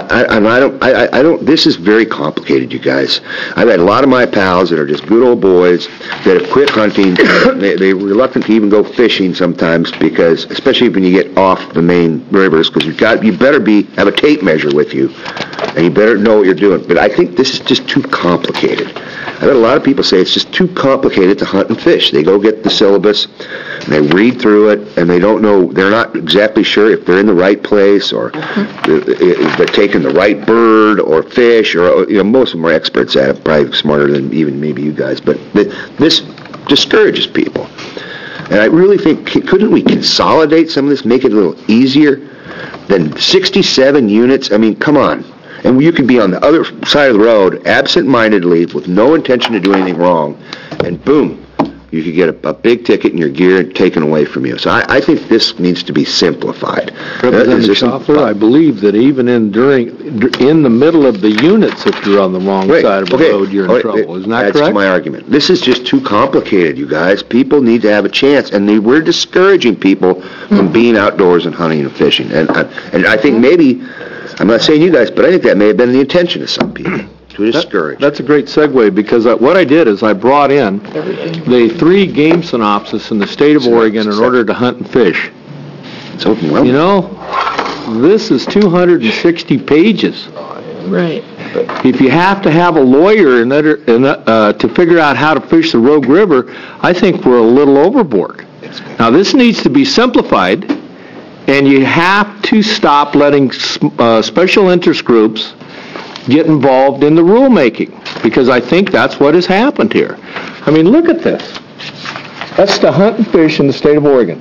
this is very complicated, you guys. I've had a lot of my pals that are just good old boys that have quit hunting. They're reluctant to even go fishing sometimes because, especially when you get off the main rivers, because you better have a tape measure with you, and you better know what you're doing. But I think this is just too complicated. I've had a lot of people say it's just too complicated to hunt and fish. They go get the syllabus, and they read through it, and they don't know, they're not exactly sure if they're in the right place or they're taking the right bird or fish, or most of them are experts at it, probably smarter than even maybe you guys, but this discourages people. And I really think, couldn't we consolidate some of this, make it a little easier than 67 units? I mean, come on. And you could be on the other side of the road, absent-mindedly, with no intention to do anything wrong, and boom, you could get a big ticket and your gear taken away from you. So I think this needs to be simplified. Representative Schopper, I believe that even in the middle of the units, if you're on the wrong side of the road, you're in trouble. Isn't that correct? That's my argument. This is just too complicated, you guys. People need to have a chance, and we're discouraging people from being outdoors and hunting and fishing. And I think maybe, I'm not saying you guys, but I think that may have been the intention of some people. To discourage. That's a great segue, because what I did is I brought in the 3 game synopsis in the state of Oregon in order to hunt and fish. It's overwhelming. This is 260 pages. Right. If you have to have a lawyer to figure out how to fish the Rogue River, I think we're a little overboard. Now, this needs to be simplified, and you have to stop letting special interest groups get involved in the rulemaking, because I think that's what has happened here. I mean, look at this. That's the hunt and fish in the state of Oregon.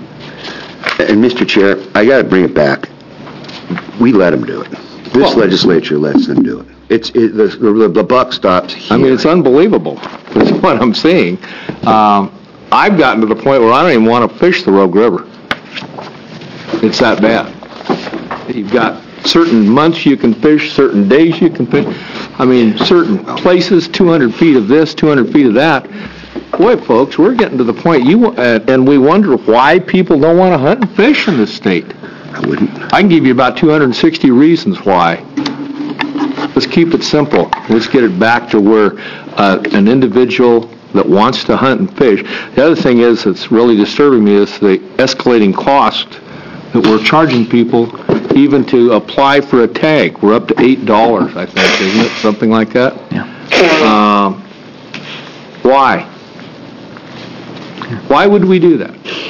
And Mr. Chair, I got to bring it back. We let them do it. This legislature lets them do it. The buck stops here. I mean, it's unbelievable. That's what I'm seeing. I've gotten to the point where I don't even want to fish the Rogue River. It's that bad. You've got certain months you can fish, certain days you can fish. I mean, certain places, 200 feet of this, 200 feet of that. Boy, folks, we're getting to the point, and we wonder why people don't want to hunt and fish in this state. I can give you about 260 reasons why. Let's keep it simple. Let's get it back to where an individual that wants to hunt and fish. The other thing is that's really disturbing me is the escalating cost that we're charging people even to apply for a tag. We're up to $8, I think, isn't it? Something like that? Yeah. Why? Why would we do that?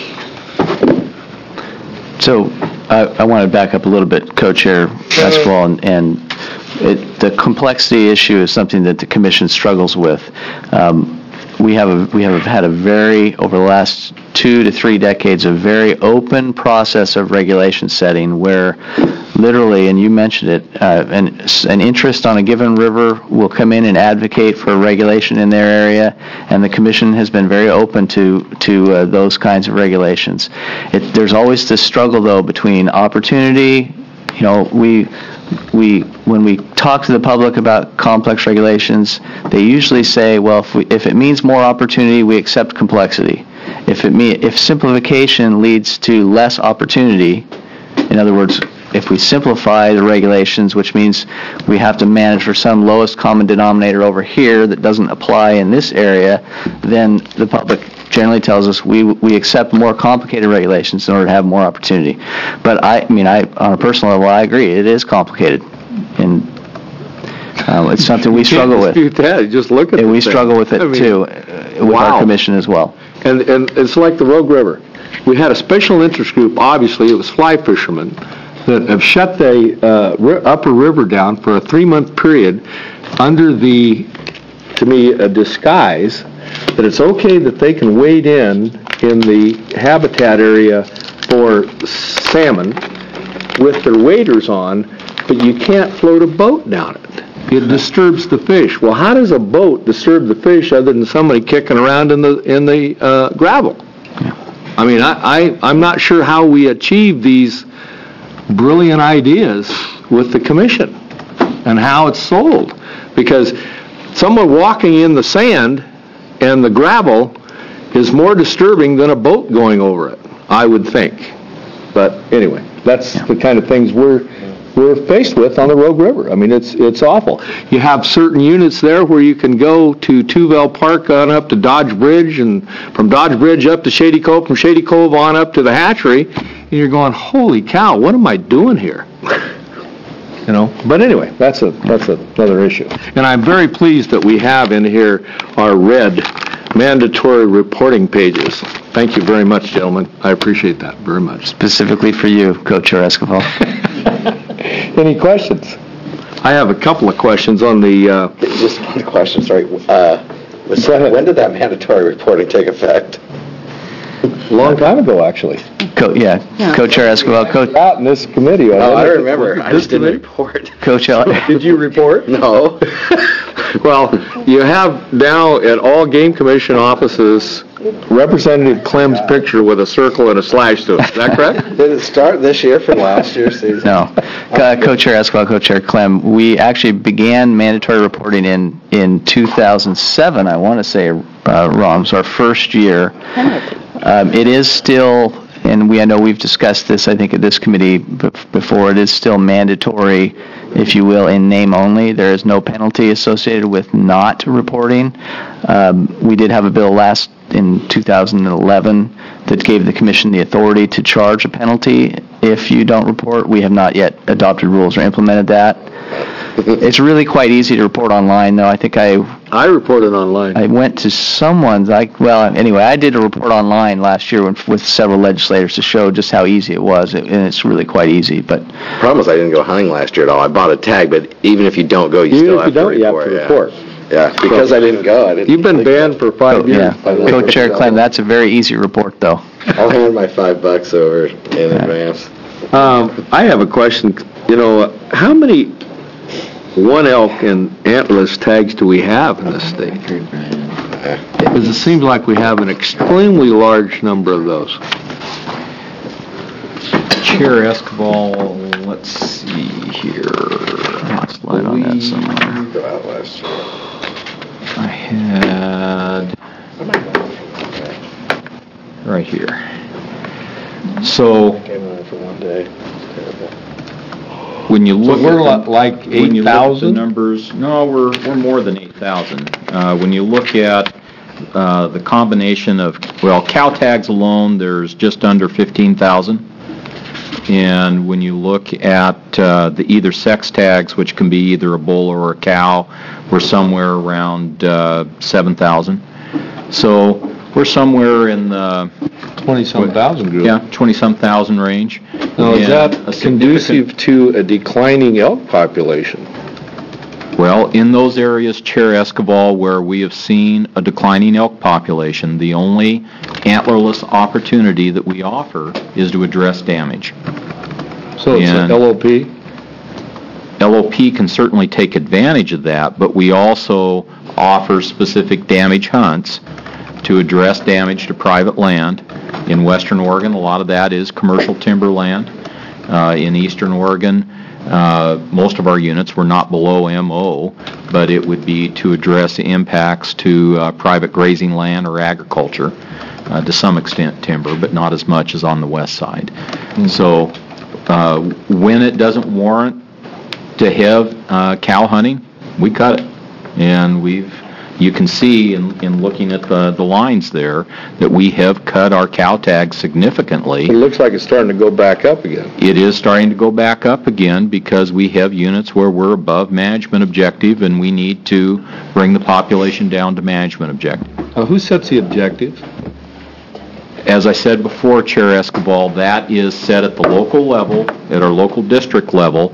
So I want to back up a little bit, Co-Chair Esquivel, and the complexity issue is something that the Commission struggles with. We have had over the last 2 to 3 decades, a very open process of regulation setting where literally, and you mentioned it, an interest on a given river will come in and advocate for regulation in their area, and the Commission has been very open to those kinds of regulations. There's always this struggle, though, between opportunity. When we talk to the public about complex regulations, they usually say, well, if it means more opportunity, we accept complexity. If simplification leads to less opportunity, in other words, if we simplify the regulations, which means we have to manage for some lowest common denominator over here that doesn't apply in this area, then the public generally tells us we accept more complicated regulations in order to have more opportunity. But I on a personal level, I agree. It is complicated, and it's something we struggle with. That. Just look at it. We struggle with it too, with our Commission as well. And it's like the Rogue River. We had a special interest group. Obviously, it was fly fishermen that have shut the upper river down for a 3-month period under the, to me, a disguise that it's okay that they can wade in the habitat area for salmon with their waders on, but you can't float a boat down it. It disturbs the fish. Well, how does a boat disturb the fish other than somebody kicking around in the gravel? I mean, I'm not sure how we achieve these brilliant ideas with the Commission and how it's sold. Because someone walking in the sand and the gravel is more disturbing than a boat going over it, I would think. But anyway, that's the kind of things we're faced with on the Rogue River. I mean, it's awful. You have certain units there where you can go to Tuvell Park on up to Dodge Bridge, and from Dodge Bridge up to Shady Cove, from Shady Cove on up to the hatchery, and you're going, holy cow, what am I doing here? But anyway, that's another issue. And I'm very pleased that we have in here our red mandatory reporting pages. Thank you very much, gentlemen. I appreciate that very much. Specifically for you, Co-Chair Esquivel. Any questions? I have a couple of questions on the... Just one question, sorry. When did that mandatory reporting take effect? A long time ago, actually. Co-Chair Esquivel. Out in this committee. I remember. I just didn't report. Co-Chair. Did you report? No. Well, you have now at all Game Commission offices Representative Clem's picture with a circle and a slash to it. Is that correct? Did it start this year from last year's season? No. Co-Chair Esquivel, Co-Chair Clem, we actually began mandatory reporting in 2007, I want to say, Ron. It was our first year. It is still, and I know we've discussed this, I think, at this committee before, it is still mandatory, if you will, in name only. There is no penalty associated with not reporting. We did have a bill in 2011 that gave the Commission the authority to charge a penalty if you don't report. We have not yet adopted rules or implemented that. It's really quite easy to report online, though. I think I reported online. I went to someone's, anyway, I did a report online last year with several legislators to show just how easy it was, and it's really quite easy. But the problem is I didn't go hunting last year at all. I bought a tag, but even if you don't go, you still have to report. Yeah, because I didn't go. You've been banned for 5 years. Co-Chair Clem, that's a very easy report, though. I'll hand my $5 over in advance. I have a question. How many one elk and antlerless tags do we have in this state? Because it seems like we have an extremely large number of those. Chair Esquivel, let's see here. I'll slide on that somewhere. I had right here. So when you look we're at like when you look at the 8,000? numbers, no, we're more than 8,000. When you look at the combination of, well, cow tags alone, there's just under 15,000. And when you look at the either sex tags, which can be either a bull or a cow, we're somewhere around 7,000. So we're somewhere in the 20-some thousand group. Yeah, 20-some thousand range. Now, is And that a significant- conducive to a declining elk population? Well, in those areas, Chair Escobar, where we have seen a declining elk population, the only antlerless opportunity that we offer is to address damage. So it's an And- LOP? LOP can certainly take advantage of that, but we also offer specific damage hunts to address damage to private land. In western Oregon, a lot of that is commercial timber land. In eastern Oregon, most of our units were not below MO, but it would be to address impacts to private grazing land or agriculture, to some extent timber, but not as much as on the west side. So when it doesn't warrant to have cow hunting, we cut it. And you can see in looking at the lines there that we have cut our cow tags significantly. It looks like it's starting to go back up again. It is starting to go back up again because we have units where we're above management objective and we need to bring the population down to management objective. Who sets the objective? As I said before, Chair Escobar, that is set at the local level, at our local district level.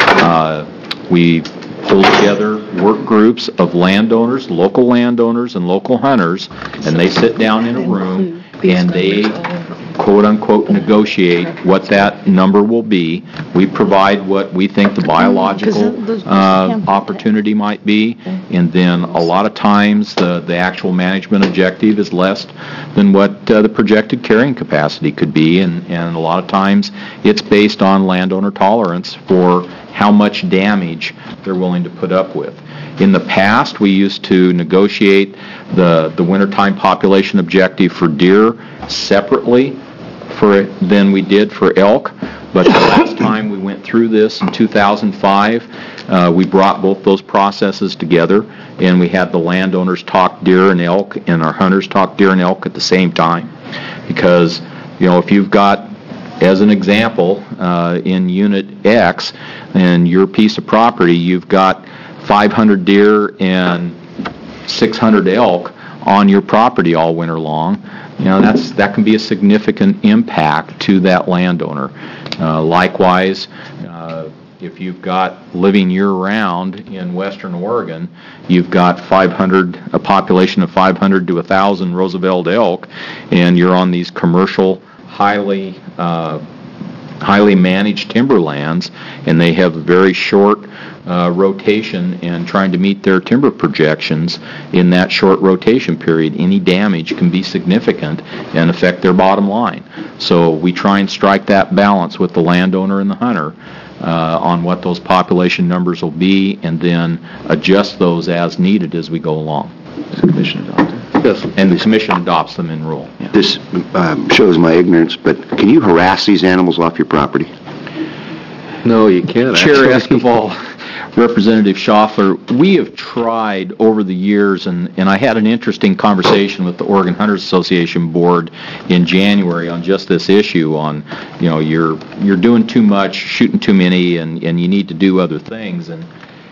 We pull together work groups of landowners, local landowners, and local hunters, and they sit down in a room and they quote-unquote negotiate what that number will be. We provide what we think the biological opportunity might be, and then a lot of times the actual management objective is less than what the projected carrying capacity could be, and a lot of times it's based on landowner tolerance for how much damage they're willing to put up with. In the past, we used to negotiate the wintertime population objective for deer separately than we did for elk, but the last time we went through this in 2005, we brought both those processes together, and we had the landowners talk deer and elk, and our hunters talk deer and elk at the same time. Because, if you've got, as an example, in Unit X, in your piece of property, you've got 500 deer and 600 elk on your property all winter long. That can be a significant impact to that landowner. Likewise, if you've got living year-round in western Oregon, you've got a population of 500 to 1,000 Roosevelt elk, and you're on these commercial, highly managed timberlands, and they have a very short rotation, and trying to meet their timber projections in that short rotation period, any damage can be significant and affect their bottom line. So we try and strike that balance with the landowner and the hunter on what those population numbers will be, and then adjust those as needed as we go along. Does the commission adopt it? Yes. And the commission adopts them in rule. Yeah. This shows my ignorance, but can you harass these animals off your property? No, you can't. Chair Escobar, Representative Schaffler, we have tried over the years, and I had an interesting conversation with the Oregon Hunters Association Board in January on just this issue on, you're doing too much, shooting too many, and you need to do other things. And,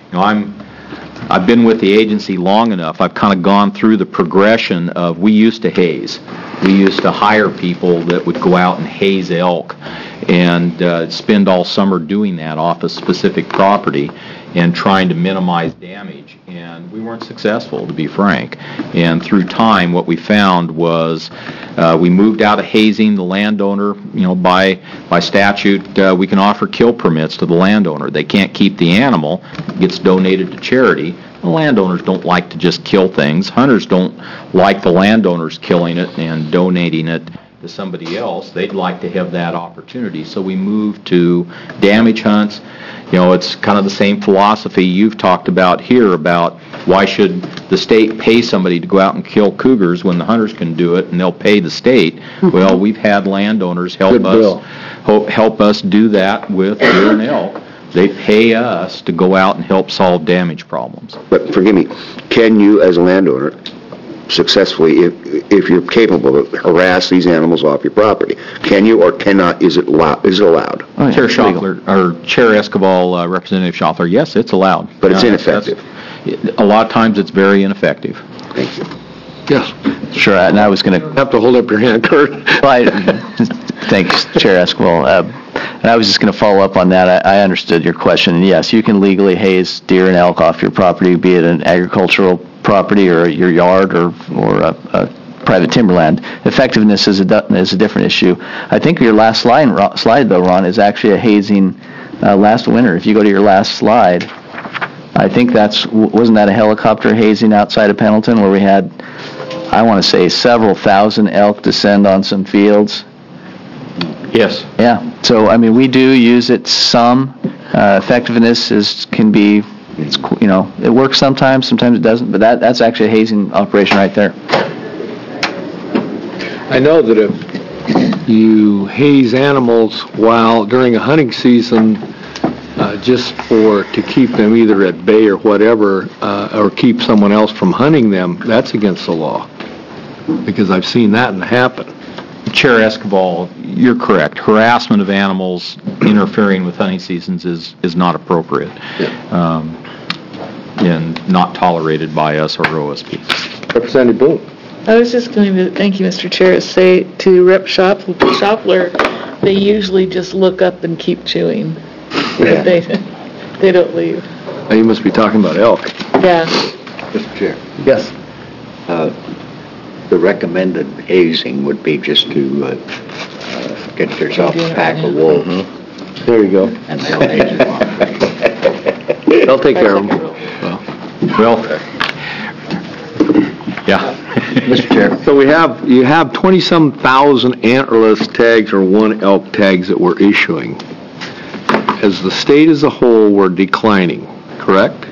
I've been with the agency long enough. I've kind of gone through the progression of, we used to haze. We used to hire people that would go out and haze elk and spend all summer doing that off a specific property and trying to minimize damage. And we weren't successful, to be frank. And through time, what we found was we moved out of hazing. The landowner, by statute, we can offer kill permits to the landowner. They can't keep the animal. It gets donated to charity. The landowners don't like to just kill things. Hunters don't like the landowners killing it and donating it to somebody else, they'd like to have that opportunity. So we moved to damage hunts. You know, it's kind of the same philosophy you've talked about here about why should the state pay somebody to go out and kill cougars when the hunters can do it and they'll pay the state. Well, we've had landowners help us do that with deer and elk. They pay us to go out and help solve damage problems. But forgive me, can you, as a landowner, successfully, if you're capable of harass these animals off your property, can you or cannot? Is it allowed? Oh, yeah. Chair Schoffler, or Chair Escobar, Representative Schoffler, yes, it's allowed. But it's ineffective. A lot of times it's very ineffective. Thank you. Yes. Sure, and I was going to... Have to hold up your hand, Kurt. Thanks, Chair Esquivel. And I was just going to follow up on that. I understood your question. And yes, you can legally haze deer and elk off your property, be it an agricultural property or your yard or a private timberland. Effectiveness is a different issue. I think your last slide, though, Ron, is actually a hazing last winter. If you go to your last slide, I think wasn't that a helicopter hazing outside of Pendleton where we had, I want to say, several thousand elk descend on some fields? Yes. Yeah. So, I mean, we do use it some. Effectiveness can be, it works sometimes it doesn't, but that's actually a hazing operation right there. I know that if you haze animals during a hunting season, just to keep them either at bay or whatever, or keep someone else from hunting them, that's against the law. Because I've seen that happen. Chair Escobar, you're correct. Harassment of animals interfering with hunting seasons is not appropriate and not tolerated by us or OSP. Representative Boone. I was just going to, thank you, Mr. Chair, say to Rep. Schoffler, they usually just look up and keep chewing. Yeah. They don't leave. Now you must be talking about elk. Yeah. Mr. Chair. Yes. The recommended hazing would be just to get yourself a pack of wolves. Mm-hmm. There you go. And they'll haze them off. They'll take care of them. Well, yeah. Mr. Chair. So you have 20-some thousand antlerless tags or one elk tags that we're issuing. As the state as a whole, we're declining, correct?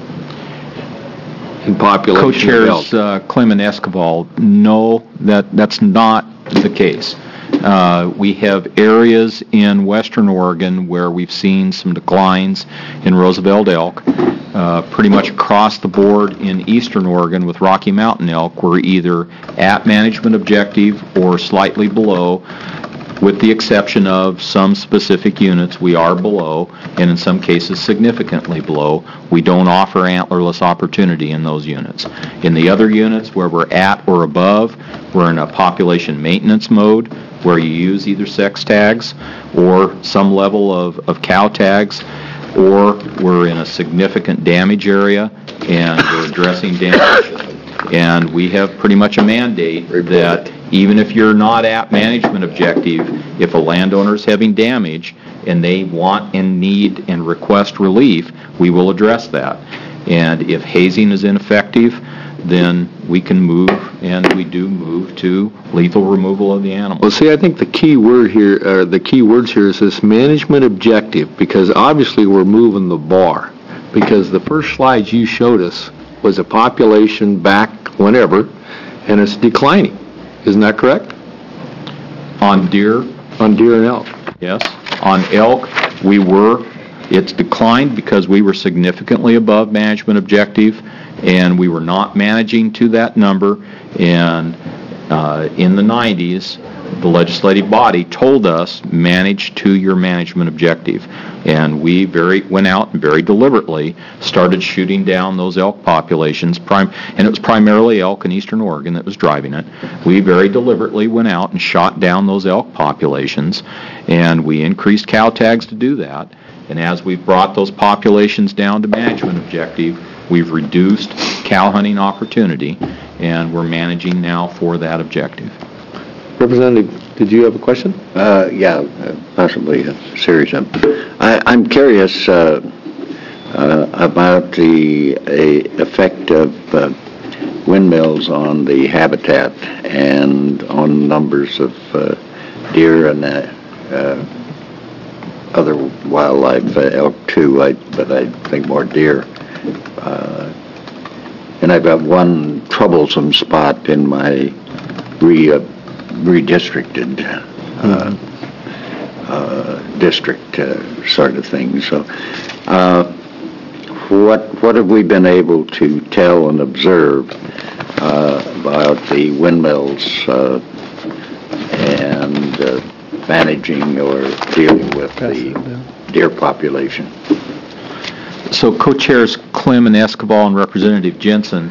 In population of elk. Co-chairs Clem and Escobar, no, that's not the case. We have areas in western Oregon where we've seen some declines in Roosevelt elk. Pretty much across the board in eastern Oregon with Rocky Mountain elk, we're either at management objective or slightly below. With the exception of some specific units, we are below, and in some cases significantly below. We don't offer antlerless opportunity in those units. In the other units where we're at or above, we're in a population maintenance mode where you use either sex tags or some level of cow tags, or we're in a significant damage area and we're addressing damage. And we have pretty much a mandate that even if you're not at management objective, if a landowner is having damage and they want and need and request relief, we will address that. And if hazing is ineffective, then we can move, and we do move to lethal removal of the animal. Well, see, I think the key word here, or the key words here, is this management objective, because obviously we're moving the bar. Because the first slides you showed us was a population back whenever, and it's declining. Isn't that correct? On deer? On deer and elk. Yes. On elk, it's declined because we were significantly above management objective, and we were not managing to that number. And in the 90s, the legislative body told us, manage to your management objective. And we went out and very deliberately started shooting down those elk populations, and it was primarily elk in eastern Oregon that was driving it. We very deliberately went out and shot down those elk populations, and we increased cow tags to do that. And as we've brought those populations down to management objective, we've reduced cow hunting opportunity, and we're managing now for that objective. Representative, did you have a question? Possibly a series of them. I'm curious about the effect of windmills on the habitat and on numbers of deer and other wildlife, elk too, but I think more deer. And I've got one troublesome spot in my redistricted district sort of thing. So what have we been able to tell and observe about the windmills and managing or dealing with the deer population? So co-chairs Clem and Escobar and Representative Jensen,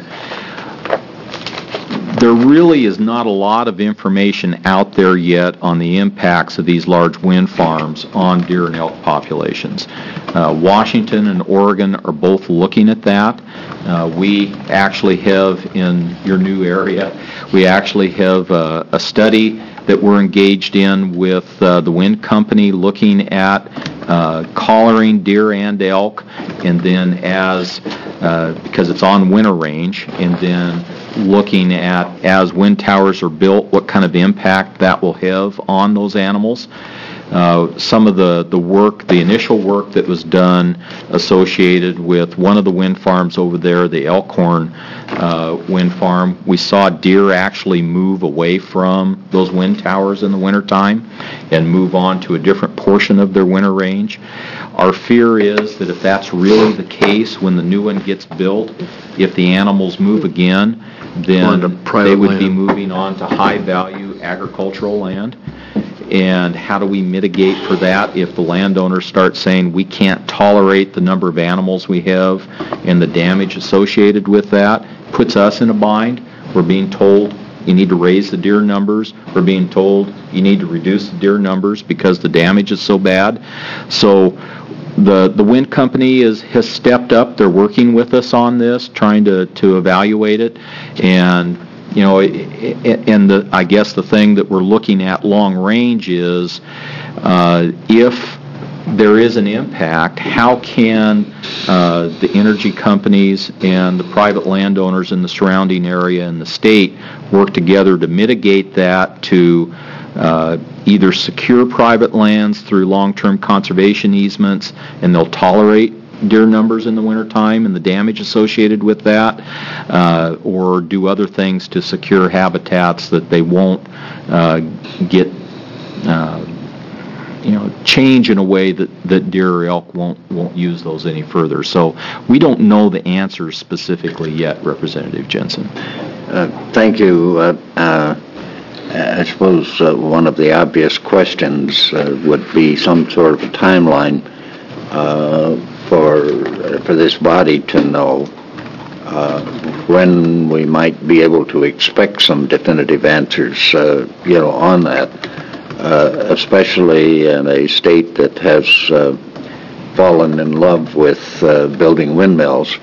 there really is not a lot of information out there yet on the impacts of these large wind farms on deer and elk populations. Washington and Oregon are both looking at that. We actually have, in your new area, we actually have a study that we're engaged in with the wind company looking at collaring deer and elk, and then because it's on winter range, and then looking at, as wind towers are built, what kind of impact that will have on those animals. Some of the work, the initial work that was done associated with one of the wind farms over there, the Elkhorn wind farm, we saw deer actually move away from those wind towers in the wintertime and move on to a different portion of their winter range. Our fear is that if that's really the case when the new one gets built, if the animals move again, then they would be moving on to high-value agricultural land. And how do we mitigate for that if the landowners start saying we can't tolerate the number of animals we have and the damage associated with that? Puts us in a bind. We're being told you need to raise the deer numbers. We're being told you need to reduce the deer numbers because the damage is so bad. So the wind company has stepped up. They're working with us on this, trying to evaluate it. And I guess the thing that we're looking at long range is if there is an impact, how can the energy companies and the private landowners in the surrounding area and the state work together to mitigate that, to either secure private lands through long-term conservation easements, and they'll tolerate deer numbers in the wintertime and the damage associated with that, or do other things to secure habitats that they won't get change in a way that deer or elk won't use those any further. So we don't know the answers specifically yet, Representative Jensen. Thank you. I suppose one of the obvious questions would be some sort of a timeline for this body to know when we might be able to expect some definitive answers, on that, especially in a state that has fallen in love with building windmills.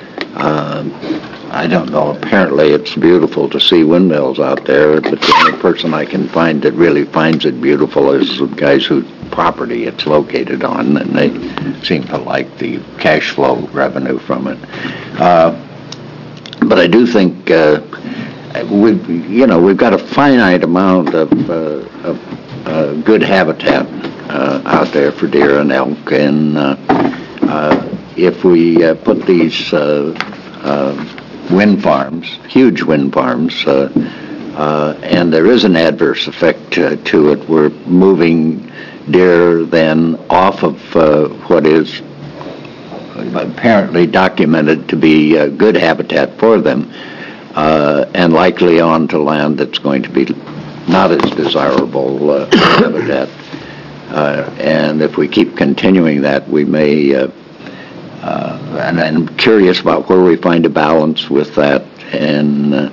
I don't know, apparently it's beautiful to see windmills out there, but the only person I can find that really finds it beautiful is the guys whose property it's located on, and they seem to like the cash flow revenue from it. But I do think we've got a finite amount of good habitat out there for deer and elk, and if we put these wind farms, huge wind farms, and there is an adverse effect to it, we're moving deer then off of what is apparently documented to be good habitat for them, and likely onto land that's going to be not as desirable habitat. And if we keep continuing that, we may, and I'm curious about where we find a balance with that, and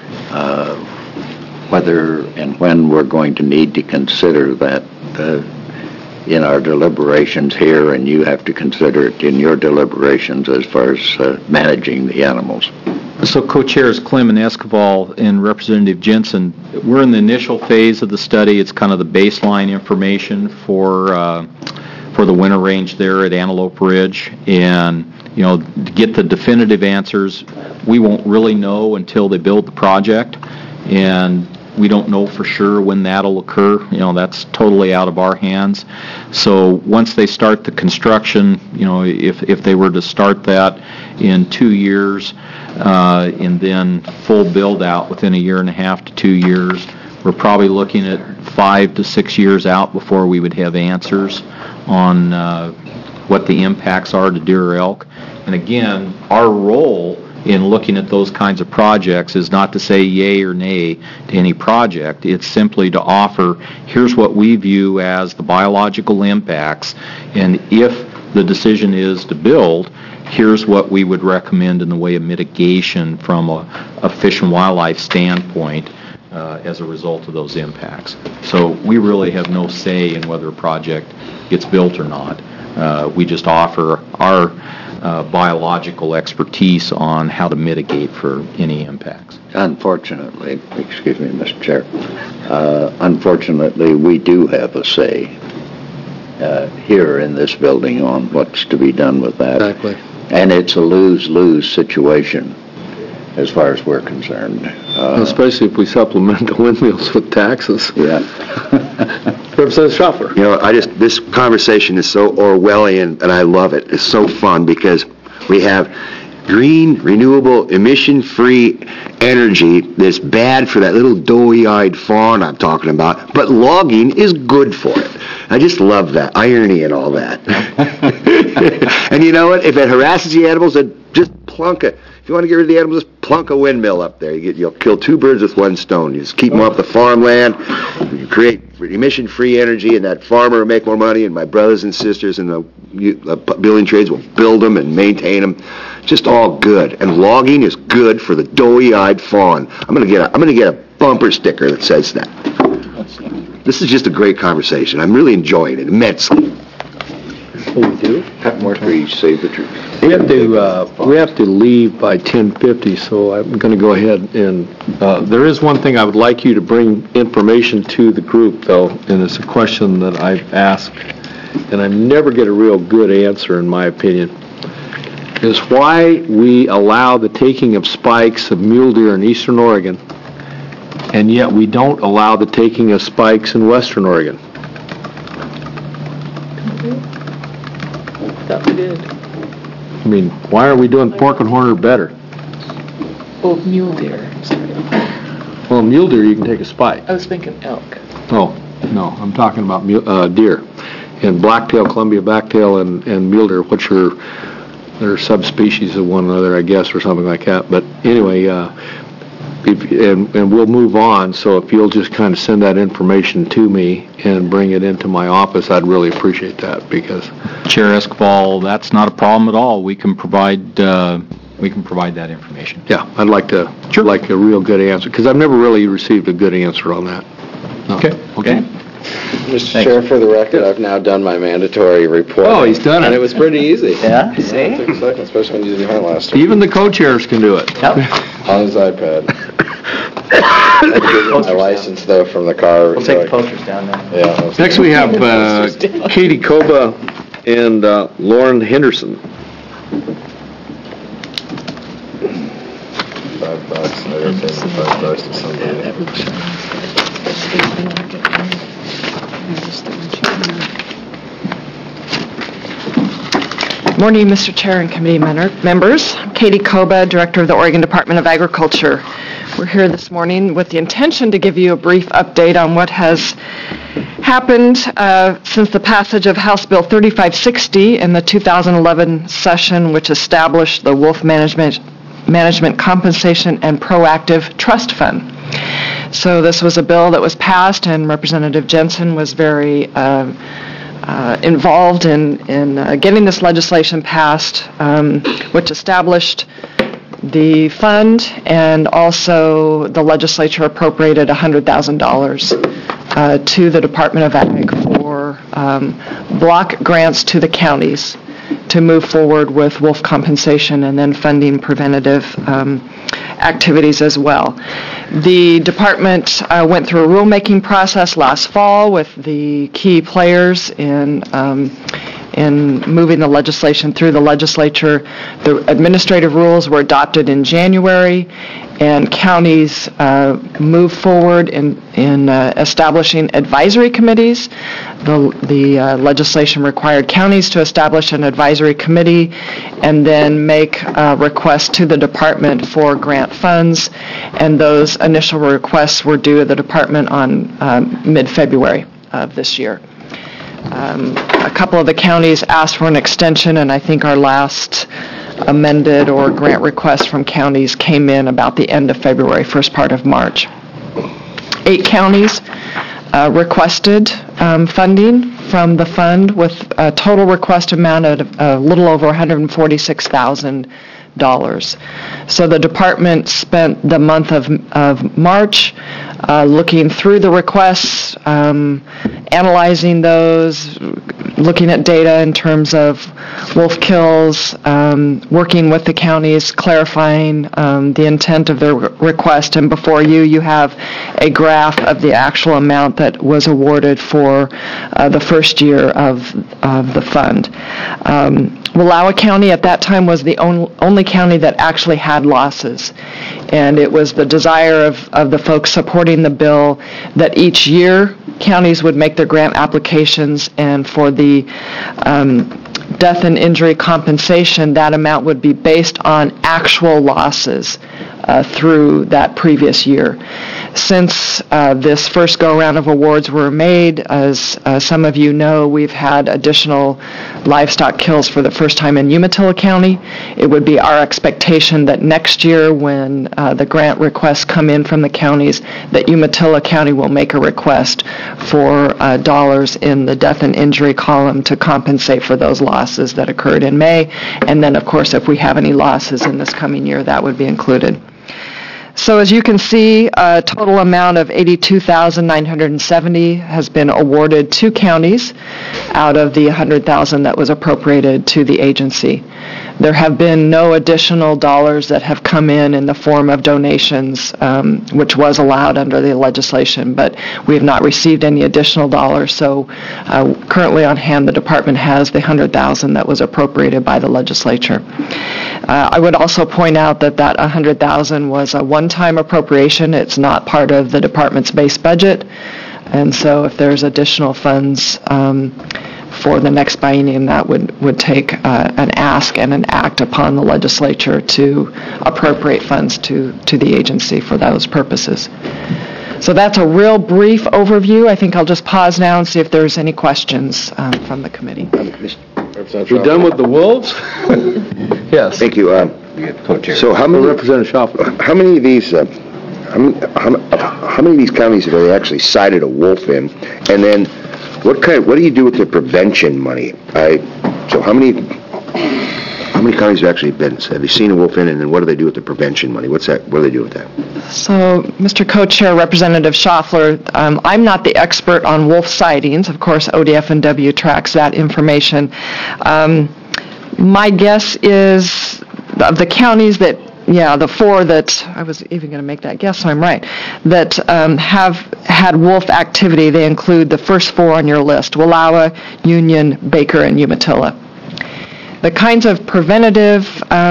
whether and when we're going to need to consider that in our deliberations here, and you have to consider it in your deliberations as far as managing the animals. So co-chairs Clem and Escobar and Representative Jensen, we're in the initial phase of the study. It's kind of the baseline information for the winter range there at Antelope Ridge, and to get the definitive answers, we won't really know until they build the project, and we don't know for sure when that'll occur. That's totally out of our hands. So once they start the construction, if they were to start that in 2 years, and then full build out within 1.5 to 2 years, we're probably looking at 5 to 6 years out before we would have answers on what the impacts are to deer or elk. And again, our role in looking at those kinds of projects is not to say yay or nay to any project. It's simply to offer, here's what we view as the biological impacts, and if the decision is to build, here's what we would recommend in the way of mitigation from a fish and wildlife standpoint as a result of those impacts. So we really have no say in whether a project gets built or not. We just offer our biological expertise on how to mitigate for any impacts. Unfortunately, excuse me, Mr. Chair, unfortunately, we do have a say here in this building on what's to be done with that. Exactly. And it's a lose-lose situation as far as we're concerned. Especially if we supplement the windmills with taxes. Yeah. Representative Schaffler. This conversation is so Orwellian, and I love it. It's so fun because we have green, renewable, emission-free energy that's bad for that little doughy-eyed fawn I'm talking about, but logging is good for it. I just love that irony and all that. And you know what? If it harasses the animals, then just plunk it. If you want to get rid of the animals, just plunk a windmill up there. You'll kill 2 birds with 1 stone. You just keep them off the farmland. You create emission-free energy, and that farmer will make more money, and my brothers and sisters in the building trades will build them and maintain them. Just all good. And logging is good for the doughy-eyed fawn. I'm gonna get a bumper sticker that says that. This is just a great conversation. I'm really enjoying it immensely. We do? Cut more trees, save the trees. We have to leave by 10:50, so I'm going to go ahead and, there is one thing I would like you to bring information to the group, though, and it's a question that I've asked, and I never get a real good answer, in my opinion, is why we allow the taking of spikes of mule deer in eastern Oregon, and yet we don't allow the taking of spikes in western Oregon. Thought we did. I mean, why are we doing pork and horner better? Oh, mule deer. Sorry. Well, mule deer, you can take a spike. I was thinking elk. Oh, no, I'm talking about deer. And blacktail, Columbia blacktail, and mule deer, which they're subspecies of one another, I guess, or something like that. But anyway, and we'll move on, so if you'll just kind of send that information to me and bring it into my office, I'd really appreciate that, because... Chair Escobar, that's not a problem at all. We can provide that information. Yeah, I'd like a real good answer, because I've never really received a good answer on that. No. Okay. Mr. Chair, for the record, I've now done my mandatory report. Oh, he's done it. And it was pretty easy. Yeah, see? It took a second, especially when you didn't have it last time. Even the co-chairs can do it. Yep. On his iPad. My license, though, from the car. We'll take the posters down now. Yeah. Next we have Katie Koba and Lauren Henderson. $5. I gotta pay $5 to somebody. Morning, Mr. Chair and committee members. I'm Katie Koba, Director of the Oregon Department of Agriculture. We're here this morning with the intention to give you a brief update on what has happened since the passage of House Bill 3560 in the 2011 session, which established the Wolf Management Compensation and Proactive Trust Fund. So this was a bill that was passed, and Representative Jensen was very involved in getting this legislation passed, which established the fund, and also the legislature appropriated $100,000 to the Department of Ag for block grants to the counties to move forward with wolf compensation and then funding preventative activities as well. The department went through a rulemaking process last fall with the key players in in moving the legislation through the legislature. The administrative rules were adopted in January, and counties move forward in establishing advisory committees. The legislation required counties to establish an advisory committee and then make requests to the department for grant funds, and those initial requests were due to the department on mid-February of this year. A couple of the counties asked for an extension, and I think our last amended or grant request from counties came in about the end of February, first part of March. 8 counties requested funding from the fund with a total request amount of a little over $146,000. So the department spent the month of March looking through the requests, analyzing those, looking at data in terms of wolf kills, working with the counties, clarifying the intent of their request. And before you have a graph of the actual amount that was awarded for the first year of the fund. Wallowa County at that time was the only county that actually had losses. And it was the desire of the folks supporting the bill that each year counties would make their grant applications, and for the death and injury compensation, that amount would be based on actual losses through that previous year. Since this first go-around of awards were made, as some of you know, we've had additional livestock kills for the first time in Umatilla County. It would be our expectation that next year, when the grant requests come in from the counties, that Umatilla County will make a request for dollars in the death and injury column to compensate for those losses that occurred in May. And then, of course, if we have any losses in this coming year, that would be included. So as you can see, a total amount of $82,970 has been awarded to counties out of the $100,000 that was appropriated to the agency. There have been no additional dollars that have come in the form of donations, which was allowed under the legislation, but we have not received any additional dollars. So currently on hand, the department has the $100,000 that was appropriated by the legislature. I would also point out that that $100,000 was a one-time appropriation. It's not part of the department's base budget. And so if there's additional funds for the next biennium, that would take an ask and an act upon the legislature to appropriate funds to the agency for those purposes. So that's a real brief overview. I think I'll just pause now and see if there's any questions from the committee. We're done with the wolves? Yes. Thank you. So how many, Representative Schaffler. how many of these, how many of these counties have they actually cited a wolf in? And then what do you do with the prevention money? So how many counties have actually have you seen a wolf in, and then what do they do with the prevention money? What do they do with that? So, Mr. Co-Chair, Representative Schaffler, I'm not the expert on wolf sightings. Of course, ODF&W tracks that information. My guess is, of the counties that, the 4 that, I was even going to make that guess, so I'm right, that have had wolf activity, they include the first 4 on your list: Wallowa, Union, Baker, and Umatilla. The kinds of preventative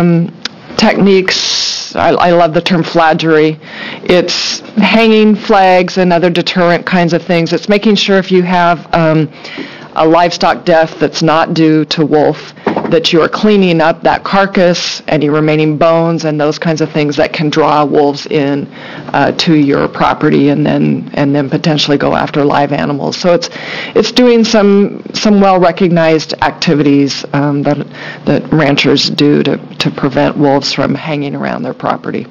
techniques, I love the term flaggery. It's hanging flags and other deterrent kinds of things. It's making sure if you have a livestock death that's not due to wolf, that you are cleaning up that carcass, any remaining bones, and those kinds of things that can draw wolves in to your property, and then potentially go after live animals. So it's doing some well-recognized activities that ranchers do to prevent wolves from hanging around their property.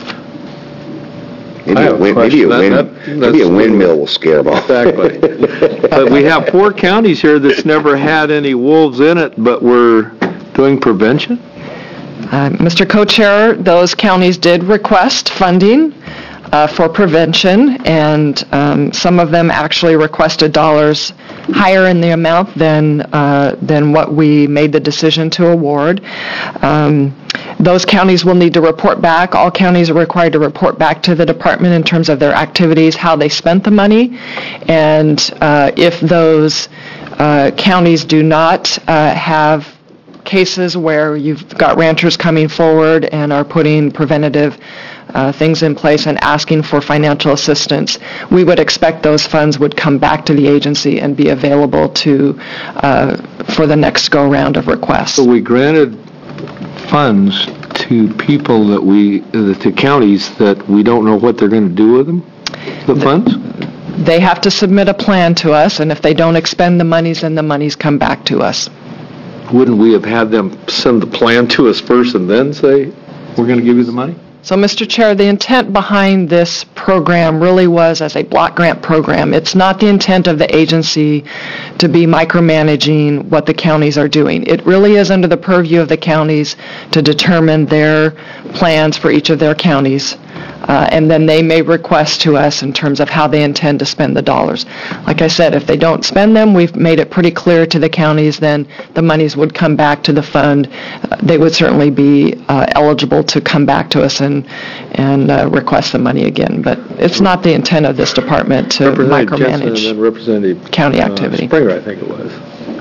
Maybe a windmill will scare them off. Exactly. But we have 4 counties here that's never had any wolves in it, but we're doing prevention? Mr. Co-Chair, those counties did request funding for prevention, and some of them actually requested dollars higher in the amount than what we made the decision to award. Those counties will need to report back. All counties are required to report back to the department in terms of their activities, how they spent the money, and if those counties do not have cases where you've got ranchers coming forward and are putting preventative things in place and asking for financial assistance, we would expect those funds would come back to the agency and be available for the next go-round of requests. So we granted funds to people to counties that we don't know what they're going to do with them, the funds? They have to submit a plan to us, and if they don't expend the monies, then the monies come back to us. Wouldn't we have had them send the plan to us first and then say, we're going to give you the money? So, Mr. Chair, the intent behind this program really was as a block grant program. It's not the intent of the agency to be micromanaging what the counties are doing. It really is under the purview of the counties to determine their plans for each of their counties. And then they may request to us in terms of how they intend to spend the dollars. Like I said, if they don't spend them, we've made it pretty clear to the counties, then the monies would come back to the fund. They would certainly be eligible to come back to us and request the money again. But it's not the intent of this department to micromanage Representative county activity. Springer, I think it was.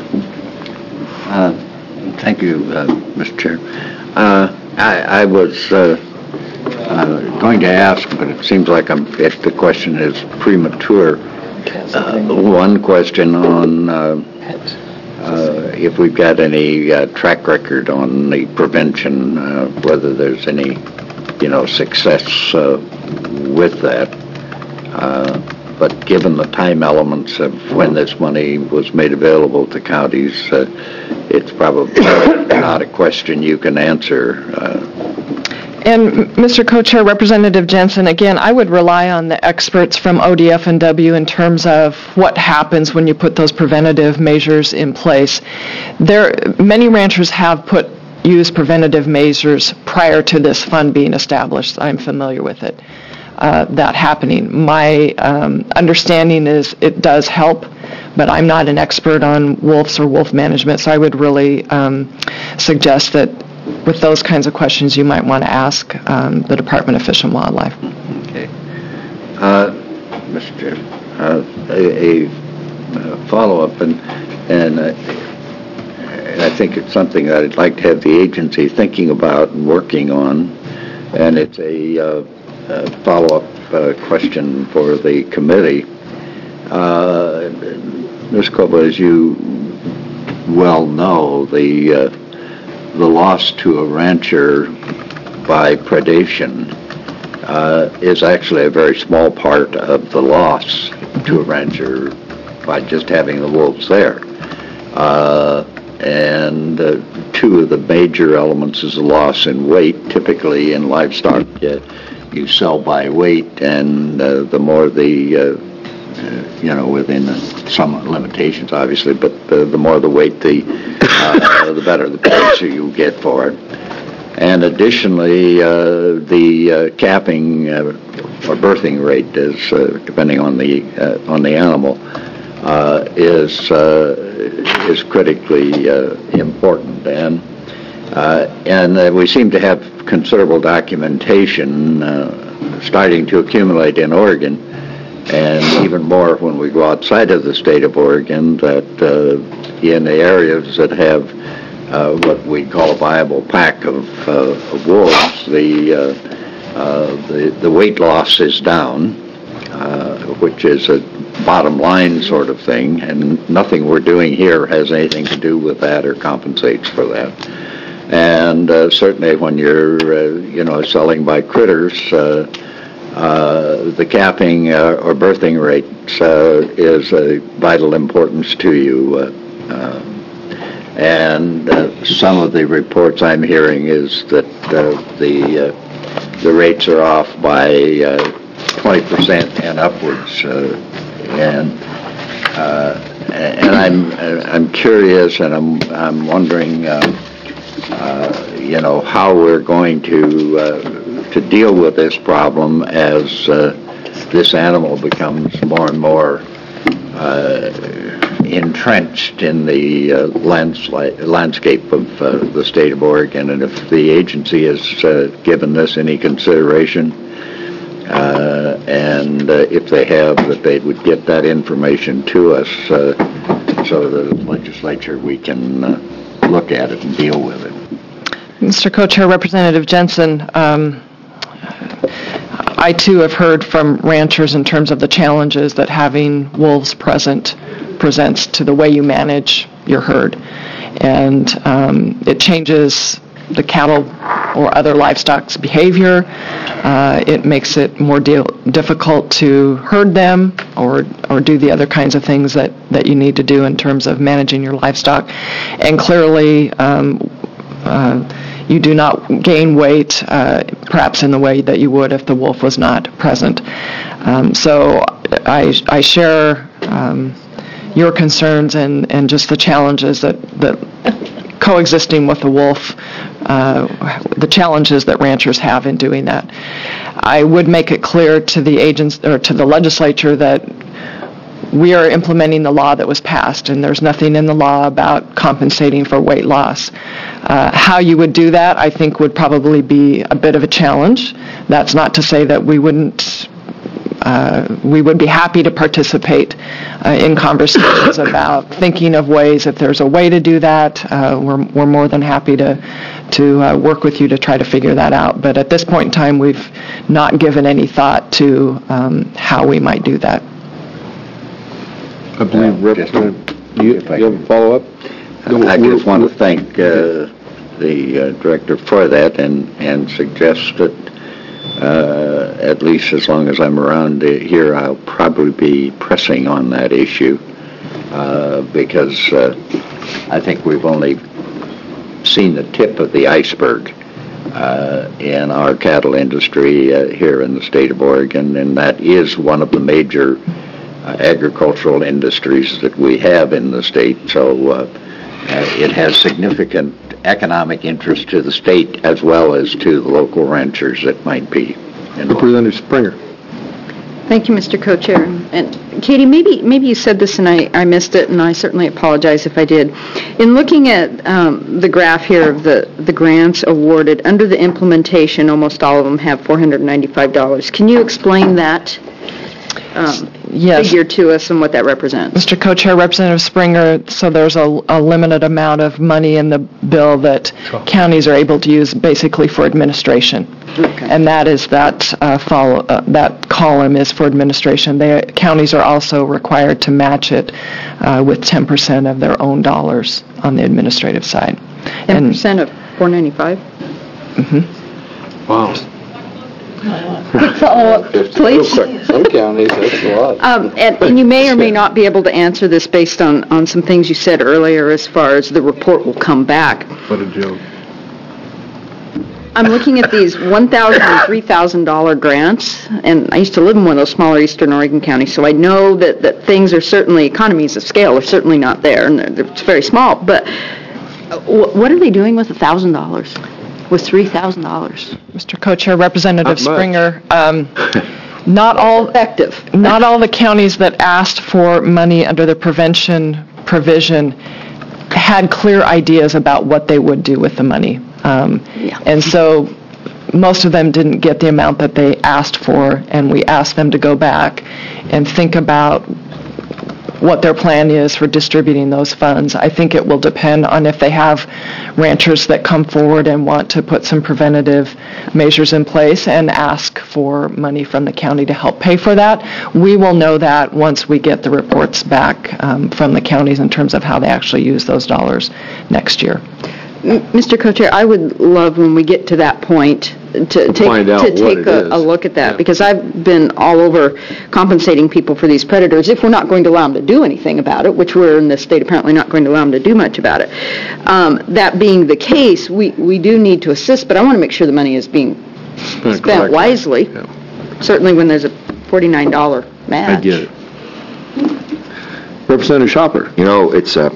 Thank you, Mr. Chair. I was going to ask, but it seems like if the question is premature, one question on if we've got any track record on the prevention, whether there's any, success with that. But given the time elements of when this money was made available to counties, it's probably not a question you can answer. And Mr. Co-Chair, Representative Jensen, again, I would rely on the experts from ODF and W in terms of what happens when you put those preventative measures in place. Many ranchers have used preventative measures prior to this fund being established. I'm familiar with it, that happening. My understanding is it does help, but I'm not an expert on wolves or wolf management, so I would really suggest that with those kinds of questions, you might want to ask the Department of Fish and Wildlife. Okay. Mr. Chair, a follow-up, and I think it's something that I'd like to have the agency thinking about and working on, and it's a follow-up question for the committee. Ms. Koba, as you well know, the loss to a rancher by predation is actually a very small part of the loss to a rancher by just having the wolves there. And two of the major elements is a loss in weight. Typically in livestock, you sell by weight, and the more within some limitations, obviously, but the more the weight, the better the price you get for it. And additionally, the capping or birthing rate is, depending on the animal, is critically important. And we seem to have considerable documentation starting to accumulate in Oregon, and even more when we go outside of the state of Oregon, that in the areas that have what we call a viable pack of wolves, the weight loss is down, which is a bottom line sort of thing, and nothing we're doing here has anything to do with that or compensates for that. And certainly when you're, selling by critters, the capping or birthing rates is a vital importance to you. And some of the reports I'm hearing is that the rates are off by 20% and upwards. And I'm curious, and I'm wondering, how we're going to deal with this problem as this animal becomes more and more entrenched in the landscape of the state of Oregon. And if the agency has given this any consideration, and if they have, that they would get that information to us so the legislature, we can look at it and deal with it. Mr. Co-Chair, Representative Jensen, I too have heard from ranchers in terms of the challenges that having wolves present presents to the way you manage your herd. And it changes the cattle or other livestock's behavior. It makes it more difficult to herd them or do the other kinds of things that you need to do in terms of managing your livestock. And clearly, you do not gain weight, perhaps in the way that you would if the wolf was not present. So I share your concerns and just the challenges that coexisting with the wolf, the challenges that ranchers have in doing that. I would make it clear to the agents or to the legislature that we are implementing the law that was passed, and there's nothing in the law about compensating for weight loss. How you would do that, I think, would probably be a bit of a challenge. That's not to say that we would be happy to participate in conversations about thinking of ways. If there's a way to do that, we're more than happy to work with you to try to figure that out. But at this point in time, we've not given any thought to how we might do that. I believe, Representative, you have a follow-up? I just want to thank the director for that and suggest that at least as long as I'm around here, I'll probably be pressing on that issue because I think we've only seen the tip of the iceberg in our cattle industry here in the state of Oregon, and that is one of the major agricultural industries that we have in the state. So it has significant economic interest to the state as well as to the local ranchers that might be involved. Representative Springer. Thank you, Mr. Co-Chair. And Katie, maybe you said this and I missed it, and I certainly apologize if I did. In looking at the graph here of the grants awarded, under the implementation, almost all of them have $495. Can you explain that figure to us and what that represents? Mr. Co-Chair, Representative Springer, so there's a limited amount of money in the bill that counties are able to use basically for administration. Okay. And that is that column is for administration. Counties are also required to match it with 10% of their own dollars on the administrative side. 10% of $495? Mm-hmm. Wow. Follow-up, please. Some counties, that's a lot. And you may or may not be able to answer this based on some things you said earlier as far as the report will come back. What a joke. I'm looking at these $1,000 and $3,000 grants, and I used to live in one of those smaller eastern Oregon counties, so I know that things are certainly, economies of scale are certainly not there, and it's very small. But what are they doing with $1,000? With $3,000. Mr. Co-Chair, Representative Springer, not all the counties that asked for money under the prevention provision had clear ideas about what they would do with the money. And so most of them didn't get the amount that they asked for, and we asked them to go back and think about what their plan is for distributing those funds. I think it will depend on if they have ranchers that come forward and want to put some preventative measures in place and ask for money from the county to help pay for that. We will know that once we get the reports back from the counties in terms of how they actually use those dollars next year. Mr. Co-Chair, I would love when we get to that point to take a look at that, because I've been all over compensating people for these predators if we're not going to allow them to do anything about it, which we're in this state apparently not going to allow them to do much about it. That being the case, we do need to assist, but I want to make sure the money is being spent wisely, certainly when there's a $49 match. I get it. Representative Schopper. You know,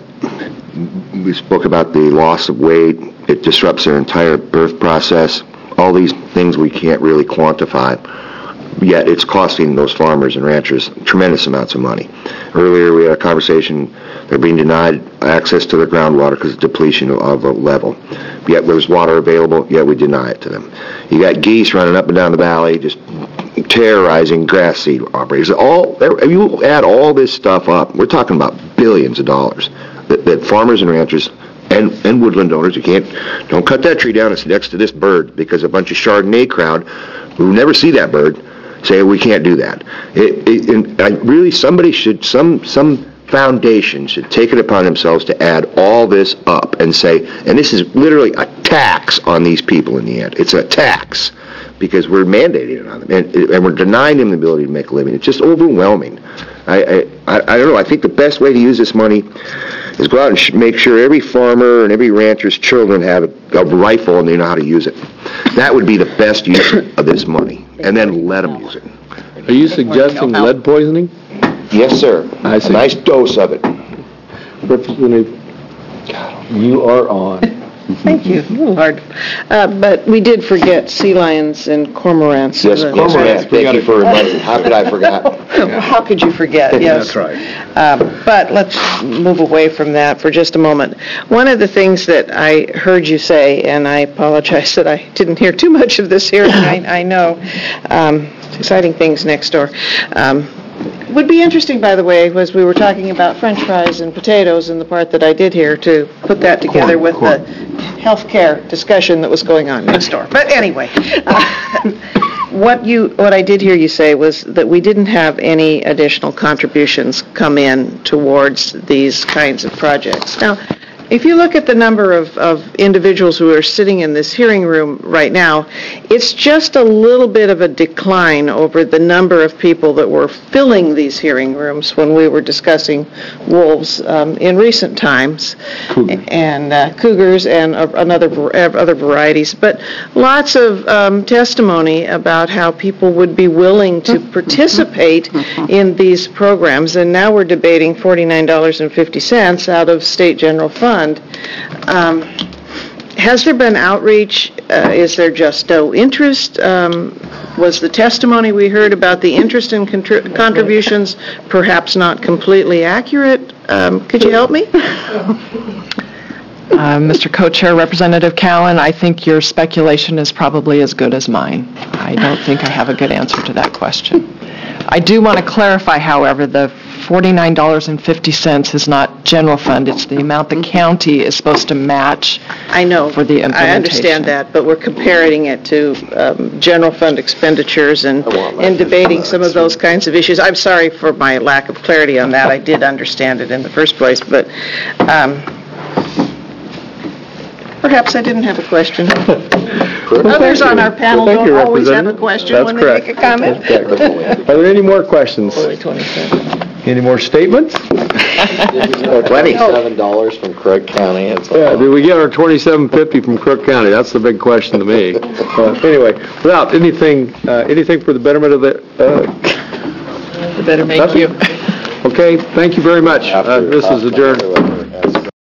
we spoke about the loss of weight. It disrupts their entire birth process. All these things we can't really quantify, yet it's costing those farmers and ranchers tremendous amounts of money. Earlier we had a conversation, they're being denied access to their groundwater because of depletion of the level. Yet there's water available, yet we deny it to them. You got geese running up and down the valley, just terrorizing grass seed operators. If you add all this stuff up, we're talking about billions of dollars that farmers and ranchers and woodland owners, don't cut that tree down, it's next to this bird, because a bunch of Chardonnay crowd who never see that bird say we can't do that. Some foundation should take it upon themselves to add all this up and say, and this is literally a tax on these people in the end. It's a tax because we're mandating it on them, and we're denying them the ability to make a living. It's just overwhelming. I don't know. I think the best way to use this money is go out and make sure every farmer and every rancher's children have a rifle and they know how to use it. That would be the best use of this money, and then let them use it. Are you suggesting lead poisoning? Yes, sir. I see. A nice dose of it. Representative, you are on. Thank you. Hard. But we did forget sea lions and cormorants. Yes, cormorants. Thank you for reminding me. How could I forget? How could you forget? Yes. That's right. But let's move away from that for just a moment. One of the things that I heard you say, and I apologize that I didn't hear too much of this here, I know, exciting things next door. Would be interesting, by the way, was we were talking about French fries and potatoes in the part that I did here, to put that together with the healthcare discussion that was going on next door. But anyway, what I did hear you say was that we didn't have any additional contributions come in towards these kinds of projects. Now, if you look at the number of individuals who are sitting in this hearing room right now, it's just a little bit of a decline over the number of people that were filling these hearing rooms when we were discussing wolves in recent times, and cougars and other varieties. But lots of testimony about how people would be willing to participate in these programs, and now we're debating $49.50 out of state general fund. Has there been outreach? Is there just no interest? Was the testimony we heard about the interest in contributions perhaps not completely accurate? Could you help me? Mr. Co-Chair, Representative Cowan, I think your speculation is probably as good as mine. I don't think I have a good answer to that question. I do want to clarify, however, the $49.50 is not general fund. It's the amount the county is supposed to match. I know. For the implementation. I understand that, but we're comparing it to general fund expenditures and debating some of those kinds of issues. I'm sorry for my lack of clarity on that. I did understand it in the first place, but perhaps I didn't have a question. Others on our panel don't always have a question when they make a comment. Are there any more questions? Any more statements? $27 from Crook County. Yeah, did we get our $27.50 from Crook County? That's the big question to me. Anyway, without anything for the betterment of the betterment. Thank you. Okay, thank you very much. This is adjourned.